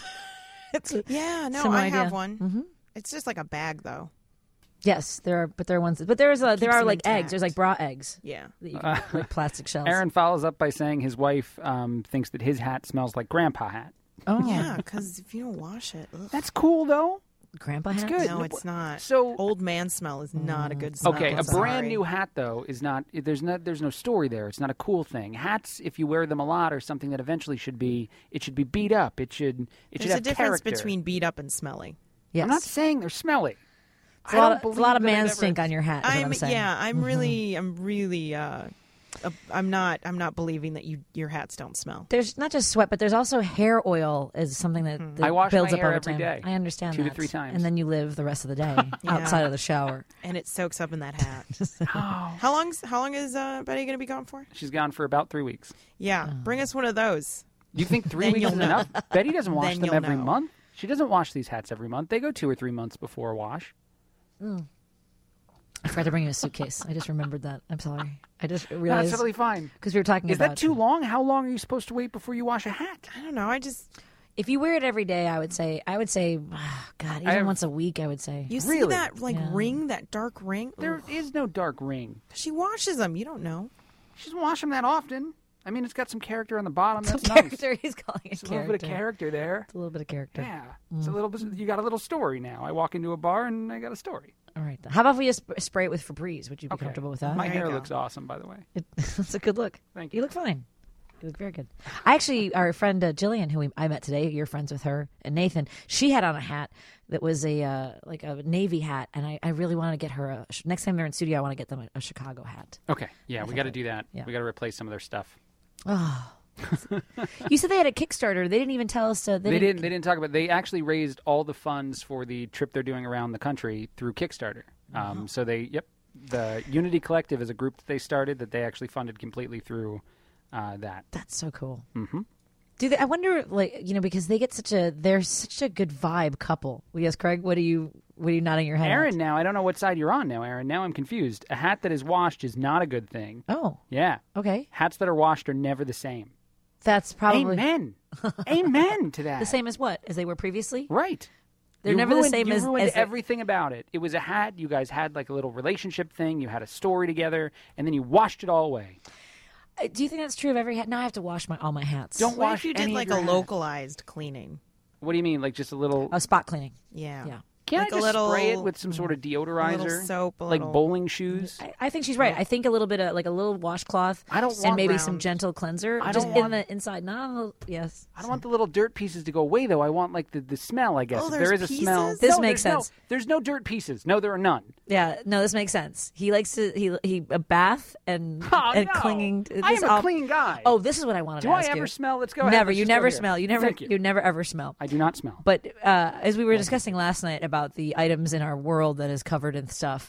[SPEAKER 9] Yeah, no,
[SPEAKER 2] Similar
[SPEAKER 9] I
[SPEAKER 2] idea.
[SPEAKER 9] have one. It's just like a bag, though.
[SPEAKER 2] Yes, there are ones, but there are
[SPEAKER 9] them
[SPEAKER 2] like eggs.
[SPEAKER 9] intact.
[SPEAKER 2] There's like bra eggs.
[SPEAKER 9] Yeah.
[SPEAKER 2] That you can, like plastic shells.
[SPEAKER 1] Aaron follows up by saying his wife thinks that his hat smells like grandpa hat.
[SPEAKER 2] Oh,
[SPEAKER 9] Yeah, because if you don't wash it, ugh.
[SPEAKER 1] That's cool, though.
[SPEAKER 2] grandpa hat?
[SPEAKER 1] good.
[SPEAKER 9] No, it's not.
[SPEAKER 1] So
[SPEAKER 9] old man smell is not a good smell.
[SPEAKER 1] okay, a
[SPEAKER 9] Sorry.
[SPEAKER 1] brand new hat though is not. There's no story there. It's not a cool thing. Hats, if you wear them a lot, are something that eventually should be beat up. It should
[SPEAKER 9] There's
[SPEAKER 1] have
[SPEAKER 9] a difference
[SPEAKER 1] character.
[SPEAKER 9] between beat up and smelly.
[SPEAKER 2] Yes.
[SPEAKER 1] I'm not saying they're smelly.
[SPEAKER 2] It's
[SPEAKER 1] I
[SPEAKER 2] a lot
[SPEAKER 1] don't
[SPEAKER 2] of
[SPEAKER 1] believe
[SPEAKER 2] man
[SPEAKER 1] that I've ever-
[SPEAKER 2] stink on your hat. Is what I'm saying.
[SPEAKER 9] I'm really. I'm not believing that your hats don't smell.
[SPEAKER 2] There's not just sweat, but there's also hair oil is something that,
[SPEAKER 9] Mm-hmm.
[SPEAKER 2] that
[SPEAKER 1] I wash
[SPEAKER 2] builds
[SPEAKER 1] my
[SPEAKER 2] up
[SPEAKER 1] hair
[SPEAKER 2] over
[SPEAKER 1] every
[SPEAKER 2] time.
[SPEAKER 1] day.
[SPEAKER 2] I understand
[SPEAKER 1] 2 to
[SPEAKER 2] that.
[SPEAKER 1] 3 times.
[SPEAKER 2] And then you live the rest of the day
[SPEAKER 9] Yeah.
[SPEAKER 2] outside of the shower.
[SPEAKER 9] And it soaks up in that hat. How long is Betty going to be gone for?
[SPEAKER 1] She's gone for about 3 weeks.
[SPEAKER 9] Yeah, bring us one of those.
[SPEAKER 1] You think 3
[SPEAKER 9] Then
[SPEAKER 1] weeks
[SPEAKER 9] you'll
[SPEAKER 1] is
[SPEAKER 9] know.
[SPEAKER 1] enough? Betty doesn't wash
[SPEAKER 9] Then
[SPEAKER 1] them
[SPEAKER 9] you'll
[SPEAKER 1] every
[SPEAKER 9] know.
[SPEAKER 1] month. She doesn't wash these hats every month. They go 2 or 3 months before a wash.
[SPEAKER 2] I forgot to bring you a suitcase. I just remembered that. I'm sorry. I just
[SPEAKER 1] No,
[SPEAKER 2] realized.
[SPEAKER 1] that's totally fine.
[SPEAKER 2] Because we were talking
[SPEAKER 1] Is
[SPEAKER 2] about.
[SPEAKER 1] that too long? How long are you supposed to wait before you wash a hat?
[SPEAKER 9] I don't know.
[SPEAKER 2] If you wear it every day, I would say, God, even once a week, I would say.
[SPEAKER 9] You see
[SPEAKER 1] Really?
[SPEAKER 9] that
[SPEAKER 2] Yeah.
[SPEAKER 9] ring, that dark ring?
[SPEAKER 1] There is no dark ring.
[SPEAKER 9] She washes them. You don't know.
[SPEAKER 1] She doesn't wash them that often. I mean, it's got some character on the bottom.
[SPEAKER 2] Some
[SPEAKER 1] That's nice.
[SPEAKER 2] character. He's calling it
[SPEAKER 1] It's a little bit of character there.
[SPEAKER 2] It's a little bit of character.
[SPEAKER 1] Yeah, it's a little bit. You got a little story now. I walk into a bar and I got a story.
[SPEAKER 2] All right. Then. How about if we just spray it with Febreze? Would you be comfortable with that?
[SPEAKER 1] My hair looks awesome, by the way.
[SPEAKER 2] It's a good look.
[SPEAKER 1] Thank
[SPEAKER 2] you. You look fine. You look very good. I actually, our friend Jillian, who I met today, you're friends with her, and Nathan, she had on a hat that was a Navy hat, and I really want to get her next time they're in studio, I want to get them a Chicago hat.
[SPEAKER 1] Okay, yeah, we got to do that.
[SPEAKER 2] Yeah.
[SPEAKER 1] We got to replace some of their stuff.
[SPEAKER 2] Oh. You said they had a Kickstarter. They didn't even tell us. They
[SPEAKER 1] didn't talk about. They actually raised all the funds for the trip they're doing around the country through Kickstarter. So the Unity Collective is a group that they started that they actually funded completely through that.
[SPEAKER 2] That's so cool.
[SPEAKER 1] Mm-hmm.
[SPEAKER 2] Do they? I wonder, because they're such a good vibe couple. Well, yes, Craig. What are you nodding your head?
[SPEAKER 1] Aaron, now I don't know what side you're on now, Aaron. Now I'm confused. A hat that is washed is not a good thing.
[SPEAKER 2] Oh,
[SPEAKER 1] yeah.
[SPEAKER 2] Okay.
[SPEAKER 1] Hats that are washed are never the same.
[SPEAKER 2] That's probably
[SPEAKER 1] Amen. Amen to that.
[SPEAKER 2] The same as what? As they were previously?
[SPEAKER 1] Right.
[SPEAKER 2] They're
[SPEAKER 1] You
[SPEAKER 2] never
[SPEAKER 1] ruined-
[SPEAKER 2] the same
[SPEAKER 1] you
[SPEAKER 2] as
[SPEAKER 1] ruined
[SPEAKER 2] as
[SPEAKER 1] everything about it. It was a hat. You guys had like a little relationship thing. You had a story together, and then you washed it all away.
[SPEAKER 2] Do you think that's true of every hat? Now I have to wash all my hats.
[SPEAKER 1] Don't
[SPEAKER 9] What
[SPEAKER 1] wash
[SPEAKER 9] if you did
[SPEAKER 1] any
[SPEAKER 9] like
[SPEAKER 1] of
[SPEAKER 9] a
[SPEAKER 1] your hats.
[SPEAKER 9] localized cleaning?
[SPEAKER 1] What do you mean? Like just a little
[SPEAKER 2] spot cleaning?
[SPEAKER 9] Yeah.
[SPEAKER 2] Yeah.
[SPEAKER 1] Can't
[SPEAKER 9] Like
[SPEAKER 1] I
[SPEAKER 9] a
[SPEAKER 1] just
[SPEAKER 9] little-
[SPEAKER 1] spray it with some sort of deodorizer?
[SPEAKER 9] little soap, a
[SPEAKER 1] like
[SPEAKER 9] little-
[SPEAKER 1] bowling shoes?
[SPEAKER 2] I think she's right. I think a little bit of like a little washcloth.
[SPEAKER 1] I don't
[SPEAKER 2] and
[SPEAKER 1] want
[SPEAKER 2] maybe
[SPEAKER 1] round.
[SPEAKER 2] some gentle cleanser.
[SPEAKER 1] I
[SPEAKER 2] just
[SPEAKER 1] don't
[SPEAKER 2] in
[SPEAKER 1] want-
[SPEAKER 2] the inside, not on the yes.
[SPEAKER 1] I don't want the little dirt pieces to go away, though. I want like the smell. I guess
[SPEAKER 9] Oh,
[SPEAKER 1] if
[SPEAKER 9] there's
[SPEAKER 1] there is a smell.
[SPEAKER 9] pieces?
[SPEAKER 2] This
[SPEAKER 1] No,
[SPEAKER 2] makes
[SPEAKER 1] there's no-
[SPEAKER 2] sense.
[SPEAKER 1] there's no dirt pieces. No, there are none.
[SPEAKER 2] Yeah, no, this makes sense. He likes to he a bath and
[SPEAKER 1] Oh,
[SPEAKER 2] and
[SPEAKER 1] no.
[SPEAKER 2] clinging.
[SPEAKER 1] I am a clean guy.
[SPEAKER 2] Oh, this is what I wanted
[SPEAKER 1] Do
[SPEAKER 2] to
[SPEAKER 1] I
[SPEAKER 2] ask
[SPEAKER 1] ever
[SPEAKER 2] you.
[SPEAKER 1] smell? Let's go ahead.
[SPEAKER 2] Never.
[SPEAKER 1] Let's
[SPEAKER 2] You
[SPEAKER 1] just go
[SPEAKER 2] never
[SPEAKER 1] here.
[SPEAKER 2] smell. You never.
[SPEAKER 1] Thank you.
[SPEAKER 2] You never ever smell.
[SPEAKER 1] I do not smell.
[SPEAKER 2] But as we were discussing last night about the items in our world that is covered in stuff,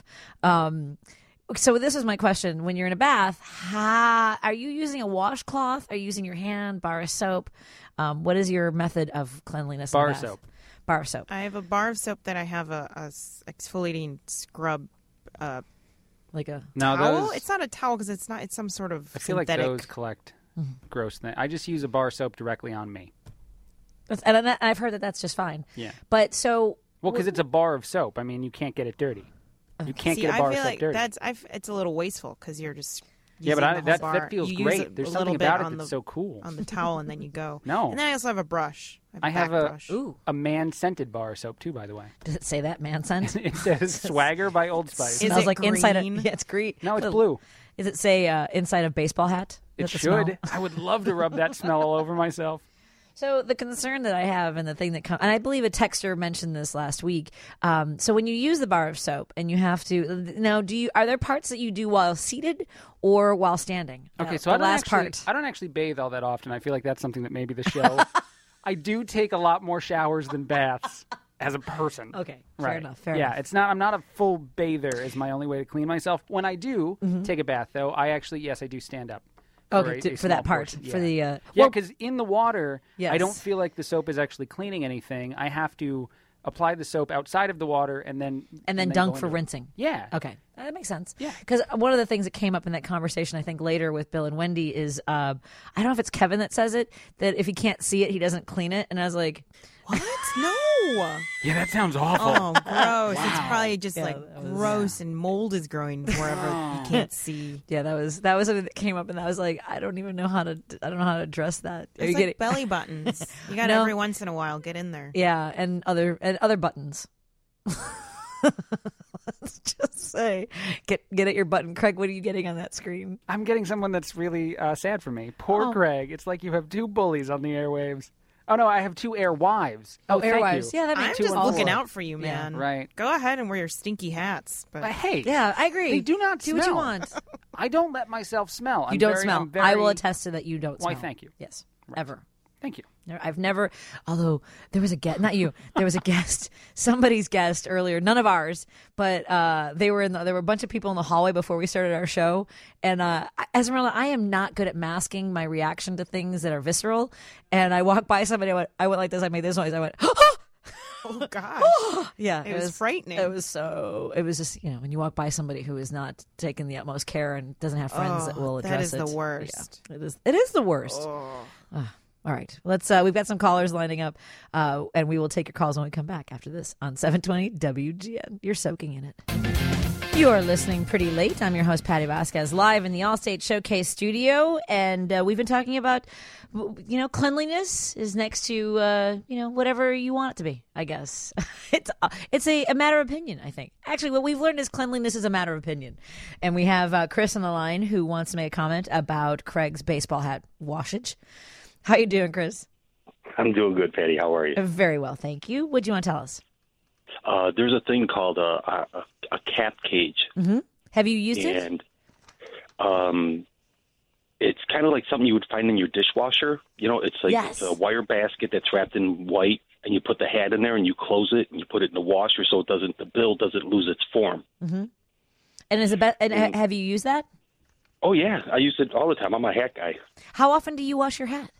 [SPEAKER 2] so this is my question: when you're in a bath, are you using a washcloth? Are you using your hand, bar of soap? What is your method of cleanliness? in
[SPEAKER 1] Bar
[SPEAKER 2] the
[SPEAKER 1] of
[SPEAKER 2] bath?
[SPEAKER 1] soap.
[SPEAKER 2] Bar of soap.
[SPEAKER 9] I have a bar of soap that I have a exfoliating scrub.
[SPEAKER 2] Like a
[SPEAKER 1] No,
[SPEAKER 9] towel?
[SPEAKER 1] those-
[SPEAKER 9] It's not a towel because it's not. It's some sort of
[SPEAKER 1] I feel like
[SPEAKER 9] synthetic.
[SPEAKER 1] those collect gross things. I just use a bar soap directly on me.
[SPEAKER 2] And I've heard that that's just fine.
[SPEAKER 1] Yeah.
[SPEAKER 2] But so
[SPEAKER 1] Well, because it's a bar of soap. I mean, you can't get it dirty. You can't
[SPEAKER 9] See,
[SPEAKER 1] get a bar
[SPEAKER 9] I feel
[SPEAKER 1] of soap
[SPEAKER 9] like
[SPEAKER 1] dirty.
[SPEAKER 9] it's a little wasteful because you're just.
[SPEAKER 1] Yeah, but
[SPEAKER 9] using
[SPEAKER 1] I-
[SPEAKER 9] the whole
[SPEAKER 1] that-
[SPEAKER 9] bar.
[SPEAKER 1] that feels
[SPEAKER 9] You use
[SPEAKER 1] great. There's
[SPEAKER 9] a
[SPEAKER 1] something
[SPEAKER 9] little bit
[SPEAKER 1] about it
[SPEAKER 9] on
[SPEAKER 1] that's
[SPEAKER 9] the-
[SPEAKER 1] so cool.
[SPEAKER 9] on the towel, and then you go.
[SPEAKER 1] No.
[SPEAKER 9] and then I also have a brush.
[SPEAKER 1] I have
[SPEAKER 9] back
[SPEAKER 1] a
[SPEAKER 9] brush.
[SPEAKER 1] a man-scented bar of soap too, by the way.
[SPEAKER 2] does it say that man scent?
[SPEAKER 1] It says Swagger by Old Spice.
[SPEAKER 9] Is
[SPEAKER 2] smells
[SPEAKER 9] it
[SPEAKER 2] like inside.
[SPEAKER 9] green?
[SPEAKER 2] Yeah, it's green.
[SPEAKER 1] No, it's blue.
[SPEAKER 2] Does it say inside a baseball hat?
[SPEAKER 1] It
[SPEAKER 2] Is that the smell?
[SPEAKER 1] should. I would love to rub that smell all over myself.
[SPEAKER 2] So the concern that I have, and the thing that comes, and I believe a texter mentioned this last week. So when you use the bar of soap, and you have to now, are there parts that you do while seated or while standing?
[SPEAKER 1] Okay, so
[SPEAKER 2] the
[SPEAKER 1] I don't
[SPEAKER 2] last
[SPEAKER 1] actually,
[SPEAKER 2] part.
[SPEAKER 1] I don't actually bathe all that often. I feel like that's something that maybe the show. I do take a lot more showers than baths as a person.
[SPEAKER 2] Okay, fair
[SPEAKER 1] Right.
[SPEAKER 2] enough. Fair
[SPEAKER 1] yeah,
[SPEAKER 2] enough.
[SPEAKER 1] it's not. I'm not a full bather. Is my only way to clean myself. When I do
[SPEAKER 2] Mm-hmm.
[SPEAKER 1] take a bath, though, I actually I do stand up.
[SPEAKER 2] Okay,
[SPEAKER 1] a
[SPEAKER 2] for that
[SPEAKER 1] small
[SPEAKER 2] part,
[SPEAKER 1] portion.
[SPEAKER 2] for the
[SPEAKER 1] Yeah,
[SPEAKER 2] well,
[SPEAKER 1] because in the water, I don't
[SPEAKER 2] Yes.
[SPEAKER 1] feel like the soap is actually cleaning anything. I have to apply the soap outside of the water and then
[SPEAKER 2] dunk
[SPEAKER 1] go
[SPEAKER 2] for
[SPEAKER 1] into it.
[SPEAKER 2] rinsing.
[SPEAKER 1] Yeah.
[SPEAKER 2] Okay, that makes sense.
[SPEAKER 1] Yeah.
[SPEAKER 2] Because one of the things that came up in that conversation, I think later with Bill and Wendy, is I don't know if it's Kevin that says it, that if he can't see it, he doesn't clean it. And I was like,
[SPEAKER 9] What? No.
[SPEAKER 1] Yeah, that sounds awful.
[SPEAKER 9] Oh, gross! It's
[SPEAKER 1] Wow.
[SPEAKER 9] probably just
[SPEAKER 2] Yeah,
[SPEAKER 9] like
[SPEAKER 2] that was-
[SPEAKER 9] gross, and mold is growing wherever you can't see.
[SPEAKER 2] yeah, that was something that came up, and I was like, I don't know how to address that. Are
[SPEAKER 9] It's
[SPEAKER 2] you
[SPEAKER 9] like
[SPEAKER 2] getting
[SPEAKER 9] belly buttons. You got
[SPEAKER 2] No.
[SPEAKER 9] every once in a while get in there.
[SPEAKER 2] Yeah, and other buttons. Let's just say, get at your button. Craig, what are you getting on that screen?
[SPEAKER 1] I'm getting someone that's really sad for me. Poor Craig. It's like you have two bullies on the airwaves. Oh, no, I have two airwives.
[SPEAKER 2] Oh,
[SPEAKER 1] thank
[SPEAKER 2] airwives.
[SPEAKER 1] you.
[SPEAKER 2] Yeah, that
[SPEAKER 9] I'm
[SPEAKER 2] makes
[SPEAKER 9] just
[SPEAKER 2] two and
[SPEAKER 9] looking
[SPEAKER 2] four.
[SPEAKER 9] out for you, man.
[SPEAKER 1] Yeah, right.
[SPEAKER 9] Go ahead and wear your stinky hats. But
[SPEAKER 1] Hey.
[SPEAKER 2] Yeah, I agree.
[SPEAKER 1] They do not
[SPEAKER 2] do
[SPEAKER 1] smell.
[SPEAKER 2] what you want.
[SPEAKER 1] I don't let myself smell.
[SPEAKER 2] You don't smell. I will attest to that. You don't smell.
[SPEAKER 1] Why, thank you.
[SPEAKER 2] Yes, ever.
[SPEAKER 1] Thank you.
[SPEAKER 2] I've never, although there was a guest, not you, there was a guest, somebody's guest earlier, none of ours, but there were a bunch of people in the hallway before we started our show. And Esmeralda, I am not good at masking my reaction to things that are visceral. And I walked by somebody, I went like this, I made this noise, I went,
[SPEAKER 9] oh gosh.
[SPEAKER 2] yeah.
[SPEAKER 9] It was frightening.
[SPEAKER 2] It was just, when you walk by somebody who is not taking the utmost care and doesn't have friends that will address it.
[SPEAKER 9] That is the worst.
[SPEAKER 2] Yeah, it is the worst. All right, let's. We've got some callers lining up, and we will take your calls when we come back after this on 720 WGN. You're soaking in it. You are listening pretty late. I'm your host, Patty Vasquez, live in the Allstate Showcase studio, and we've been talking about, cleanliness is next to, whatever you want it to be. I guess it's a matter of opinion. I think actually what we've learned is cleanliness is a matter of opinion, and we have Chris on the line who wants to make a comment about Craig's baseball hat washage. How you doing, Chris?
[SPEAKER 15] I'm doing good, Patty. How are you?
[SPEAKER 2] Very well, thank you. What do you want to tell us?
[SPEAKER 15] There's a thing called a cap cage.
[SPEAKER 2] Mm-hmm. Have you used it?
[SPEAKER 15] And it's kind of like something you would find in your dishwasher. It's like
[SPEAKER 2] Yes.
[SPEAKER 15] It's a wire basket that's wrapped in white, and you put the hat in there, and you close it, and you put it in the washer so the bill doesn't lose its form.
[SPEAKER 2] Mm-hmm. And is it have you used that?
[SPEAKER 15] Oh, yeah. I use it all the time. I'm a hat guy.
[SPEAKER 2] How often do you wash your hat?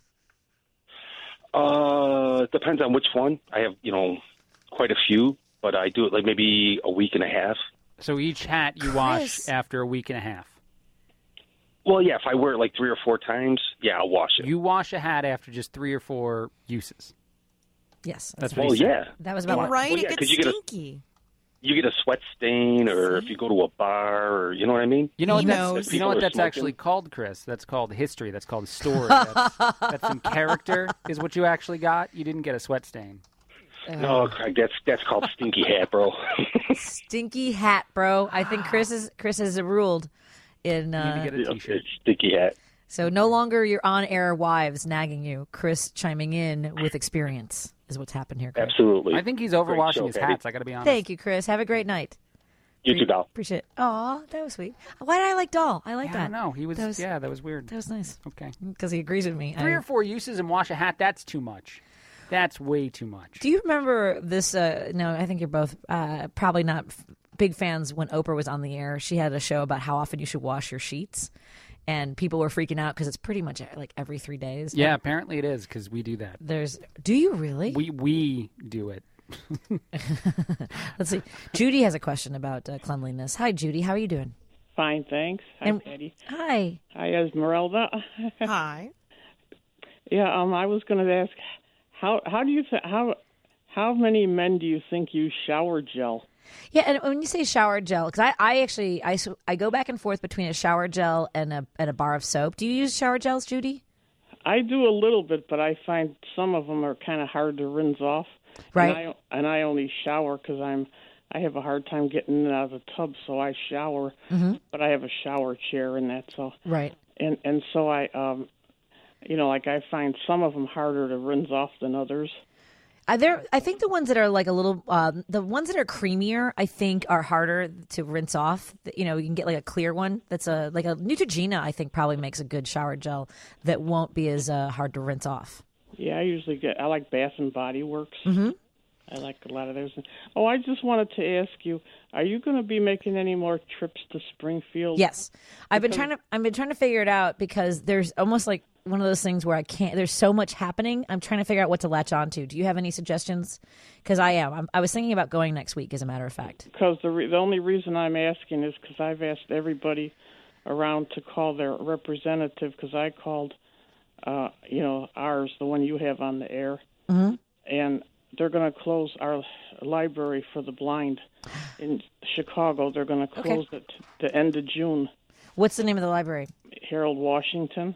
[SPEAKER 15] Depends on which one. I have, quite a few, but I do it like maybe a week and a half.
[SPEAKER 1] So each hat you wash after a week and a half?
[SPEAKER 15] Well, yeah, if I wear it like 3 or 4 times, yeah, I'll wash it.
[SPEAKER 1] You wash a hat after just 3 or 4 uses?
[SPEAKER 2] Yes.
[SPEAKER 1] That's what he said.
[SPEAKER 2] That was about
[SPEAKER 9] right.
[SPEAKER 15] Well, yeah,
[SPEAKER 9] it
[SPEAKER 15] 'cause
[SPEAKER 9] gets
[SPEAKER 15] you get
[SPEAKER 9] stinky.
[SPEAKER 15] You get a sweat stain, or if you go to a bar, or you know what I mean?
[SPEAKER 1] You know what
[SPEAKER 9] knows.
[SPEAKER 1] that's actually called, Chris? That's called history. That's called story. That's some character is what you actually got. You didn't get a sweat stain.
[SPEAKER 15] No, Craig, that's called stinky hat, bro.
[SPEAKER 2] Stinky hat, bro. I think Chris has ruled in.
[SPEAKER 1] You need to get a T-shirt.
[SPEAKER 15] Stinky hat.
[SPEAKER 2] So no longer your on-air wives nagging you. Chris chiming in with experience is what's happened here, Chris.
[SPEAKER 15] Absolutely.
[SPEAKER 1] I think he's overwashing
[SPEAKER 15] Great
[SPEAKER 1] his
[SPEAKER 15] show, Patty.
[SPEAKER 1] hats. I got to be honest.
[SPEAKER 2] Thank you, Chris. Have a great night.
[SPEAKER 15] You too, doll.
[SPEAKER 2] Appreciate it. Aw, that was sweet. Why did I like doll? I like
[SPEAKER 1] I
[SPEAKER 2] that.
[SPEAKER 1] don't know. He was. That was weird.
[SPEAKER 2] That was nice.
[SPEAKER 1] Okay.
[SPEAKER 2] Because he agrees with me.
[SPEAKER 1] 3 or 4 uses and wash a hat. That's too much. That's way too much.
[SPEAKER 2] Do you remember this? No, I think you're both probably not big fans when Oprah was on the air. She had a show about how often you should wash your sheets. And people were freaking out because it's pretty much like every 3 days.
[SPEAKER 1] Yeah, apparently it is because we do that.
[SPEAKER 2] Do you really?
[SPEAKER 1] We do it.
[SPEAKER 2] Let's see. Judy has a question about cleanliness. Hi, Judy. How are you doing?
[SPEAKER 16] Fine, thanks. Hi, Patty.
[SPEAKER 2] Hi.
[SPEAKER 16] Hi, Esmeralda.
[SPEAKER 9] Hi.
[SPEAKER 16] Yeah, I was going to ask, how do you how many men do you think use shower gel?
[SPEAKER 2] Yeah, and when you say shower gel, because I go back and forth between a shower gel and a bar of soap. Do you use shower gels, Judy?
[SPEAKER 16] I do a little bit, but I find some of them are kind of hard to rinse off.
[SPEAKER 2] Right.
[SPEAKER 16] And I only shower because I have a hard time getting in and out of the tub, so I shower.
[SPEAKER 2] Mm-hmm.
[SPEAKER 16] But I have a shower chair and that, so.
[SPEAKER 2] Right.
[SPEAKER 16] And so I, I find some of them harder to rinse off than others.
[SPEAKER 2] I think the ones that are like a little, the ones that are creamier, I think are harder to rinse off. You can get like a clear one that's like a Neutrogena. I think probably makes a good shower gel that won't be as hard to rinse off.
[SPEAKER 16] Yeah, I like Bath and Body Works.
[SPEAKER 2] Mm-hmm.
[SPEAKER 16] I like a lot of those. Oh, I just wanted to ask you: are you going to be making any more trips to Springfield?
[SPEAKER 2] Yes, I've been trying to figure it out because there's almost like one of those things where I can't. There's so much happening. I'm trying to figure out what to latch onto. Do you have any suggestions? Because I was thinking about going next week, as a matter of fact.
[SPEAKER 16] Because the only reason I'm asking is because I've asked everybody around to call their representative. Because I called, ours, the one you have on the air,
[SPEAKER 2] Mm-hmm.
[SPEAKER 16] and they're going to close our library for the blind in Chicago. They're going to close it the end of June.
[SPEAKER 2] What's the name of the library?
[SPEAKER 16] Harold Washington.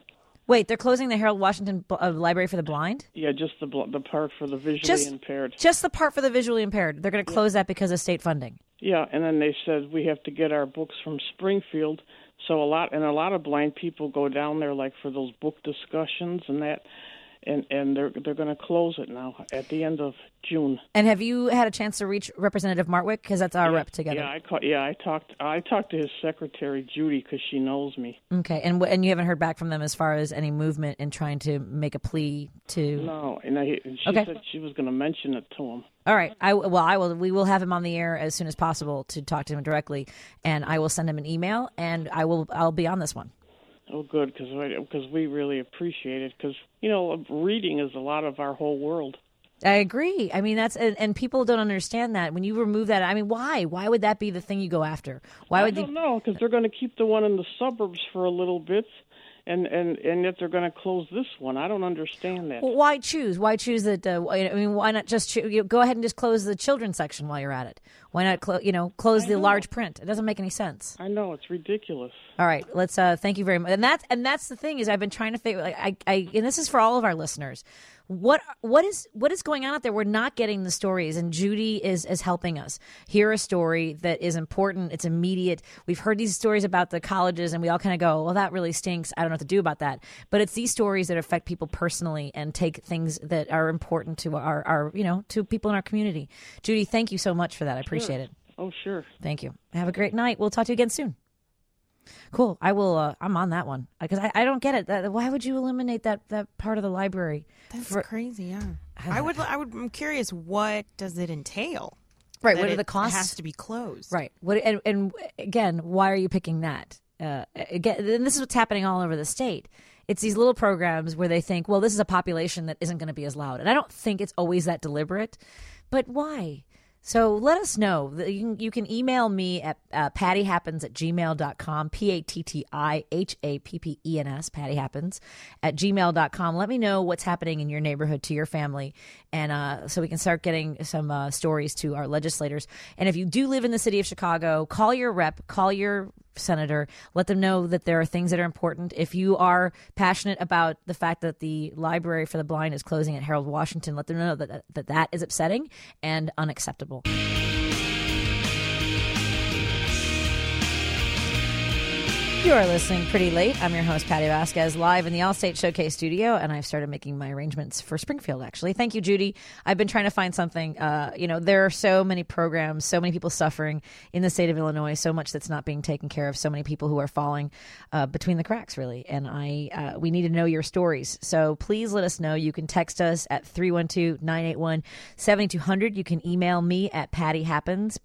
[SPEAKER 2] Wait, they're closing the Harold Washington Library for the Blind?
[SPEAKER 16] Yeah, just the part for the visually impaired.
[SPEAKER 2] Just the part for the visually impaired. They're going to close that because of state funding.
[SPEAKER 16] Yeah, and then they said we have to get our books from Springfield. So a lot of blind people go down there like for those book discussions and that, and they're going to close it now at the end of June.
[SPEAKER 2] And have you had a chance to reach Representative Martwick? Because that's our rep together.
[SPEAKER 16] I talked to his secretary Judy because she knows me.
[SPEAKER 2] Okay, and you haven't heard back from them as far as any movement in trying to make a plea to.
[SPEAKER 16] No, and she said she was going to mention it to him.
[SPEAKER 2] All right, I will. We will have him on the air as soon as possible to talk to him directly, and I will send him an email, and I'll be on this one.
[SPEAKER 16] Oh, good, because we really appreciate it. Because reading is a lot of our whole world.
[SPEAKER 2] I agree. I mean, that's and people don't understand that when you remove that. I mean, why? Why would that be the thing you go after?
[SPEAKER 16] I don't know, because they're going to keep the one in the suburbs for a little bit, and yet they're going to close this one. I don't understand that.
[SPEAKER 2] Well, why choose? Why choose that? I mean, why not just go ahead and just close the children's section while you're at it? Why not close the large print? It doesn't make any sense.
[SPEAKER 16] I know, it's ridiculous.
[SPEAKER 2] All right, let's thank you very much. And that's the thing is I've been trying to figure. And this is for all of our listeners. What is going on out there? We're not getting the stories, and Judy is helping us hear a story that is important. It's immediate. We've heard these stories about the colleges, and we all kind of go, "Well, that really stinks. I don't know what to do about that." But it's these stories that affect people personally and take things that are important to our to people in our community. Judy, thank you so much for that. I appreciate it.
[SPEAKER 16] Oh, sure.
[SPEAKER 2] Thank you. Have a great night. We'll talk to you again soon. Cool. I will. I'm on that one because I don't get it. Why would you eliminate that part of the library?
[SPEAKER 9] That's crazy. Yeah. I'm curious. What does it entail?
[SPEAKER 2] Right. What are the costs?
[SPEAKER 9] It has to be closed.
[SPEAKER 2] Right. What? And again, why are you picking that? Again, and this is what's happening all over the state. It's these little programs where they think, well, this is a population that isn't going to be as loud, and I don't think it's always that deliberate. But why? So let us know. You can email me at pattyhappens@gmail.com, PATTIHAPPENS, pattyhappens@gmail.com. Let me know what's happening in your neighborhood to your family, and so we can start getting some stories to our legislators. And if you do live in the city of Chicago, call your rep, call your senator, let them know that there are things that are important. If you are passionate about the fact that the library for the blind is closing at Harold Washington, let them know that is upsetting and unacceptable. You are listening Pretty Late. I'm your host, Patty Vasquez, live in the Allstate Showcase studio, and I've started making my arrangements for Springfield, actually. Thank you, Judy. I've been trying to find something. There are so many programs, so many people suffering in the state of Illinois, so much that's not being taken care of, so many people who are falling between the cracks, really. And we need to know your stories. So please let us know. You can text us at 312-981-7200. You can email me at pattyhappens,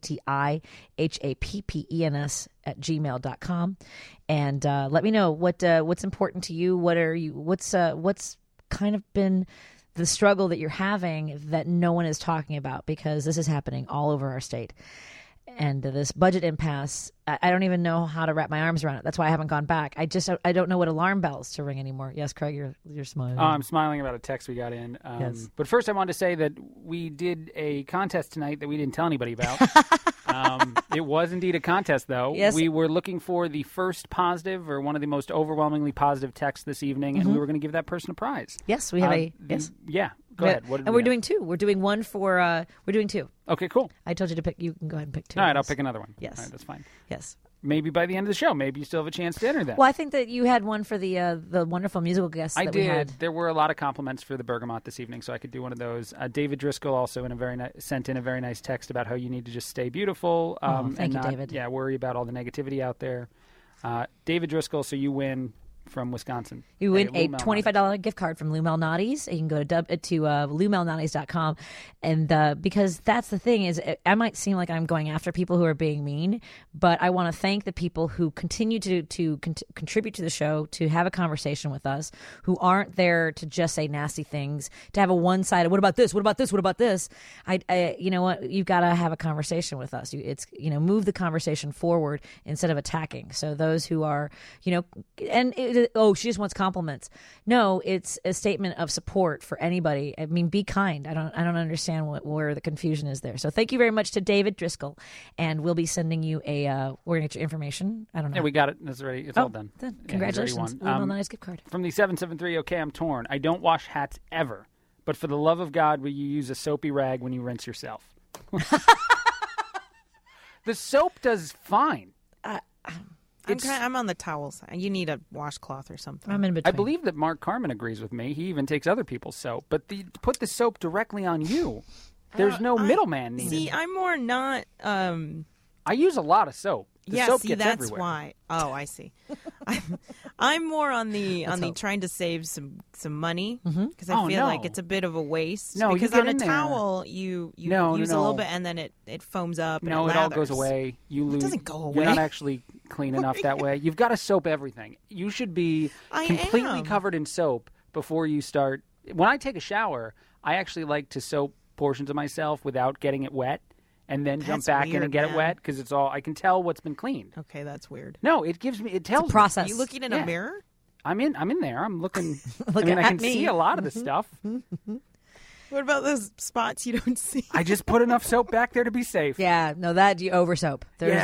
[SPEAKER 2] PATTIHAPPENS @gmail.com, and let me know what's important to you. What's kind of been the struggle that you're having that no one is talking about, because this is happening all over our state. And this budget impasse, I don't even know how to wrap my arms around it. That's why I haven't gone back. I don't know what alarm bells to ring anymore. Yes, Craig, you're smiling.
[SPEAKER 1] I'm smiling about a text we got in.
[SPEAKER 2] Yes.
[SPEAKER 1] But first I wanted to say that we did a contest tonight that we didn't tell anybody about. It was indeed a contest, though.
[SPEAKER 2] Yes.
[SPEAKER 1] We were looking for the first positive or one of the most overwhelmingly positive texts this evening, and we were going to give that person a prize.
[SPEAKER 2] Yes, we have
[SPEAKER 1] yes. Yeah. Go ahead. What did
[SPEAKER 2] and we're doing two. We're doing one for. We're doing two.
[SPEAKER 1] Okay, cool.
[SPEAKER 2] I told you to pick. You can go ahead and pick two.
[SPEAKER 1] All right, I'll pick another one.
[SPEAKER 2] Yes,
[SPEAKER 1] all right, that's fine.
[SPEAKER 2] Yes.
[SPEAKER 1] Maybe by the end of the show, maybe you still have a chance to enter that.
[SPEAKER 2] Well, I think that you had one for the wonderful musical guests that we had.
[SPEAKER 1] I did. There were a lot of compliments for the Bergamot this evening, so I could do one of those. David Driscoll also sent in a very nice text about how you need to just stay beautiful.
[SPEAKER 2] Thank you,
[SPEAKER 1] not,
[SPEAKER 2] David.
[SPEAKER 1] Yeah, worry about all the negativity out there. David Driscoll, so you win from Wisconsin.
[SPEAKER 2] You win a $25 gift card from Lou Malnati's. You can go to LouMalnati's.com. And because that's the thing is, I might seem like I'm going after people who are being mean, but I want to thank the people who continue to contribute to the show, to have a conversation with us, who aren't there to just say nasty things, to have a one-sided, what about this, what about this, what about this? You know what? You've got to have a conversation with us. Move the conversation forward instead of attacking. So those who are, and she just wants compliments. No, it's a statement of support for anybody. I mean, be kind. I don't understand where the confusion is there. So thank you very much to David Driscoll, and we'll be sending you we're gonna get your information. I don't know.
[SPEAKER 1] Yeah, we got it. It's ready. It's all done.
[SPEAKER 2] Then
[SPEAKER 1] Yeah,
[SPEAKER 2] congratulations.
[SPEAKER 1] he's already won.
[SPEAKER 2] A nice gift card.
[SPEAKER 1] From the 773, okay, I'm torn. I don't wash hats ever, but for the love of God, will you use a soapy rag when you rinse yourself? The soap does fine.
[SPEAKER 9] I'm on the towel side. You need a washcloth or something.
[SPEAKER 2] I'm in between.
[SPEAKER 1] I believe that Mark Carmen agrees with me. He even takes other people's soap, but put the soap directly on you. There's no middleman needed.
[SPEAKER 9] See, I'm more not.
[SPEAKER 1] I use a lot of soap. The soap gets
[SPEAKER 9] that's
[SPEAKER 1] everywhere.
[SPEAKER 9] why. Oh, I see. I'm more on the trying to save some money because I feel like it's a bit of a waste.
[SPEAKER 1] No,
[SPEAKER 9] because
[SPEAKER 1] you get
[SPEAKER 9] on a
[SPEAKER 1] in there.
[SPEAKER 9] towel you use a little bit and then it foams up.
[SPEAKER 1] No,
[SPEAKER 9] and
[SPEAKER 1] it all goes away. You lose.
[SPEAKER 9] It doesn't go away.
[SPEAKER 1] You're not actually clean enough that way. You've got to soap everything. You should be completely covered in soap before you start. When I take a shower, I actually like to soap portions of myself without getting it wet. And then jump back in and get it wet because it's all. I can tell what's been cleaned.
[SPEAKER 9] Okay, that's weird.
[SPEAKER 1] No, it gives me. It tells
[SPEAKER 2] It's a process.
[SPEAKER 9] Are you looking in a mirror?
[SPEAKER 1] I'm in there. I'm looking.
[SPEAKER 2] Look
[SPEAKER 1] I mean, I
[SPEAKER 2] at
[SPEAKER 1] can
[SPEAKER 2] me.
[SPEAKER 1] see a lot of the stuff.
[SPEAKER 9] What about those spots you don't see?
[SPEAKER 1] I just put enough soap back there to be safe.
[SPEAKER 2] Yeah, no, that you over soap.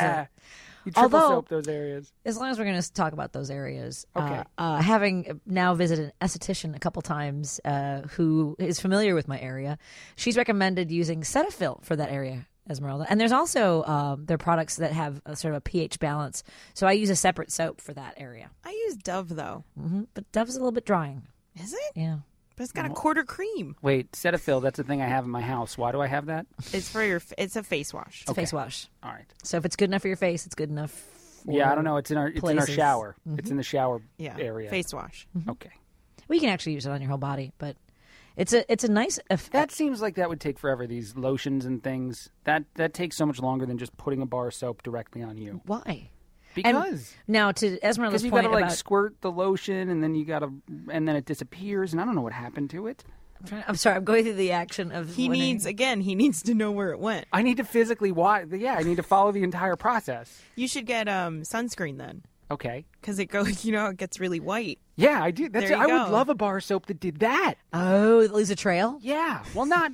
[SPEAKER 1] You triple
[SPEAKER 2] Although,
[SPEAKER 1] soap those areas.
[SPEAKER 2] As long as we're going to talk about those areas,
[SPEAKER 1] Okay.
[SPEAKER 2] Having now visited an esthetician a couple times who is familiar with my area, she's recommended using Cetaphil for that area, Esmeralda. And there's also there are products that have a sort of a pH balance. So I use a separate soap for that area.
[SPEAKER 9] I use Dove though.
[SPEAKER 2] But Dove's a little bit drying.
[SPEAKER 9] Is it?
[SPEAKER 2] Yeah.
[SPEAKER 9] But it's got a quarter cream.
[SPEAKER 1] Wait, Cetaphil, that's the thing I have in my house. Why do I have that?
[SPEAKER 9] It's for your. It's a face wash.
[SPEAKER 2] It's a face wash.
[SPEAKER 1] All right.
[SPEAKER 2] So if it's good enough for your face, it's good enough for
[SPEAKER 1] Yeah, I don't know. It's in our
[SPEAKER 2] places.
[SPEAKER 1] shower. It's in the shower area.
[SPEAKER 9] Face wash.
[SPEAKER 1] Okay.
[SPEAKER 2] Well, you can actually use it on your whole body, but it's a nice effect.
[SPEAKER 1] That seems like that would take forever. These lotions and things that takes so much longer than just putting a bar of soap directly on you.
[SPEAKER 2] Why?
[SPEAKER 1] Because
[SPEAKER 2] now to Esmeralda's
[SPEAKER 1] you
[SPEAKER 2] point
[SPEAKER 1] gotta
[SPEAKER 2] about
[SPEAKER 1] squirt the lotion and then and then it disappears and I don't know what happened to it.
[SPEAKER 2] I'm sorry, I'm going through the action of
[SPEAKER 9] He needs to know where it went.
[SPEAKER 1] I need to physically watch. Yeah, I need to follow the entire process.
[SPEAKER 9] You should get sunscreen then.
[SPEAKER 1] Okay.
[SPEAKER 9] Because it goes, it gets really white.
[SPEAKER 1] Yeah, I do.
[SPEAKER 9] There you
[SPEAKER 1] I would
[SPEAKER 9] go.
[SPEAKER 1] love a bar of soap that did that.
[SPEAKER 2] Oh, it leaves a trail?
[SPEAKER 1] Yeah. Well, no.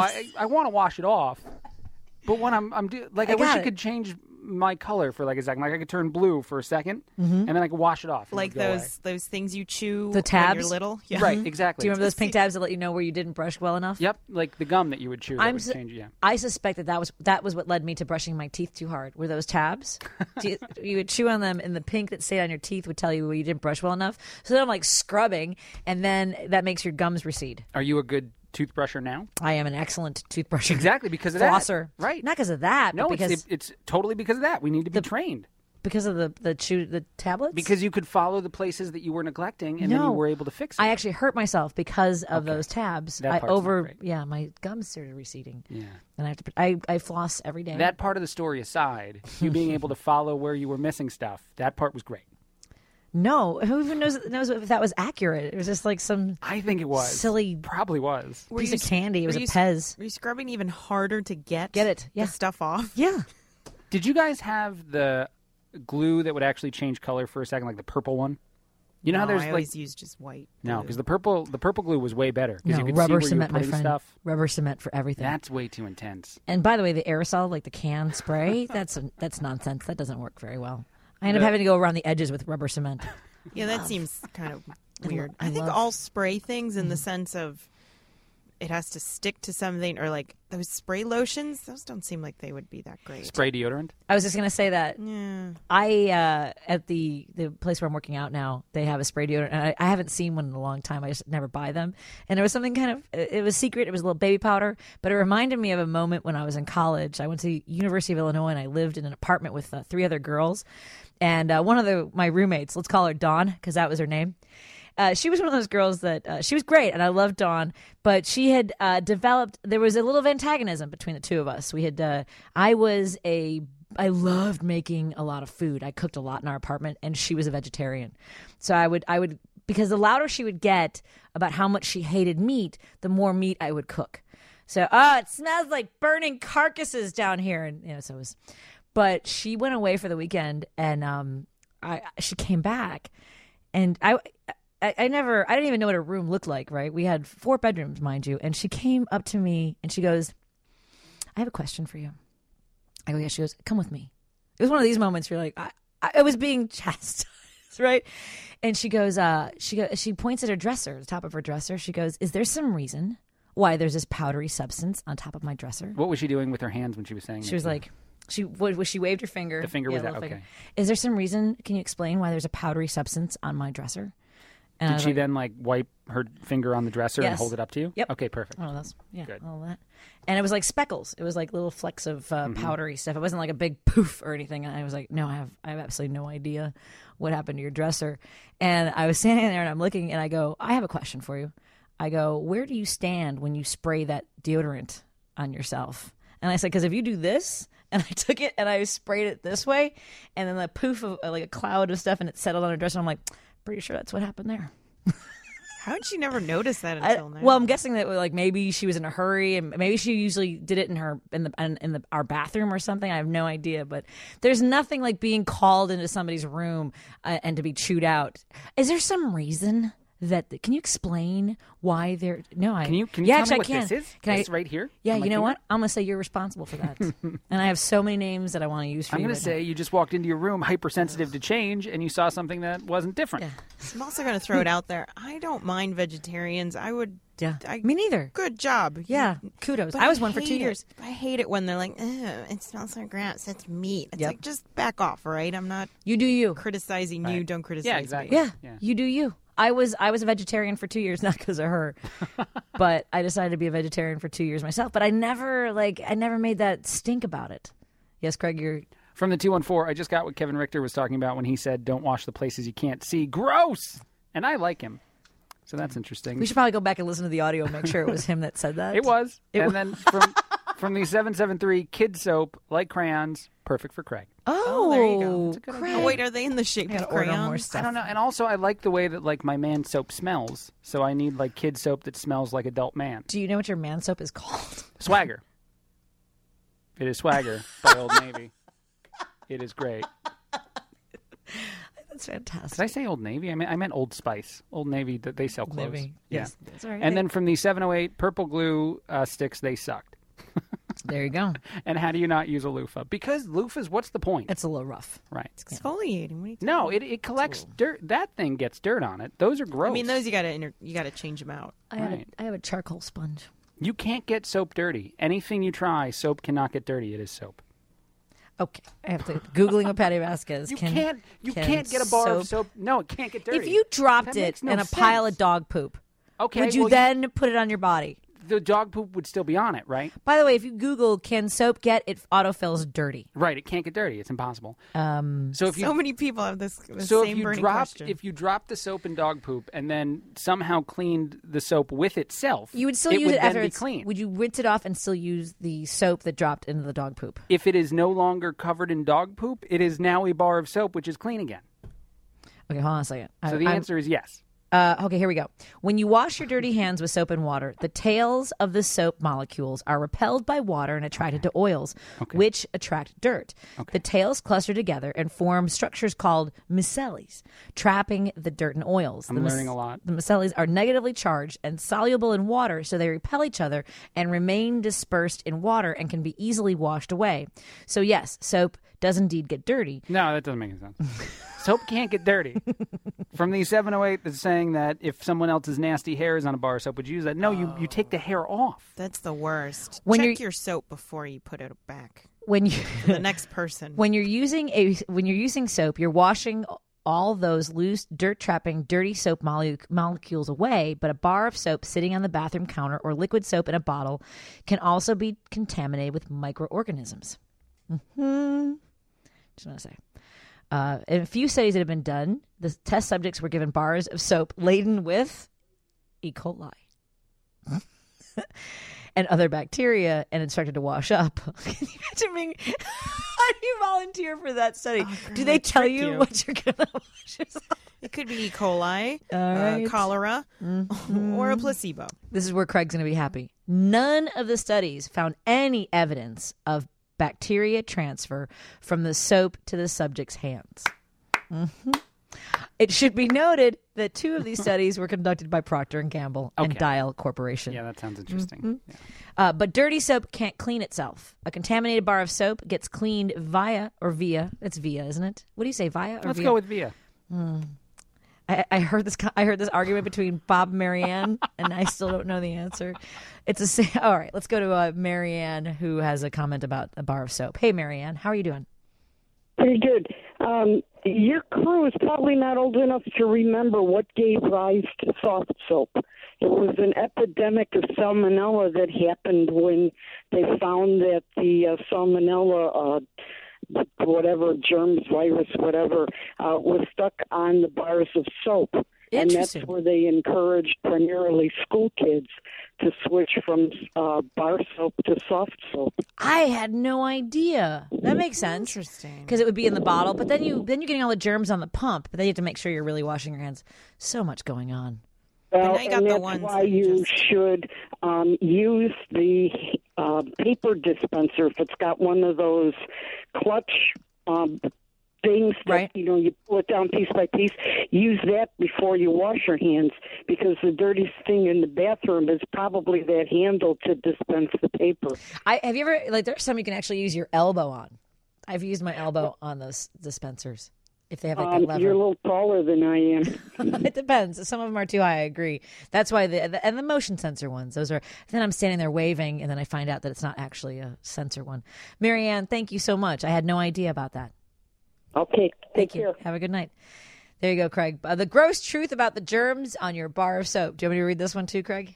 [SPEAKER 1] I want to wash it off, but when I wish I could change my color for like a second. Like I could turn blue for a second, and then I could wash it off. and
[SPEAKER 9] Like
[SPEAKER 1] it would go away.
[SPEAKER 9] those things you chew
[SPEAKER 2] The tabs?
[SPEAKER 9] when you're little. Yeah.
[SPEAKER 1] Right, exactly.
[SPEAKER 2] Do you remember those pink tabs that let you know where you didn't brush well enough?
[SPEAKER 1] Yep, like the gum that you would chew. That would change. Yeah.
[SPEAKER 2] I suspect that was what led me to brushing my teeth too hard. Were those tabs? You would chew on them, and the pink that stayed on your teeth would tell you where you didn't brush well enough. So then I'm like scrubbing, and then that makes your gums recede.
[SPEAKER 1] Are you a good toothbrusher now?
[SPEAKER 2] I am an excellent toothbrusher.
[SPEAKER 1] Exactly because of
[SPEAKER 2] flosser.
[SPEAKER 1] that. Right.
[SPEAKER 2] Not because of that.
[SPEAKER 1] No,
[SPEAKER 2] but because
[SPEAKER 1] it's totally because of that. We need to be trained.
[SPEAKER 2] Because of the tablets?
[SPEAKER 1] Because you could follow the places that you were neglecting, and then you were able to fix it.
[SPEAKER 2] I actually hurt myself because of those tabs.
[SPEAKER 1] That part's not great.
[SPEAKER 2] My gums started receding.
[SPEAKER 1] Yeah.
[SPEAKER 2] And I have to. I floss every day.
[SPEAKER 1] That part of the story aside, you being able to follow where you were missing stuff, that part was great.
[SPEAKER 2] No, who even knows if that was accurate? It was just like some.
[SPEAKER 1] I think it was
[SPEAKER 2] silly.
[SPEAKER 1] Probably was
[SPEAKER 2] piece of candy. It was a Pez.
[SPEAKER 9] Were you scrubbing even harder to get
[SPEAKER 2] it? Yeah.
[SPEAKER 9] The stuff off.
[SPEAKER 2] Yeah.
[SPEAKER 1] Did you guys have the glue that would actually change color for a second, like the purple one? You know how there's
[SPEAKER 9] I
[SPEAKER 1] like
[SPEAKER 9] always use just white.
[SPEAKER 1] No, because the purple glue was way better because
[SPEAKER 2] No,
[SPEAKER 1] you could
[SPEAKER 2] rubber
[SPEAKER 1] see where
[SPEAKER 2] cement,
[SPEAKER 1] you were
[SPEAKER 2] my
[SPEAKER 1] putting
[SPEAKER 2] friend.
[SPEAKER 1] stuff.
[SPEAKER 2] Rubber cement for everything.
[SPEAKER 1] That's way too intense.
[SPEAKER 2] And by the way, the aerosol, like the can spray, that's nonsense. That doesn't work very well. I end up having to go around the edges with rubber cement.
[SPEAKER 9] Yeah, that seems kind of weird. I think
[SPEAKER 2] love-
[SPEAKER 9] all spray things in the sense of it has to stick to something, or like those spray lotions, those don't seem like they would be that great.
[SPEAKER 1] Spray deodorant?
[SPEAKER 2] I was just going to say that.
[SPEAKER 9] Yeah.
[SPEAKER 2] I at the place where I'm working out now, they have a spray deodorant, and I haven't seen one in a long time. I just never buy them. And there was something it was secret. It was a little baby powder, but it reminded me of a moment when I was in college. I went to University of Illinois, and I lived in an apartment with 3 other girls. And one of my roommates, let's call her Dawn, because that was her name. She was one of those girls that she was great, and I loved Dawn, but she had developed. There was a little of antagonism between the two of us. We had. I loved making a lot of food. I cooked a lot in our apartment, and she was a vegetarian. So I would because the louder she would get about how much she hated meat, the more meat I would cook. So it smells like burning carcasses down here, and so it was. But she went away for the weekend, and she came back. And I didn't even know what a room looked like, right? We had 4 bedrooms, mind you. And she came up to me and she goes, I have a question for you. I go, yeah. She goes, come with me. It was one of these moments where you're like, I was being chastised, right? And she goes, she points at her dresser, the top of her dresser. She goes, is there some reason why there's this powdery substance on top of my dresser?
[SPEAKER 1] What was she doing with her hands when she was saying that?
[SPEAKER 2] She was like, she waved her finger.
[SPEAKER 1] The finger was out, okay.
[SPEAKER 2] Finger. Is there some reason, can you explain why there's a powdery substance on my dresser? And
[SPEAKER 1] did she then like wipe her finger on the dresser and
[SPEAKER 2] Yes.
[SPEAKER 1] hold it up to you?
[SPEAKER 2] Yep.
[SPEAKER 1] Okay, perfect.
[SPEAKER 2] One of those. Yeah,
[SPEAKER 1] Good.
[SPEAKER 2] all that. And it was like speckles. It was like little flecks of powdery stuff. It wasn't like a big poof or anything. And I was like, no, I have absolutely no idea what happened to your dresser. And I was standing there and I'm looking and I go, I have a question for you. I go, where do you stand when you spray that deodorant on yourself? And I said, because if you do this, and I took it and I sprayed it this way, and then the poof of like a cloud of stuff and it settled on her dress. And I'm like, pretty sure that's what happened there.
[SPEAKER 9] How did she never notice that until now?
[SPEAKER 2] Well, I'm guessing that like maybe she was in a hurry, and maybe she usually did it in our bathroom or something. I have no idea, but there's nothing like being called into somebody's room and to be chewed out. Is there some reason that? Can you explain why they're? No, I
[SPEAKER 1] Can you
[SPEAKER 2] yeah,
[SPEAKER 1] tell me
[SPEAKER 2] actually,
[SPEAKER 1] what
[SPEAKER 2] I can.
[SPEAKER 1] this is?
[SPEAKER 2] Can
[SPEAKER 1] This
[SPEAKER 2] I,
[SPEAKER 1] right here?
[SPEAKER 2] Yeah,
[SPEAKER 1] on my
[SPEAKER 2] you know
[SPEAKER 1] finger?
[SPEAKER 2] what? I'm gonna say you're responsible for that, and I have so many names that I want to use for
[SPEAKER 1] I'm
[SPEAKER 2] you.
[SPEAKER 1] going to say you just walked into your room hypersensitive to change and you saw something that wasn't different.
[SPEAKER 9] I'm also going to throw it out there. I don't mind vegetarians. I would.
[SPEAKER 2] Yeah, me neither.
[SPEAKER 9] Good job.
[SPEAKER 2] Yeah, kudos.
[SPEAKER 9] But
[SPEAKER 2] I was one for
[SPEAKER 9] hate
[SPEAKER 2] 2
[SPEAKER 9] it.
[SPEAKER 2] years.
[SPEAKER 9] I hate it when they're like, it smells so gross. It's meat. It's
[SPEAKER 2] Yep.
[SPEAKER 9] like, just back off, all right? I'm not.
[SPEAKER 2] You do you.
[SPEAKER 9] Criticizing you. Don't criticize me.
[SPEAKER 2] Yeah, you do you. I was a vegetarian for 2 years, not because of her, but I decided to be a vegetarian for 2 years myself. But I never made that stink about it. Yes, Craig, you're.
[SPEAKER 1] From the 214, I just got what Kevin Richter was talking about when he said, don't wash the places you can't see. Gross! And I like him. So that's interesting.
[SPEAKER 2] We should probably go back and listen to the audio and make sure it was him that said that.
[SPEAKER 1] It was. Then from the 773, kid soap, like crayons, perfect for Craig.
[SPEAKER 9] Oh, there you go.
[SPEAKER 2] Craig.
[SPEAKER 9] Oh, wait, are they in the shape of crayons?
[SPEAKER 1] I don't know. And also, I like the way that like my man soap smells. So I need like kid soap that smells like adult man.
[SPEAKER 2] Do you know what your man soap is called?
[SPEAKER 1] Swagger. It is Swagger by Old Navy. It is great.
[SPEAKER 2] That's fantastic.
[SPEAKER 1] Did I say Old Navy? I meant Old Spice. Old Navy, they sell
[SPEAKER 2] Old
[SPEAKER 1] clothes.
[SPEAKER 2] Navy.
[SPEAKER 1] Yeah.
[SPEAKER 2] Yes, that's all right.
[SPEAKER 1] And then from the 708, purple glue sticks, they sucked.
[SPEAKER 2] There you go.
[SPEAKER 1] And how do you not use a loofah? Because loofahs, what's the point?
[SPEAKER 2] It's a little rough.
[SPEAKER 1] Right.
[SPEAKER 9] It's exfoliating. What are you
[SPEAKER 1] No, it collects dirt. That thing gets dirt on it. Those are gross.
[SPEAKER 9] I mean, those you gotta change them out.
[SPEAKER 2] I have a charcoal sponge.
[SPEAKER 1] You can't get soap dirty. Anything you try, soap cannot get dirty. It is soap.
[SPEAKER 2] Okay, I have to Googling what Patty Vasquez.
[SPEAKER 1] You
[SPEAKER 2] can
[SPEAKER 1] can't get a bar of soap. No, it can't get dirty.
[SPEAKER 2] If you dropped
[SPEAKER 1] That
[SPEAKER 2] it
[SPEAKER 1] makes no
[SPEAKER 2] in a pile
[SPEAKER 1] sense.
[SPEAKER 2] of dog poop,
[SPEAKER 1] Okay,
[SPEAKER 2] would you
[SPEAKER 1] well,
[SPEAKER 2] then put it on your body?
[SPEAKER 1] The dog poop would still be on it, right?
[SPEAKER 2] By the way, if you Google "can soap get," it autofills dirty.
[SPEAKER 1] Right, it can't get dirty. It's impossible. So if you
[SPEAKER 9] So many people have this
[SPEAKER 1] so
[SPEAKER 9] same burning question.
[SPEAKER 1] if you dropped the soap in dog poop and then somehow cleaned the soap with itself,
[SPEAKER 2] You would still use
[SPEAKER 1] would
[SPEAKER 2] it
[SPEAKER 1] then
[SPEAKER 2] after
[SPEAKER 1] be
[SPEAKER 2] it's
[SPEAKER 1] clean.
[SPEAKER 2] Would you rinse it off and still use the soap that dropped into the dog poop?
[SPEAKER 1] If it is no longer covered in dog poop, it is now a bar of soap which is clean again.
[SPEAKER 2] Okay, hold on a second.
[SPEAKER 1] So the answer is yes.
[SPEAKER 2] Okay, here we go. When you wash your dirty hands with soap and water, the tails of the soap molecules are repelled by water and attracted to oils, which attract dirt. The tails cluster together and form structures called micelles, trapping the dirt and oils.
[SPEAKER 1] I'm learning a lot.
[SPEAKER 2] The micelles are negatively charged and soluble in water, so they repel each other and remain dispersed in water and can be easily washed away. So yes, soap does indeed get dirty.
[SPEAKER 1] No, that doesn't make any sense. Soap can't get dirty. From the 708 that's saying that if someone else's nasty hair is on a bar of soap, would you use that? No, you take the hair off.
[SPEAKER 9] That's the worst.
[SPEAKER 2] When
[SPEAKER 9] Check
[SPEAKER 2] you're-
[SPEAKER 9] your soap before you put it back.
[SPEAKER 2] When you
[SPEAKER 9] The next person.
[SPEAKER 2] when you're using soap, you're washing all those loose, dirt-trapping, dirty soap molecules away, but a bar of soap sitting on the bathroom counter or liquid soap in a bottle can also be contaminated with microorganisms. Just want to say. In a few studies that have been done, the test subjects were given bars of soap laden with E. coli and other bacteria and instructed to wash up. Can you imagine being... How do you volunteer for that study? Do they tell
[SPEAKER 9] trick
[SPEAKER 2] you
[SPEAKER 9] you.
[SPEAKER 2] what you're going to wash yourself?
[SPEAKER 9] It could be E. coli,
[SPEAKER 2] All right.
[SPEAKER 9] cholera, or a placebo.
[SPEAKER 2] This is where Craig's going to be happy. None of the studies found any evidence of bacteria transfer from the soap to the subject's hands. It should be noted that 2 of these studies were conducted by Procter & Gamble and Dial Corporation.
[SPEAKER 1] Yeah, that sounds interesting.
[SPEAKER 2] Yeah. But dirty soap can't clean itself. A contaminated bar of soap gets cleaned via. It's via, isn't it? What do you say, via or
[SPEAKER 1] Let's
[SPEAKER 2] via?
[SPEAKER 1] go with via.
[SPEAKER 2] I heard this argument between Bob and Marianne, and I still don't know the answer. All right, let's go to Marianne, who has a comment about a bar of soap. Hey, Marianne, how are you doing?
[SPEAKER 17] Pretty good. Your crew is probably not old enough to remember what gave rise to soft soap. It was an epidemic of salmonella that happened when they found that the salmonella, whatever, germs, virus, whatever, was stuck on the bars of soap. And that's where they encouraged primarily school kids to switch from bar soap to soft soap.
[SPEAKER 2] I had no idea. That makes sense.
[SPEAKER 9] Interesting.
[SPEAKER 2] Because it would be in the bottle, but then you're getting all the germs on the pump. But then you have to make sure you're really washing your hands. So much going on.
[SPEAKER 17] Well, and that's why you should use the paper dispenser if it's got one of those clutch things that, you pull it down piece by piece. Use that before you wash your hands, because the dirtiest thing in the bathroom is probably that handle to dispense the paper.
[SPEAKER 2] Have you ever, there's some you can actually use your elbow on. I've used my elbow on those dispensers. If they have that lever.
[SPEAKER 17] You're a little taller than I am.
[SPEAKER 2] It depends. Some of them are too high, I agree. That's why and the motion sensor ones, those are, then I'm standing there waving, and then I find out that it's not actually a sensor one. Marianne, thank you so much. I had no idea about that.
[SPEAKER 17] Okay,
[SPEAKER 2] thank you. Have a good night. There you go, Craig. The gross truth about the germs on your bar of soap. Do you want me to read this one too, Craig?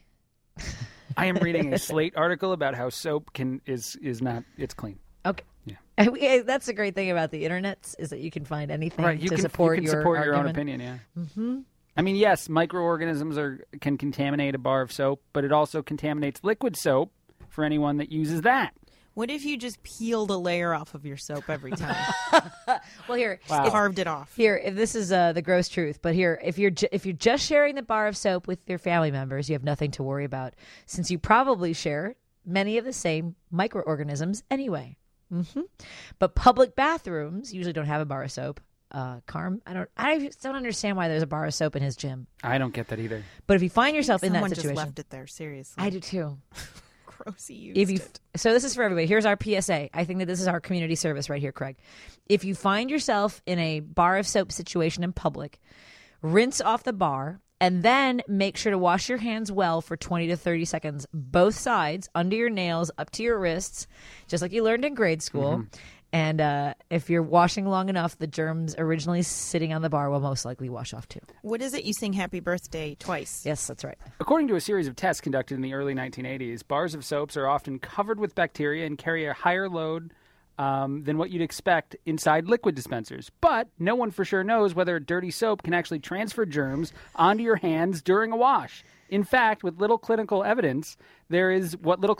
[SPEAKER 1] I am reading a Slate article about how soap is not, it's clean.
[SPEAKER 2] Okay.
[SPEAKER 1] Yeah.
[SPEAKER 2] That's the great thing about the internet, is that you can find anything
[SPEAKER 1] you
[SPEAKER 2] to
[SPEAKER 1] can
[SPEAKER 2] support
[SPEAKER 1] your own
[SPEAKER 2] argument.
[SPEAKER 1] opinion. Yeah.
[SPEAKER 2] Mm-hmm.
[SPEAKER 1] I mean, yes, microorganisms can contaminate a bar of soap, but it also contaminates liquid soap for anyone that uses that.
[SPEAKER 9] What if you just peeled a layer off of your soap every time?
[SPEAKER 2] Well, here,
[SPEAKER 9] carved it off.
[SPEAKER 2] Here, if this is the gross truth, but here, if you're just sharing the bar of soap with your family members, you have nothing to worry about, since you probably share many of the same microorganisms anyway. Mm-hmm. But public bathrooms usually don't have a bar of soap. Carm, I just don't understand why there's a bar of soap in his gym.
[SPEAKER 1] I don't get that either.
[SPEAKER 2] But if you find yourself in that
[SPEAKER 9] Someone
[SPEAKER 2] situation,
[SPEAKER 9] just left it there. Seriously,
[SPEAKER 2] I do too.
[SPEAKER 9] Gross, he used it.
[SPEAKER 2] So this is for everybody. Here's our PSA. I think that this is our community service right here, Craig. If you find yourself in a bar of soap situation in public, rinse off the bar, and then make sure to wash your hands well for 20 to 30 seconds, both sides, under your nails, up to your wrists, just like you learned in grade school. Mm-hmm. And if you're washing long enough, the germs originally sitting on the bar will most likely wash off too.
[SPEAKER 9] What is it? You sing happy birthday twice.
[SPEAKER 2] Yes, that's right.
[SPEAKER 1] According to a series of tests conducted in the early 1980s, bars of soaps are often covered with bacteria and carry a higher load than what you'd expect inside liquid dispensers. But no one for sure knows whether dirty soap can actually transfer germs onto your hands during a wash. In fact, with little clinical evidence, there is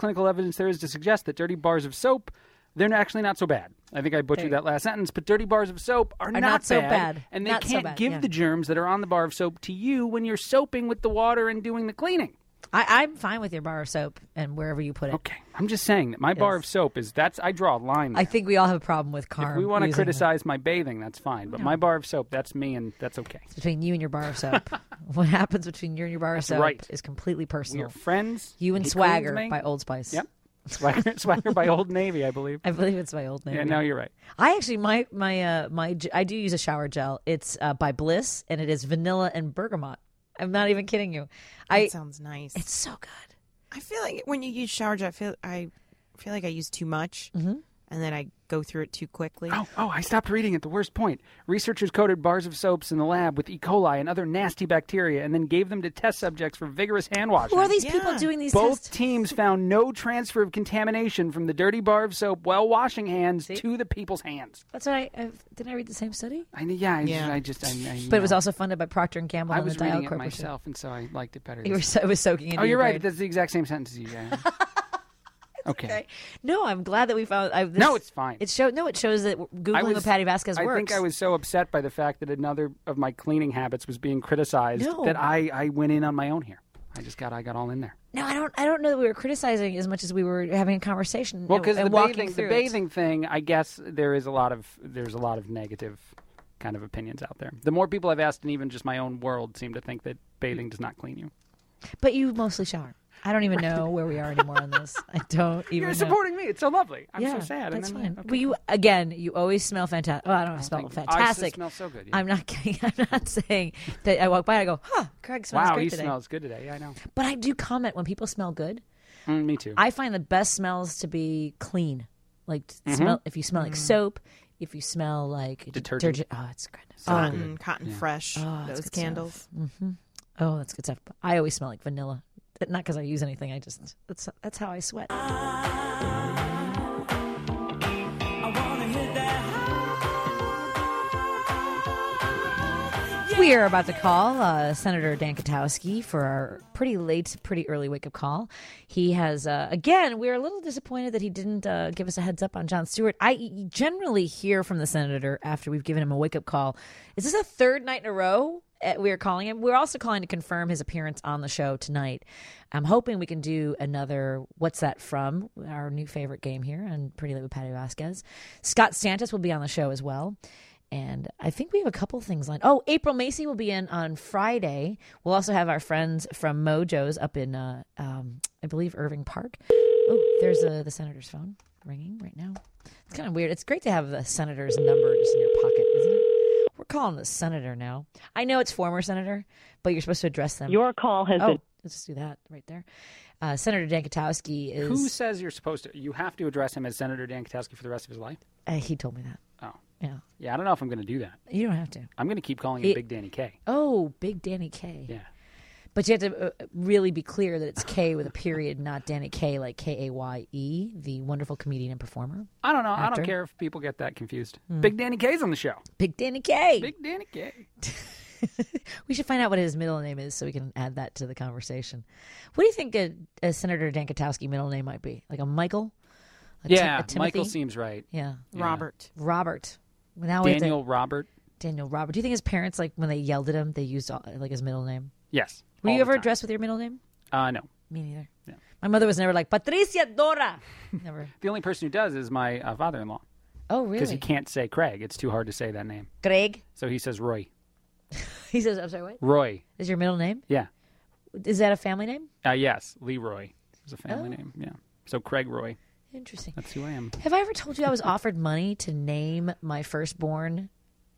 [SPEAKER 1] to suggest that dirty bars of soap, they're actually not so bad. I think I butchered that last sentence, but dirty bars of soap are not
[SPEAKER 2] so bad.
[SPEAKER 1] And they can't give the germs that are on the bar of soap to you when you're soaping with the water and doing the cleaning.
[SPEAKER 2] I'm fine with your bar of soap and wherever you put it.
[SPEAKER 1] Okay. I'm just saying that my bar of soap I draw a line there.
[SPEAKER 2] I think we all have a problem with Carm.
[SPEAKER 1] If we want to criticize my bathing, that's fine. But my bar of soap, that's me, and that's okay.
[SPEAKER 2] It's between you and your bar of soap. What happens between you and your bar of soap is completely personal.
[SPEAKER 1] We are friends.
[SPEAKER 2] You and Swagger by Old Spice.
[SPEAKER 1] Yep. Swagger by Old Navy, I believe.
[SPEAKER 2] I believe it's by Old Navy.
[SPEAKER 1] Yeah, no, you're right.
[SPEAKER 2] I actually, I do use a shower gel. It's by Bliss, and it is vanilla and bergamot. I'm not even kidding you.
[SPEAKER 9] That sounds nice.
[SPEAKER 2] It's so good.
[SPEAKER 9] I feel like when you use shower gel, I feel like I use too much, and then I go through it too quickly.
[SPEAKER 1] Oh, I stopped reading at the worst point. Researchers coated bars of soaps in the lab with E. coli and other nasty bacteria and then gave them to test subjects for vigorous hand washing.
[SPEAKER 2] Who are these people doing these tests?
[SPEAKER 1] Both teams found no transfer of contamination from the dirty bar of soap while washing hands to the people's hands.
[SPEAKER 2] That's what didn't I read the same study?
[SPEAKER 1] I
[SPEAKER 2] But it was also funded by Procter & Gamble and the Dial Corporation.
[SPEAKER 1] I was reading it myself, and so I liked it better.
[SPEAKER 2] It was soaking into
[SPEAKER 1] you're
[SPEAKER 2] your
[SPEAKER 1] right.
[SPEAKER 2] brain.
[SPEAKER 1] That's the exact same sentence as you guys. Okay.
[SPEAKER 2] No, I'm glad that we found.
[SPEAKER 1] No, it's fine.
[SPEAKER 2] It shows that Googling Patty Vasquez works.
[SPEAKER 1] I think I was so upset by the fact that another of my cleaning habits was being criticized that I went in on my own here. I got all in there.
[SPEAKER 2] No, I don't know that we were criticizing as much as we were having a conversation.
[SPEAKER 1] Well, because the
[SPEAKER 2] bathing
[SPEAKER 1] thing, I guess there's a lot of negative kind of opinions out there. The more people I've asked, and even just my own world, seem to think that bathing does not clean you.
[SPEAKER 2] But you mostly shower. I don't even know where we are anymore on this. I don't even
[SPEAKER 1] You're
[SPEAKER 2] know.
[SPEAKER 1] supporting me. It's so lovely. I'm
[SPEAKER 2] Yeah,
[SPEAKER 1] so sad.
[SPEAKER 2] That's
[SPEAKER 1] and then,
[SPEAKER 2] fine.
[SPEAKER 1] okay.
[SPEAKER 2] But you always smell fantastic. Well, I don't smell fantastic.
[SPEAKER 1] I smell so good. Yeah.
[SPEAKER 2] I'm not kidding. I'm not saying that I walk by and I go, Craig smells
[SPEAKER 1] wow,
[SPEAKER 2] great
[SPEAKER 1] he
[SPEAKER 2] today.
[SPEAKER 1] smells good today. Yeah, I know.
[SPEAKER 2] But I do comment when people smell good.
[SPEAKER 1] Me too.
[SPEAKER 2] I find the best smells to be clean. Like smell if you smell like soap, if you smell like
[SPEAKER 1] Detergent.
[SPEAKER 2] Oh, it's goodness.
[SPEAKER 9] Cotton Fresh.
[SPEAKER 2] Oh,
[SPEAKER 9] those
[SPEAKER 2] that's good
[SPEAKER 9] candles.
[SPEAKER 2] stuff. Oh, that's good stuff. I always smell like vanilla. Not because I use anything. I just that's how I sweat. We are about to call Senator Dan Katowski for our pretty early wake-up call. He has, again, we're a little disappointed that he didn't give us a heads up on Jon Stewart. I generally hear from the senator after we've given him a wake-up call. Is this a third night in a row we're calling him? We're also calling to confirm his appearance on the show tonight. I'm hoping we can do another What's That From, our new favorite game here on Pretty Late with Patty Vasquez. Scott Stantis will be on the show as well. And I think we have a couple things lined. Oh, April Macy will be in on Friday. We'll also have our friends from Mojo's up in, I believe, Irving Park. Oh, there's the senator's phone ringing right now. It's kind of weird. It's great to have the senator's number just in your pocket, isn't it? We're calling the senator now. I know it's former senator, but you're supposed to address them.
[SPEAKER 17] Your call has been...
[SPEAKER 2] Let's just do that right there. Senator Dan Katowski is...
[SPEAKER 1] Who says you're supposed to? You have to address him as Senator Dan Katowski for the rest of his life?
[SPEAKER 2] He told me that.
[SPEAKER 1] Oh.
[SPEAKER 2] Yeah.
[SPEAKER 1] Yeah, I don't know if I'm going to do that.
[SPEAKER 2] You don't have to.
[SPEAKER 1] I'm going to keep calling him Big Danny K.
[SPEAKER 2] Oh, Big Danny K.
[SPEAKER 1] Yeah.
[SPEAKER 2] But you have to really be clear that it's K with a period, not Danny K, like Kaye, the wonderful comedian and performer.
[SPEAKER 1] I don't know.
[SPEAKER 2] Actor.
[SPEAKER 1] I don't care if people get that confused. Big Danny K's on the show.
[SPEAKER 2] Big Danny K.
[SPEAKER 1] Big Danny K.
[SPEAKER 2] We should find out what his middle name is so we can add that to the conversation. What do you think a Senator Dan Katowski middle name might be? Like a Michael? A Timothy?
[SPEAKER 1] Michael seems right.
[SPEAKER 2] Yeah.
[SPEAKER 9] Robert.
[SPEAKER 2] Now
[SPEAKER 1] Daniel Robert.
[SPEAKER 2] Daniel Robert. Do you think his parents, like when they yelled at him, they used like his middle name?
[SPEAKER 1] Yes.
[SPEAKER 2] Were you ever addressed with your middle name?
[SPEAKER 1] No.
[SPEAKER 2] Me neither.
[SPEAKER 1] Yeah.
[SPEAKER 2] My mother was never like, Patricia Dora. Never.
[SPEAKER 1] The only person who does is my father-in-law.
[SPEAKER 2] Oh, really?
[SPEAKER 1] Because he can't say Craig. It's too hard to say that name.
[SPEAKER 2] Craig?
[SPEAKER 1] So he says Roy.
[SPEAKER 2] He says, I'm sorry, what?
[SPEAKER 1] Roy.
[SPEAKER 2] Is your middle name?
[SPEAKER 1] Yeah.
[SPEAKER 2] Is that a family name?
[SPEAKER 1] Yes. Leroy is a family name. Yeah. So Craig Roy.
[SPEAKER 2] Interesting.
[SPEAKER 1] That's who I am.
[SPEAKER 2] Have I ever told you I was offered money to name my firstborn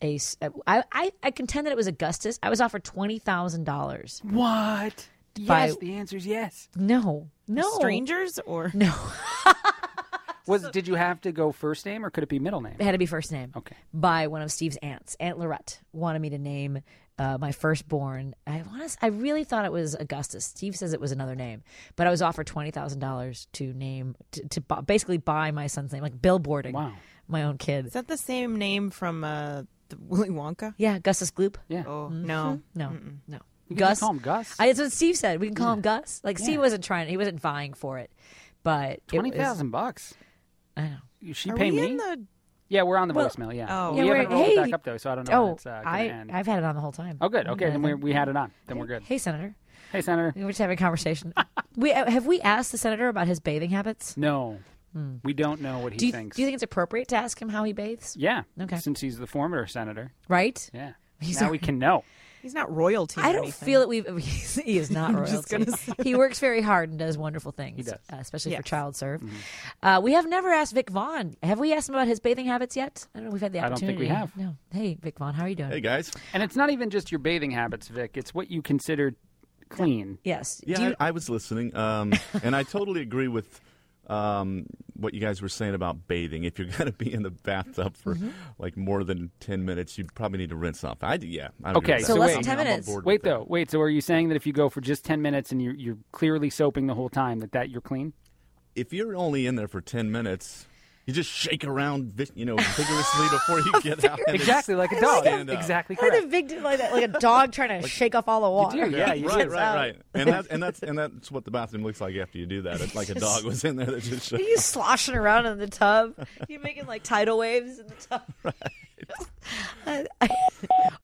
[SPEAKER 2] I contend that it was Augustus. I was offered $20,000.
[SPEAKER 1] What? Yes, the answer is yes.
[SPEAKER 2] No.
[SPEAKER 9] Strangers or
[SPEAKER 2] no?
[SPEAKER 1] Did you have to go first name or could it be middle name?
[SPEAKER 2] It had to be first name.
[SPEAKER 1] Okay.
[SPEAKER 2] By one of Steve's aunts. Aunt Lorette wanted me to name my firstborn. I really thought it was Augustus. Steve says it was another name, but I was offered $20,000 to name to basically buy my son's name, like billboarding.
[SPEAKER 1] Wow.
[SPEAKER 2] My own kid.
[SPEAKER 9] Is that the same name from the Willy Wonka?
[SPEAKER 2] Yeah, Gus's Gloop.
[SPEAKER 1] Yeah.
[SPEAKER 9] Oh no,
[SPEAKER 2] no.
[SPEAKER 1] You can
[SPEAKER 2] Gus.
[SPEAKER 1] just call him Gus.
[SPEAKER 2] That's what Steve said. We can call him Gus. Like Steve wasn't trying. He wasn't vying for it, but
[SPEAKER 1] $20,000.
[SPEAKER 2] I know.
[SPEAKER 1] She
[SPEAKER 9] Are
[SPEAKER 1] pay
[SPEAKER 9] we
[SPEAKER 1] me?
[SPEAKER 9] in the...
[SPEAKER 1] Yeah, we're on the voicemail. Yeah.
[SPEAKER 9] Oh.
[SPEAKER 1] We haven't rolled it back up though, so I don't know. When it's gonna end.
[SPEAKER 2] I've had it on the whole time.
[SPEAKER 1] Oh, good. Okay, then we had it on. Then we're good.
[SPEAKER 2] Hey, Senator.
[SPEAKER 1] Hey, Senator.
[SPEAKER 2] We're just having a conversation. Have we asked the senator about his bathing habits?
[SPEAKER 1] No. We don't know what he thinks.
[SPEAKER 2] Do you think it's appropriate to ask him how he bathes?
[SPEAKER 1] Yeah.
[SPEAKER 2] Okay.
[SPEAKER 1] Since he's the former senator.
[SPEAKER 2] Right?
[SPEAKER 1] Yeah.
[SPEAKER 2] Now
[SPEAKER 1] we can know.
[SPEAKER 9] He's not royalty.
[SPEAKER 2] I don't feel that he is not royalty. He works very hard and does wonderful things.
[SPEAKER 1] He does.
[SPEAKER 2] Especially for child serve. Mm-hmm. We have never asked Vic Vaughn. Have we asked him about his bathing habits yet? I don't know if we've had the opportunity.
[SPEAKER 1] I don't think we have.
[SPEAKER 2] No. Hey, Vic Vaughn, how are you doing?
[SPEAKER 18] Hey, guys.
[SPEAKER 1] And it's not even just your bathing habits, Vic. It's what you consider clean.
[SPEAKER 2] Yes.
[SPEAKER 18] Yeah, I was listening, and I totally agree with what you guys were saying about bathing. If you're going to be in the bathtub for like more than 10 minutes, you probably need to rinse off.
[SPEAKER 1] Okay,
[SPEAKER 2] so less than 10 minutes.
[SPEAKER 1] Wait, so are you saying that if you go for just 10 minutes and you're clearly soaping the whole time, that you're clean?
[SPEAKER 18] If you're only in there for 10 minutes, you just shake around, vigorously before you get out.
[SPEAKER 1] Exactly, like a dog. Exactly correct.
[SPEAKER 2] Like a big, like a dog trying to shake off all the water.
[SPEAKER 1] You do, yeah, you do.
[SPEAKER 18] Right. And that's what the bathroom looks like after you do that. It's like a dog was in there that just.
[SPEAKER 2] Are you sloshing around in the tub? You're making like tidal waves in the tub.
[SPEAKER 18] Right.